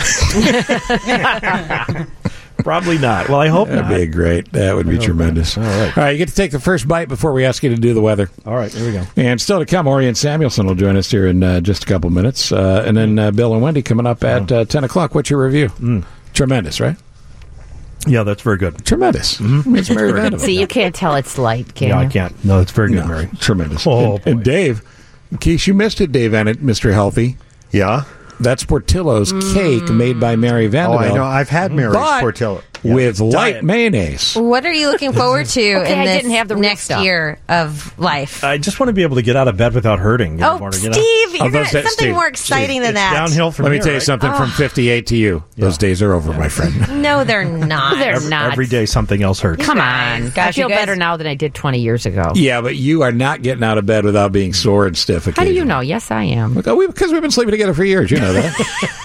Probably not. Well, I hope That'd not. be great. That would be tremendous. All right. All right, you get to take the first bite before we ask you to do the weather. All right, here we go. And still to come, Orion Samuelson will join us here in uh, just a couple minutes. Uh, and then uh, Bill and Wendy coming up at uh, ten o'clock. What's your review? Mm. Tremendous, right? Yeah, that's very good. Tremendous. Mm-hmm. It's Mary Vandevelde. See, you can't tell it's light, can Yeah, you? I can't. No, it's very good, No, Mary. tremendous. Oh, and, and Dave, in case you missed it, Dave and Mister Healthy, Yeah. that's Portillo's cake made by Mary Oh, Vandevelde. I know. I've had Mary's But Portillo. with light diet. mayonnaise. What are you looking forward to Okay, in I this didn't have the real next stuff. year of life? I just want to be able to get out of bed without hurting. in the oh, morning, Steve, you know? you're Oh, gonna, those days- something Steve, more exciting than It's that. downhill from Let me here, tell you right? something from fifty-eight to you. Those days are over, my friend. No, they're not. They're Every, not. every day something else hurts. Come on. Gosh, I you feel guys- better now than I did twenty years ago. Yeah, but you are not getting out of bed without being sore and stiff How do occasionally. you know? Yes, I am. Because we, because we've been sleeping together for years. You know that.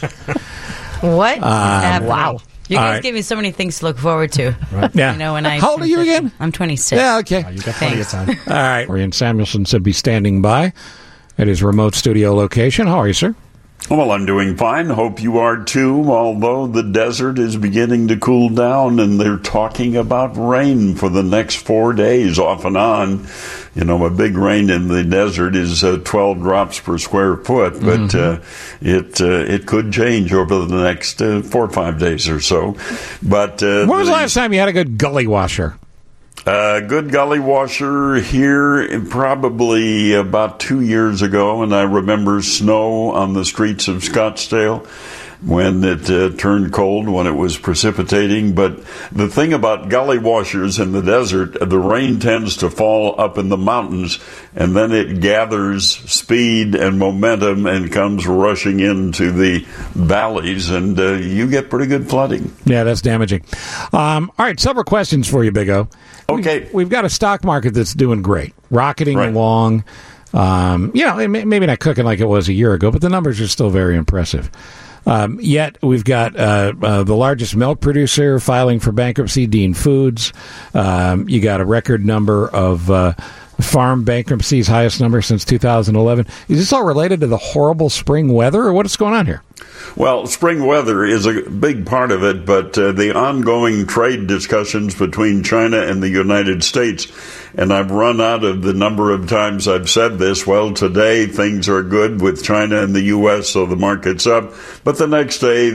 What? Um, happening? Wow. You All guys right. give me so many things to look forward to. Yeah. You know, when I How old are you again? I'm twenty-six. Yeah, okay. You got plenty of time. All right. Orion Samuelson should be standing by at his remote studio location. How are you, sir? Well, I'm doing fine. Hope you are too, although the desert is beginning to cool down and they're talking about rain for the next four days off and on. You know, a big rain in the desert is uh, twelve drops per square foot, but Mm-hmm. uh, it uh, it could change over the next uh, four or five days or so. But uh, When was the the- last time you had a good gully washer? Uh, good gully washer here probably about two years ago, and I remember snow on the streets of Scottsdale when it uh, turned cold, when it was precipitating. But the thing about gully washers in the desert, the rain tends to fall up in the mountains, and then it gathers speed and momentum and comes rushing into the valleys, and uh, you get pretty good flooding. Yeah, that's damaging. Um, all right, several questions for you, Big O. Okay. We've, we've got a stock market that's doing great, rocketing Right. along. Um, you know, it may- maybe not cooking like it was a year ago, but the numbers are still very impressive. Um, yet we've got uh, uh, the largest milk producer filing for bankruptcy, Dean Foods. Um, you got a record number of uh, farm bankruptcies, highest number since two thousand eleven. Is this all related to the horrible spring weather, or what is going on here? Well, spring weather is a big part of it, but uh, the ongoing trade discussions between China and the United States, and I've run out of the number of times I've said this. Well, today things are good with China and the U S, so the market's up. But the next day,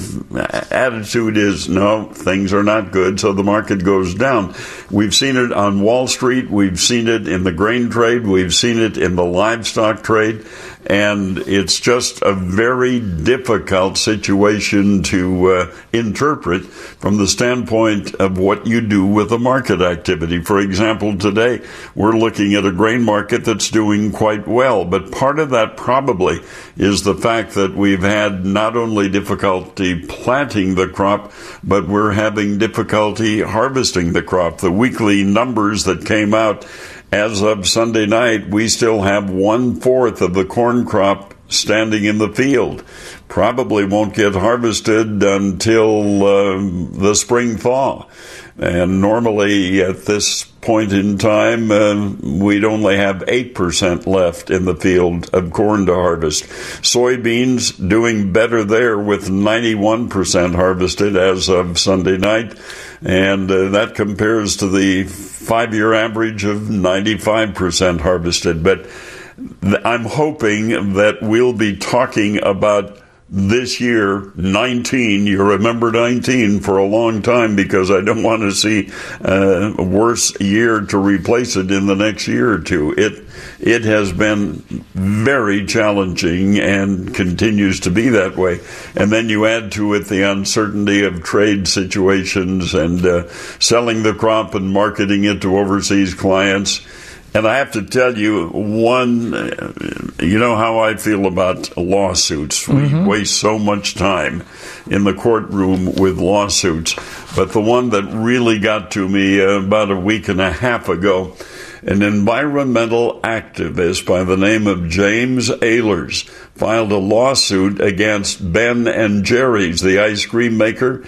the attitude is, no, things are not good, so the market goes down. We've seen it on Wall Street. We've seen it in the grain trade. We've seen it in the livestock trade. And it's just a very difficult situation to uh, interpret from the standpoint of what you do with the market activity. For example, today we're looking at a grain market that's doing quite well, but part of that probably is the fact that we've had not only difficulty planting the crop, but we're having difficulty harvesting the crop. The weekly numbers that came out as of Sunday night, we still have one-fourth of the corn crop standing in the field. Probably won't get harvested until uh, the spring thaw. And normally at this point in time, uh, we'd only have eight percent left in the field of corn to harvest. Soybeans doing better there with ninety-one percent harvested as of Sunday night. And uh, that compares to the five-year average of ninety-five percent harvested. But th- I'm hoping that we'll be talking about this year, nineteen, you remember nineteen for a long time, because I don't want to see uh, a worse year to replace it in the next year or two. It it has been very challenging and continues to be that way. And then you add to it the uncertainty of trade situations and uh, selling the crop and marketing it to overseas clients. And I have to tell you, one, you know how I feel about lawsuits. We mm-hmm. waste so much time in the courtroom with lawsuits. But the one that really got to me uh, about a week and a half ago, an environmental activist by the name of James Ehlers filed a lawsuit against Ben and Jerry's, the ice cream maker,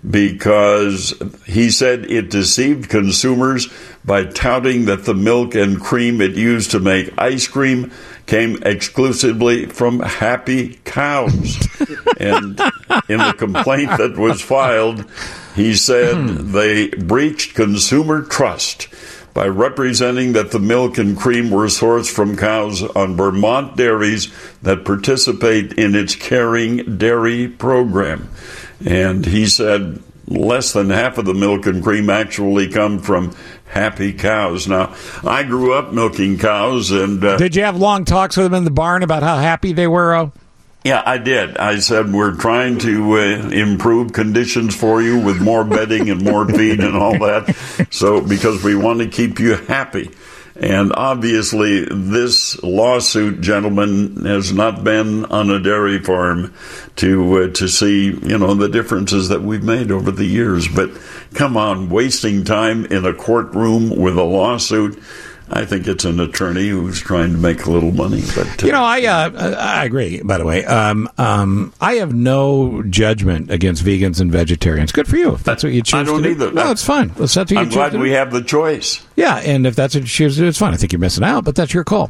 because he said it deceived consumers by touting that the milk and cream it used to make ice cream came exclusively from happy cows. And in the complaint that was filed, he said they breached consumer trust by representing that the milk and cream were sourced from cows on Vermont dairies that participate in its Caring Dairy program. And he said less than half of the milk and cream actually come from happy cows. Now, I grew up milking cows, and uh, did you have long talks with them in the barn about how happy they were? Oh? Yeah, I did. I said, we're trying to uh, improve conditions for you with more bedding and more feed and all that. So, because we want to keep you happy. And obviously, this lawsuit, gentlemen, has not been on a dairy farm to uh, to see, you know, the differences that we've made over the years. But come on, wasting time in a courtroom with a lawsuit. I think it's an attorney who's trying to make a little money. But uh, you know, I uh, I agree. By the way, um, um, I have no judgment against vegans and vegetarians. Good for you if that's what you choose. I don't to either. Do. No, it's fine. That's what you I'm choose glad to we do. have the choice. Yeah, and if that's what you choose to do, it's fine. I think you're missing out, but that's your call.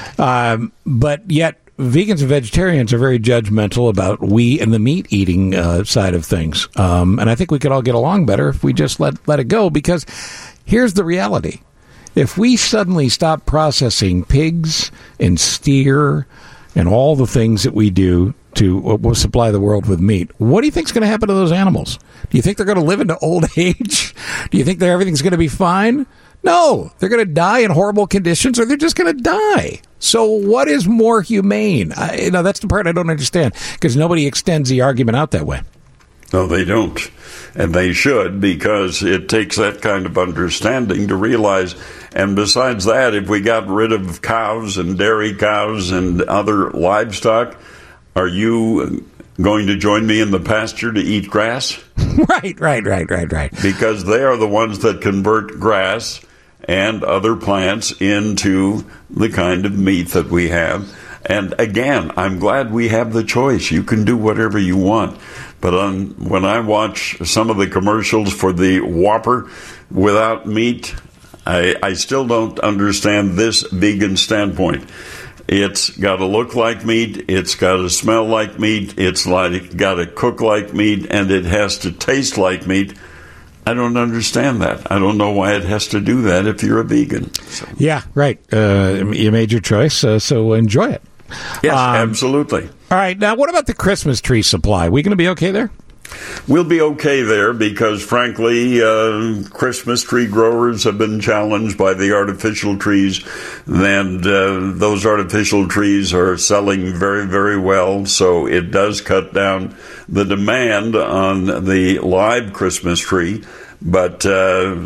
Um, but yet, vegans and vegetarians are very judgmental about we and the meat eating uh, side of things, um, and I think we could all get along better if we just let let it go. Because here's the reality. If we suddenly stop processing pigs and steer and all the things that we do to uh, supply the world with meat, what do you think is going to happen to those animals? Do you think they're going to live into old age? Do you think that everything's going to be fine? No, they're going to die in horrible conditions, or they're just going to die. So what is more humane? I, you know, that's the part I don't understand, because nobody extends the argument out that way. No, they don't. And they should, because it takes that kind of understanding to realize. And besides that, if we got rid of cows and dairy cows and other livestock, are you going to join me in the pasture to eat grass? Right, right, right, right, right. Because they are the ones that convert grass and other plants into the kind of meat that we have. And again, I'm glad we have the choice. You can do whatever you want. But on, when I watch some of the commercials for the Whopper without meat, I, I still don't understand this vegan standpoint. It's got to look like meat. It's got to smell like meat. It's like got to cook like meat, and it has to taste like meat. I don't understand that. I don't know why it has to do that if you're a vegan. So. Yeah, right. Uh, you made your choice, uh, so enjoy it. Yes, Um, absolutely. All right. Now, what about the Christmas tree supply? We going to be okay there? We'll be okay there because, frankly, uh, Christmas tree growers have been challenged by the artificial trees, and uh, those artificial trees are selling very, very well. So it does cut down the demand on the live Christmas tree. But uh,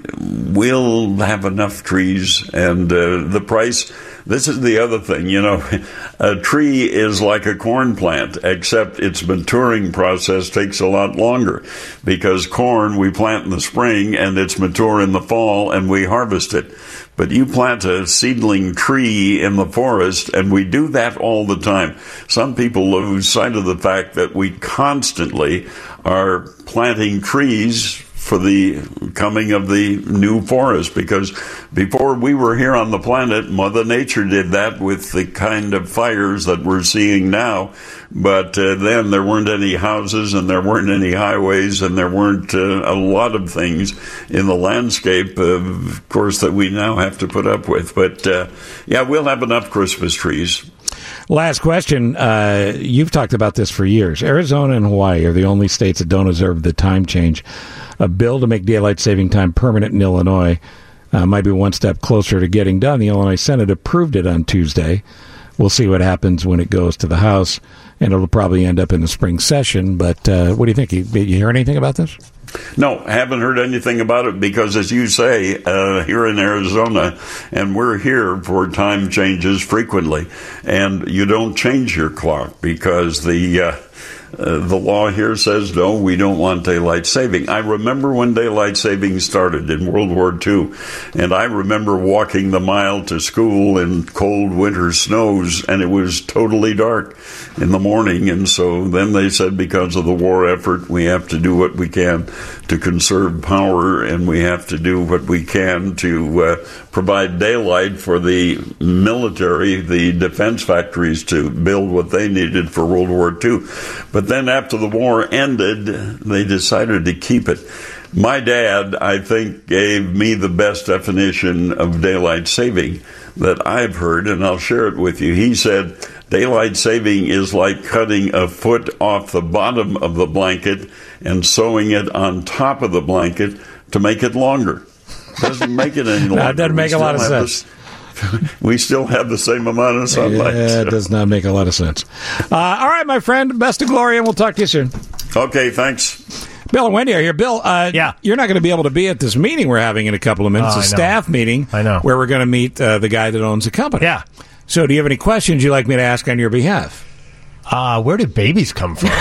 we'll have enough trees, and uh, the price. This is the other thing, you know, a tree is like a corn plant, except its maturing process takes a lot longer because corn we plant in the spring and it's mature in the fall and we harvest it. But you plant a seedling tree in the forest, and we do that all the time. Some people lose sight of the fact that we constantly are planting trees for the coming of the new forest, because before we were here on the planet, Mother Nature did that with the kind of fires that we're seeing now. But uh, then there weren't any houses, and there weren't any highways, and there weren't uh, a lot of things in the landscape, uh, of course, that we now have to put up with. But uh, yeah, we'll have enough Christmas trees. Last question. Uh, you've talked about this for years. Arizona and Hawaii are the only states that don't observe the time change. A bill to make daylight saving time permanent in Illinois uh, might be one step closer to getting done. The Illinois Senate approved it on Tuesday. We'll see what happens when it goes to the House, and it'll probably end up in the spring session. But uh, what do you think? You, you hear anything about this? No, haven't heard anything about it because, as you say, uh, here in Arizona, and we're here for time changes frequently, and you don't change your clock because the uh, uh, the law here says, no, we don't want daylight saving. I remember when daylight saving started in World War Two, and I remember walking the mile to school in cold winter snows, and it was totally dark in the morning, and so then they said because of the war effort, we have to do what we can to conserve power, and we have to do what we can to uh, provide daylight for the military, the defense factories, to build what they needed for World War Two. But then after the war ended, they decided to keep it. My dad, I think, gave me the best definition of daylight saving that I've heard, and I'll share it with you. He said, daylight saving is like cutting a foot off the bottom of the blanket and sewing it on top of the blanket to make it longer. Doesn't make it any longer. No, it doesn't make a lot of sense. This, we still have the same amount of sunlight. Yeah, it does not make a lot of sense. Uh, all right, my friend. Best of glory, and we'll talk to you soon. Okay, thanks. Bill and Wendy are here. Bill, uh, yeah. You're not going to be able to be at this meeting we're having in a couple of minutes, Oh, a I know. staff meeting I know. where we're going to meet uh, the guy that owns the company. Yeah. So do you have any questions you'd like me to ask on your behalf? Uh, where did babies come from?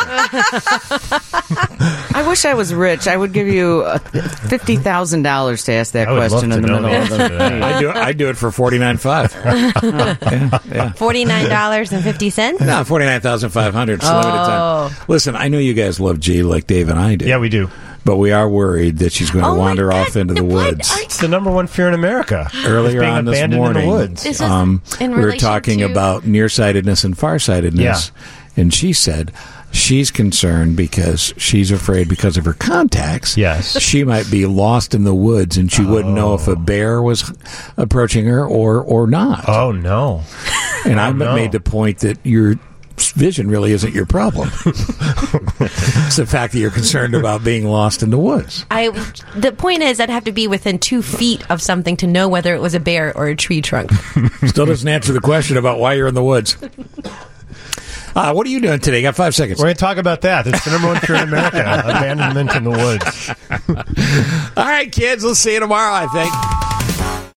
I wish I was rich. I would give you uh, fifty thousand dollars to ask that I would question love in the to know middle the of answer to that. the I do it. I do it for forty nine five. yeah, yeah. Forty nine dollars and fifty cents. No, forty nine thousand five hundred. Limited time. Listen, I know you guys love G like Dave and I do. Yeah, we do. But we are worried that she's going to Oh, my wander God. off into the What? woods. It's the number one fear in America. Earlier being on this abandoned morning, in the woods. Is this um, in we were relation talking to- about nearsightedness and farsightedness, and she said she's concerned because she's afraid because of her contacts. Yes. She might be lost in the woods, and she wouldn't know if a bear was approaching her or or not. Oh, no. And I no. made the point that your vision really isn't your problem. It's the fact that you're concerned about being lost in the woods. I. The point is, I'd have to be within two feet of something to know whether it was a bear or a tree trunk. Still doesn't answer the question about why you're in the woods. Uh, what are you doing today? You got five seconds. We're going to talk about that. It's the number one fear in America, abandonment in the woods. All right, kids. We'll see you tomorrow, I think.